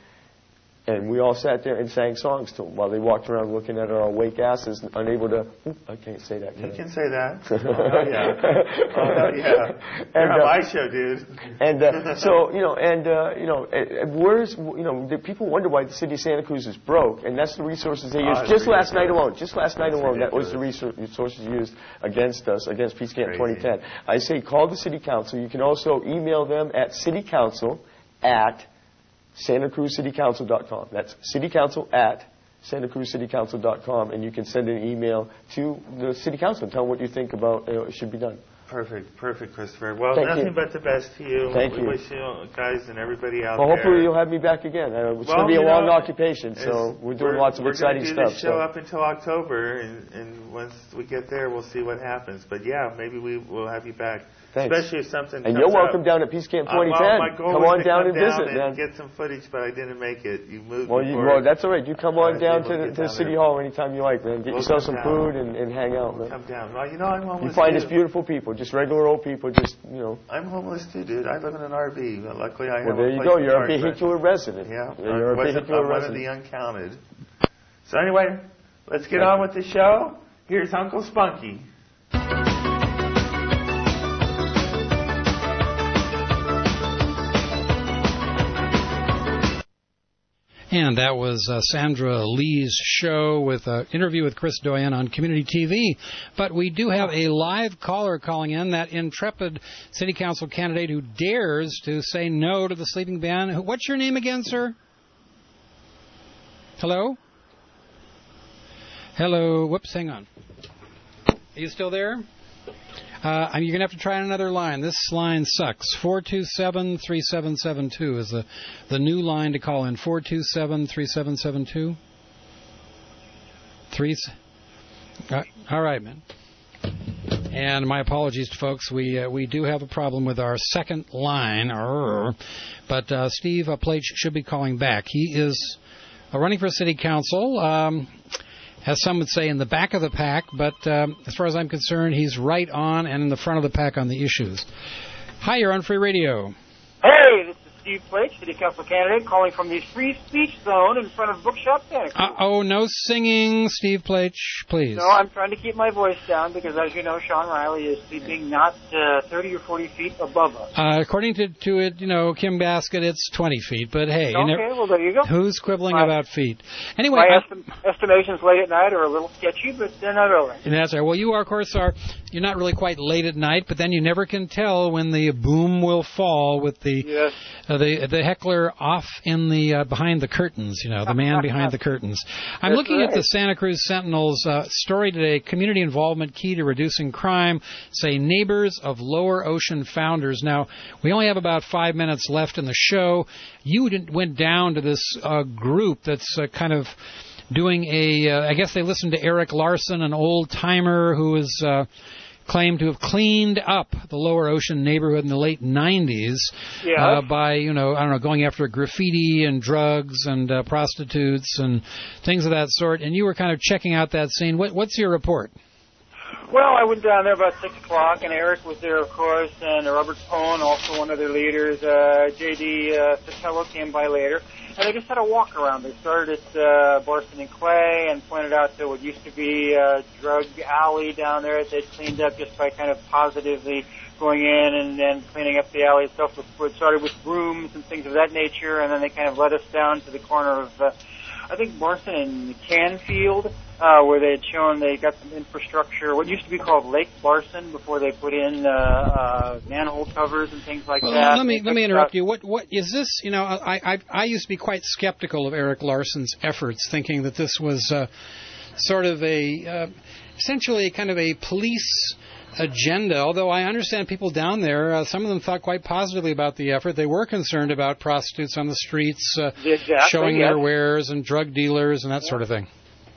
And we all sat there and sang songs to them while they walked around looking at our awake asses, unable to. Oops, I can't say that. Can You I? can say that. Oh, hell yeah. Oh, hell yeah. You're And, on uh, my show, dude. And uh, so, you know, and, uh, you know, uh, where's, you know, the people wonder why the city of Santa Cruz is broke, and that's the resources they Oh, used. that's Just last ridiculous. night alone, just last night That's alone, that was the ridiculous. resor- resources used against us, against Peace Camp Crazy. twenty ten. I say call the city council. You can also email them at citycouncil at Santa Cruz City Council dot com. That's citycouncil at Santa Cruz City Council dot com, and you can send an email to the city council and tell them what you think about uh, it should be done. Perfect, perfect, Christopher. Well, Thank nothing you. but the best to you. Thank we you. wish you guys and everybody out Well, there. hopefully you'll have me back again. Uh, it's Well, going to be a you long know, occupation, so it's- we're doing lots of we're exciting gonna do stuff. This show so. up until October, and, and once we get there, we'll see what happens. But yeah, maybe we will have you back. Thanks. Especially if something And comes you're welcome up. down at Peace Camp Uh, twenty ten. well, my goal come was on to down come and visit, and man. get some footage, but I didn't make it. You moved Well, you, before. well, that's all right. You come on I was down able to to the, get to down City there. Hall anytime you like, man. Get We'll yourself come some down. food and, and hang out, man. Come down. Well, you know, I'm homeless You find too. us beautiful people, just regular old people, just, you know. I'm homeless too, dude. I live in an R V. But luckily, I have Well, there a you place go. to You're park, a but- vehicular resident. Yeah, You're I'm a vehicular one of resident. the uncounted. So anyway, let's get on with the show. Here's Uncle Spunky. And that was uh, Sandra Lee's show with an interview with Chris Doyen on Community T V. But we do have a live caller calling in, that intrepid city council candidate who dares to say no to the sleeping ban. Who- What's your name again, sir? Hello? Hello? Whoops, hang on. Are you still there? Uh, you're going to have to try another line. This line sucks. four two seven, three seven seven two is the, the new line to call in. four two seven, three seven seven two. Three. Uh, all right, man. And my apologies to folks. We uh, we do have a problem with our second line. Arr. But uh, Steve uh, Plage should be calling back. He is uh, running for city council. Um, as some would say, in the back of the pack, but um, as far as I'm concerned, he's right on and in the front of the pack on the issues. Hi, you're on Free Radio. Hey, this is Steve Flake, City Council candidate, calling from the free speech zone in front of Bookshop Santa Cruz. Uh, oh, no singing, Steve Plach, please. No, I'm trying to keep my voice down because, as you know, Sean Riley is sleeping not uh, thirty or forty feet above us. Uh, according to, to it, you know, Kim Basket, it's twenty feet. But hey, okay, you never, well, there you go. Who's quibbling my, about feet? Anyway, my I, estim- estimations late at night are a little sketchy, but they're not over. That's right. Well, you, are, of course, are you're not really quite late at night, but then you never can tell when the boom will fall with the yes. uh, the the heckler off in the uh, behind the curtains. You know, the man behind the curtains. I'm That's looking right. at the Santa Cruz Sentinel's uh, story today. Community involvement key to reducing crime. Say neighbors of Lower Ocean founders. Now we only have about five minutes left in the show. You didn't, went down to this uh, group that's uh, kind of doing a. Uh, I guess they listened to Eric Larson, an old timer who is. Uh, claimed to have cleaned up the Lower Ocean neighborhood in the late nineties yes. uh, by, you know, I don't know, going after graffiti and drugs and uh, prostitutes and things of that sort. And you were kind of checking out that scene. What, what's your report? Well, I went down there about six o'clock, and Eric was there, of course, and Robert Pone, also one of their leaders. Uh, J D uh, Sotelo came by later. And they just had a walk around. They started at uh, Barson and Clay and pointed out that what used to be a drug alley down there they'd cleaned up just by kind of positively going in and, and cleaning up the alley itself. It started with brooms and things of that nature, and then they kind of led us down to the corner of, uh, I think, Barson and Canfield, uh, where they had shown they got some infrastructure, what used to be called Lake Barson, before they put in uh, uh, manhole covers and things like well, that. Let me let me interrupt you. What what is this? You know, I, I I used to be quite skeptical of Eric Larson's efforts, thinking that this was uh, sort of a uh, essentially kind of a police agenda, although I understand people down there, uh, some of them thought quite positively about the effort. They were concerned about prostitutes on the streets uh, exactly, showing yes. their wares and drug dealers and that yeah. sort of thing.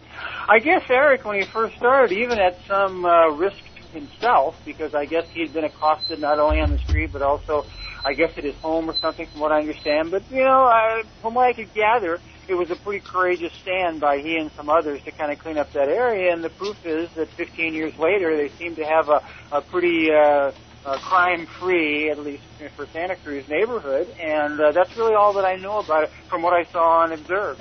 I guess Eric, when he first started, even at some uh, risk to himself, because I guess he had been accosted not only on the street, but also, I guess, at his home or something, from what I understand. But, you know, I, from what I could gather, it was a pretty courageous stand by he and some others to kind of clean up that area. And the proof is that fifteen years later, they seem to have a, a pretty uh, uh, crime-free, at least for Santa Cruz neighborhood. And uh, that's really all that I know about it from what I saw and observed.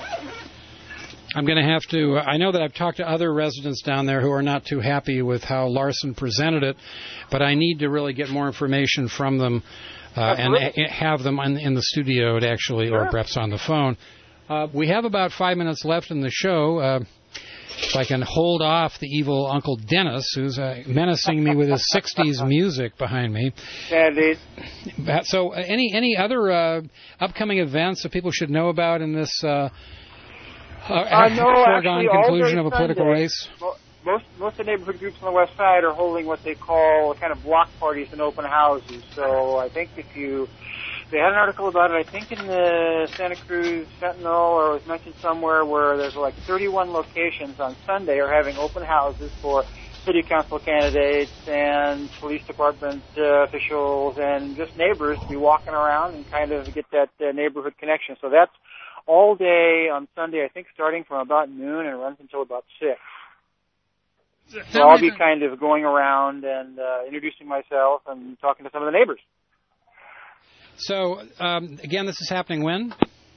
I'm going to have to, I know that I've talked to other residents down there who are not too happy with how Larson presented it, but I need to really get more information from them uh, and a- have them in, in the studio to actually, sure. or perhaps on the phone. Uh, we have about five minutes left in the show. Uh, if I can hold off the evil Uncle Dennis, who's uh, menacing me with his sixties music behind me. Indeed. So uh, any, any other uh, upcoming events that people should know about in this uh, Uh, uh, no, foregone actually, conclusion of a Sunday, political race? Most most of the neighborhood groups on the west side are holding what they call kind of block parties and open houses. So I think if you, they had an article about it, I think in the Santa Cruz Sentinel, or it was mentioned somewhere where there's like thirty-one locations on Sunday are having open houses for city council candidates and police department uh, officials and just neighbors to be walking around and kind of get that uh, neighborhood connection. So that's all day on Sunday, I think, starting from about noon and runs until about six. So I'll be kind of going around and uh, introducing myself and talking to some of the neighbors. So, um, again, this is happening when?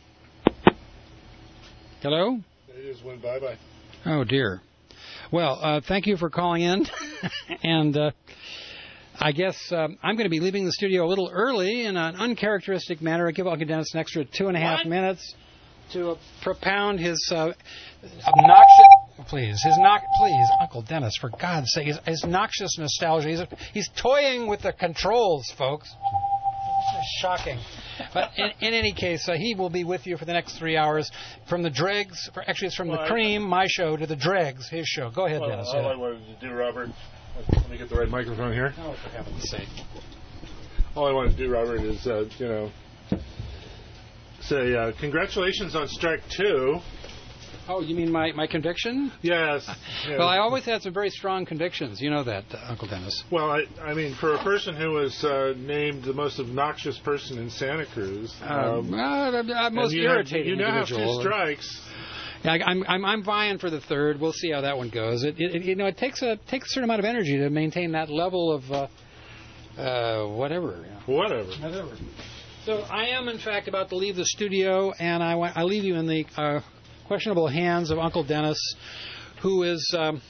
Hello? It just went bye-bye. Oh, dear. Well, uh, thank you for calling in. and uh, I guess um, I'm going to be leaving the studio a little early in an uncharacteristic manner. I give Uncle Dennis an extra two and a half what? minutes to uh, propound his uh, obnoxious... Please, his knock. Please, Uncle Dennis, for God's sake, his, his noxious nostalgia. He's, he's toying with the controls, folks. This is shocking. But in, in any case, uh, he will be with you for the next three hours. From the dregs, for, actually it's from well, the cream, my show, to the dregs, his show. Go ahead, well, Dennis. All yeah. I wanted to do, Robert, let me get the right microphone here. Oh, for heaven's sake. All I wanted to do, Robert, is, uh, you know, say uh, congratulations on strike two. Oh, you mean my, my conviction? Yes. Yeah. Well, I always had some very strong convictions. You know that, uh, Uncle Dennis. Well, I, I mean, for a person who was uh, named the most obnoxious person in Santa Cruz, um, um, uh, most you irritating have, you now have individual. two strikes. Yeah, I'm I'm I'm vying for the third. We'll see how that one goes. It, it you know it takes a takes a certain amount of energy to maintain that level of uh, Uh, whatever. Yeah. Whatever. Whatever. So I am, in fact, about to leave the studio, and I, I leave you in the uh, questionable hands of Uncle Dennis, who is um,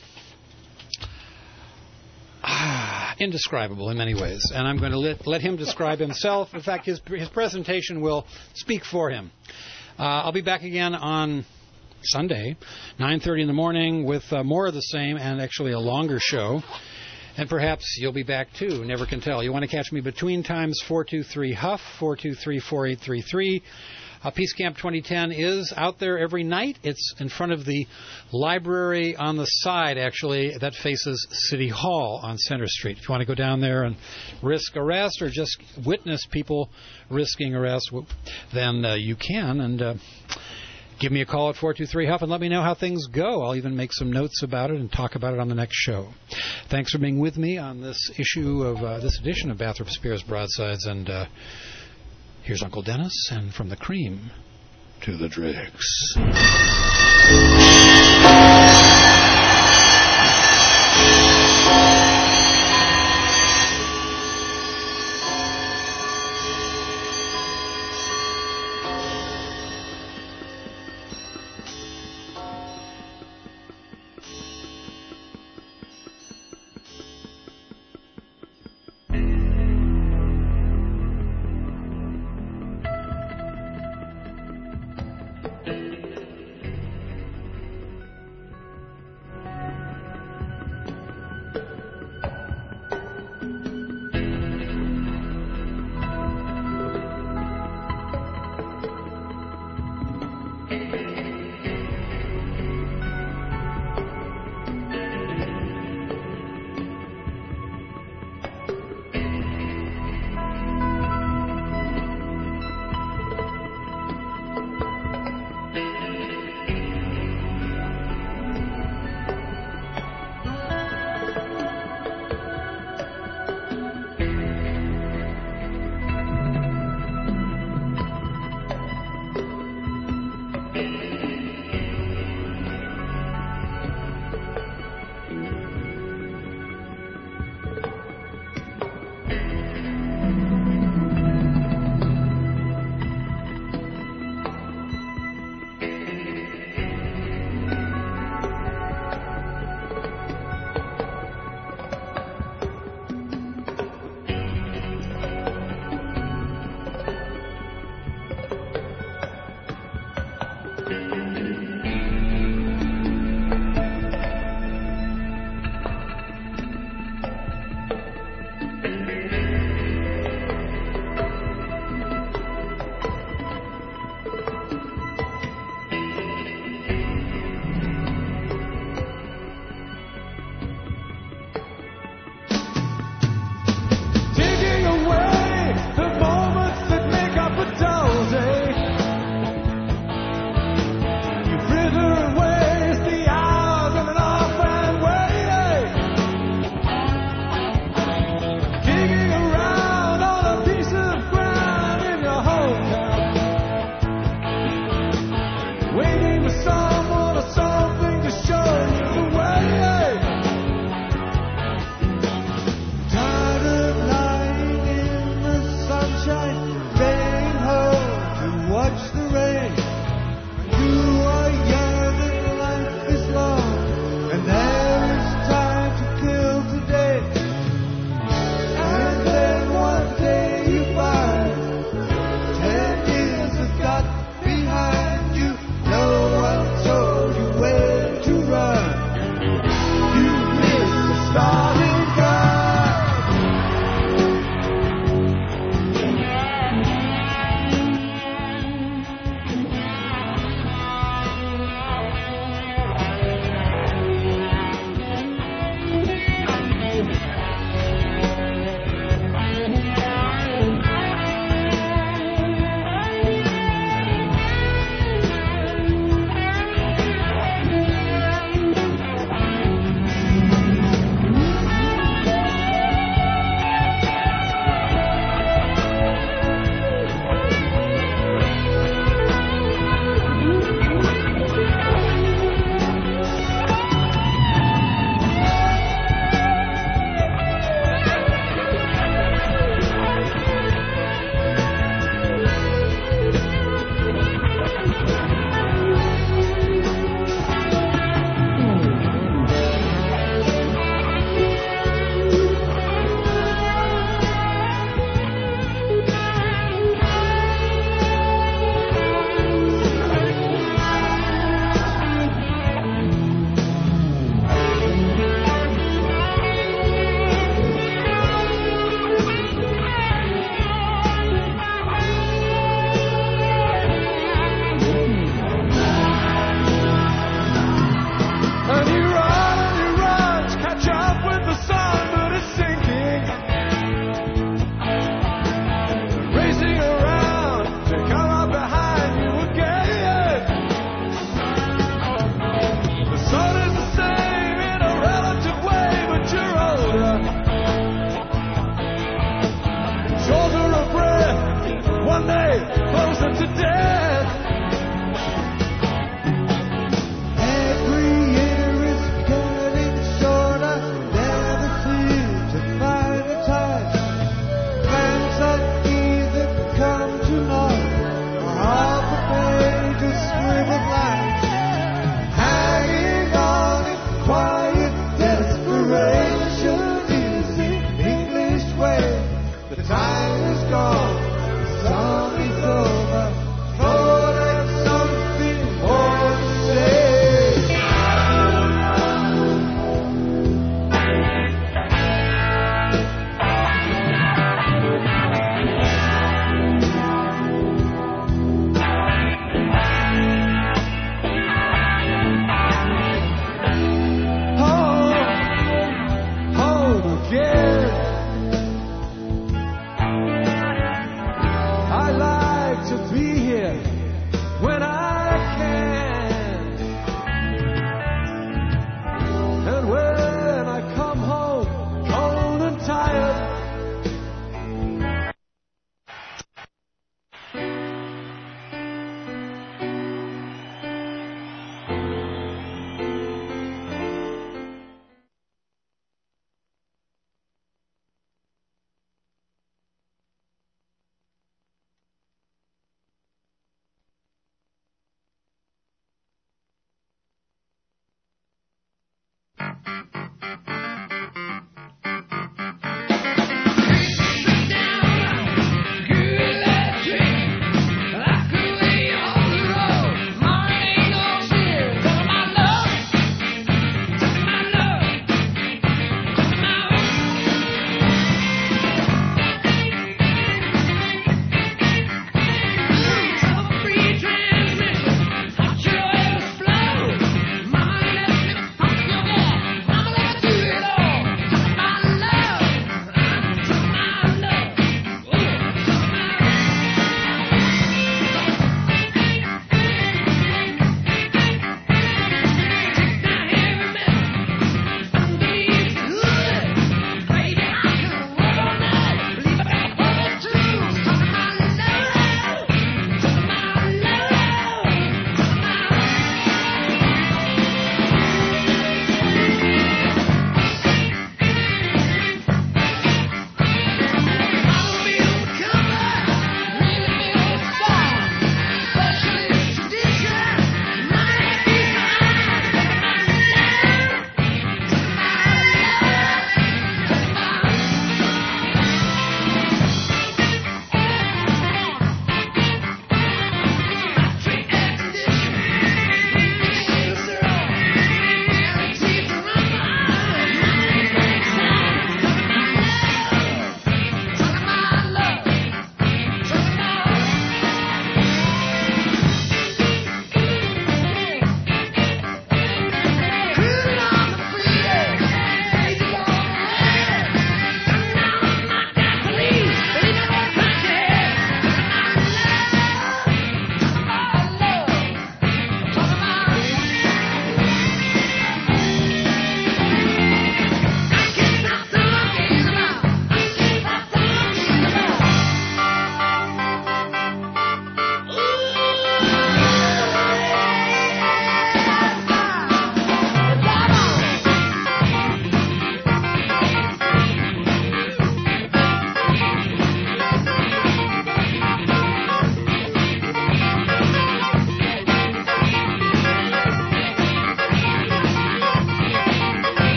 ah, indescribable in many ways. And I'm going to let, let him describe himself. In fact, his, his presentation will speak for him. Uh, I'll be back again on Sunday, nine thirty in the morning, with uh, more of the same and actually a longer show. And perhaps you'll be back, too. Never can tell. You want to catch me between times four two three Huff, four two three, four eight three three. Uh, Peace Camp twenty ten is out there every night. It's in front of the library on the side, actually, that faces City Hall on Center Street. If you want to go down there and risk arrest or just witness people risking arrest, then uh, you can. And uh, give me a call at four two three Huff and let me know how things go. I'll even make some notes about it and talk about it on the next show. Thanks for being with me on this issue of uh, this edition of Bathrop Spears Broadsides. And uh, here's Uncle Dennis, and from the cream to the dregs. I'm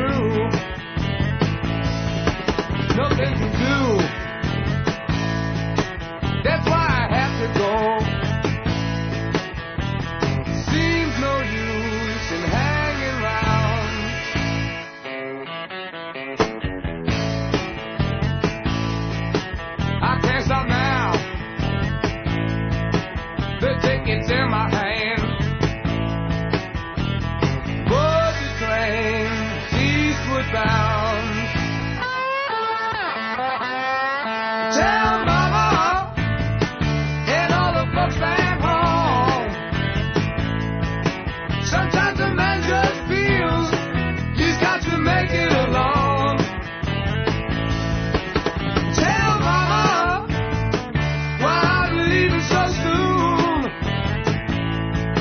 through. Nothing to do. That's why I have to go. Seems no use in hanging around. I can't stop now. The ticket's in my hand. Board the train, eastward bound. Tell